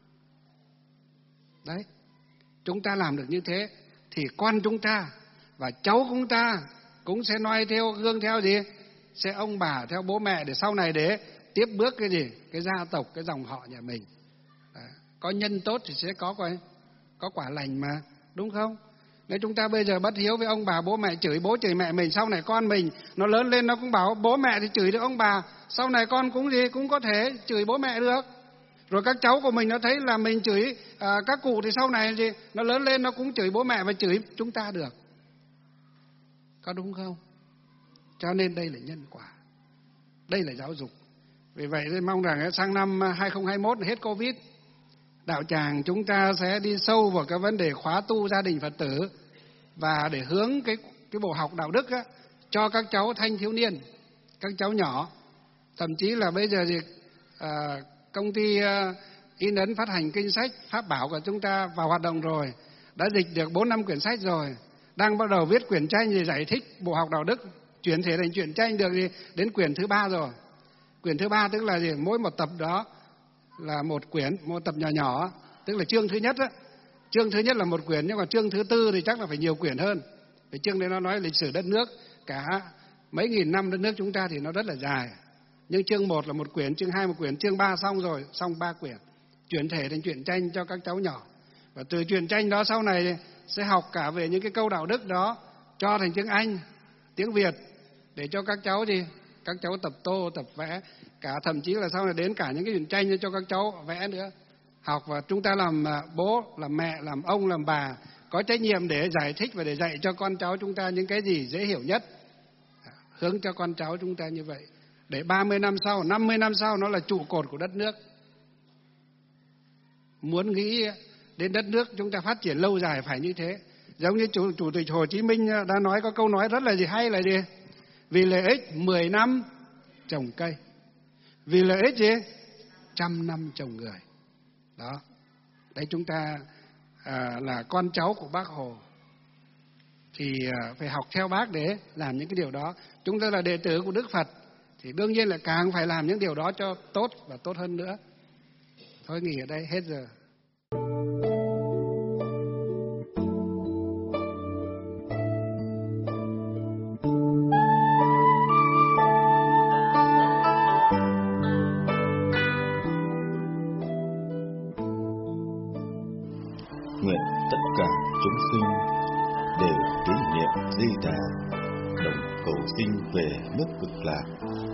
Đấy, chúng ta làm được như thế thì con chúng ta và cháu chúng ta cũng sẽ noi theo, gương theo gì? Sẽ ông bà theo bố mẹ, để sau này để tiếp bước cái gì? Cái gia tộc, cái dòng họ nhà mình. Đấy. Có nhân tốt thì sẽ có coi, có quả lành mà, đúng không? Nếu chúng ta bây giờ bất hiếu với ông bà bố mẹ, chửi bố chửi mẹ mình, sau này con mình nó lớn lên nó cũng bảo bố mẹ thì chửi được ông bà, sau này con cũng gì cũng có thể chửi bố mẹ được. Rồi các cháu của mình nó thấy là mình chửi à, các cụ thì sau này gì nó lớn lên nó cũng chửi bố mẹ và chửi chúng ta được. Có đúng không? Cho nên đây là nhân quả, đây là giáo dục. Vì vậy tôi mong rằng sang năm hai không hai mốt hết Covid, đạo tràng chúng ta sẽ đi sâu vào cái vấn đề khóa tu gia đình Phật tử, và để hướng cái cái bộ học đạo đức á, cho các cháu thanh thiếu niên, các cháu nhỏ. Thậm chí là bây giờ thì à, công ty à, in ấn phát hành kinh sách pháp bảo của chúng ta vào hoạt động rồi, đã dịch được bốn năm quyển sách rồi, đang bắt đầu viết quyển tranh để giải thích bộ học đạo đức, chuyển thể thành truyện tranh được gì đến quyển thứ ba rồi. Quyển thứ ba tức là gì? Mỗi một tập đó là một quyển, một tập nhỏ nhỏ, tức là chương thứ nhất á. Chương thứ nhất là một quyển, nhưng mà chương thứ tư thì chắc là phải nhiều quyển hơn. Vì chương đấy nó nói lịch sử đất nước, cả mấy nghìn năm đất nước chúng ta thì nó rất là dài. Nhưng chương một là một quyển, chương hai một quyển, chương ba xong rồi, xong ba quyển. Chuyển thể thành truyện tranh cho các cháu nhỏ. Và từ truyện tranh đó sau này sẽ học cả về những cái câu đạo đức đó, cho thành tiếng Anh, tiếng Việt, để cho các cháu gì, các cháu tập tô, tập vẽ, cả thậm chí là sau này đến cả những cái truyện tranh cho các cháu vẽ nữa. Học và chúng ta làm bố, làm mẹ, làm ông, làm bà có trách nhiệm để giải thích và để dạy cho con cháu chúng ta những cái gì dễ hiểu nhất, hướng cho con cháu chúng ta như vậy, để ba mươi năm sau, năm mươi năm sau nó là trụ cột của đất nước. Muốn nghĩ đến đất nước chúng ta phát triển lâu dài phải như thế. Giống như chủ, chủ tịch Hồ Chí Minh đã nói, có câu nói rất là gì hay là gì? Vì lợi ích mười năm trồng cây, vì lợi ích gì? Trăm năm trồng người. Đó. Đấy, chúng ta à, là con cháu của Bác Hồ thì à, phải học theo Bác để làm những cái điều đó. Chúng ta là đệ tử của Đức Phật thì đương nhiên là càng phải làm những điều đó cho tốt và tốt hơn nữa. Thôi nghỉ ở đây, hết giờ. Nguyện tất cả chúng sinh đều tín niệm Di Đà, đồng cầu sinh về nước Cực Lạc.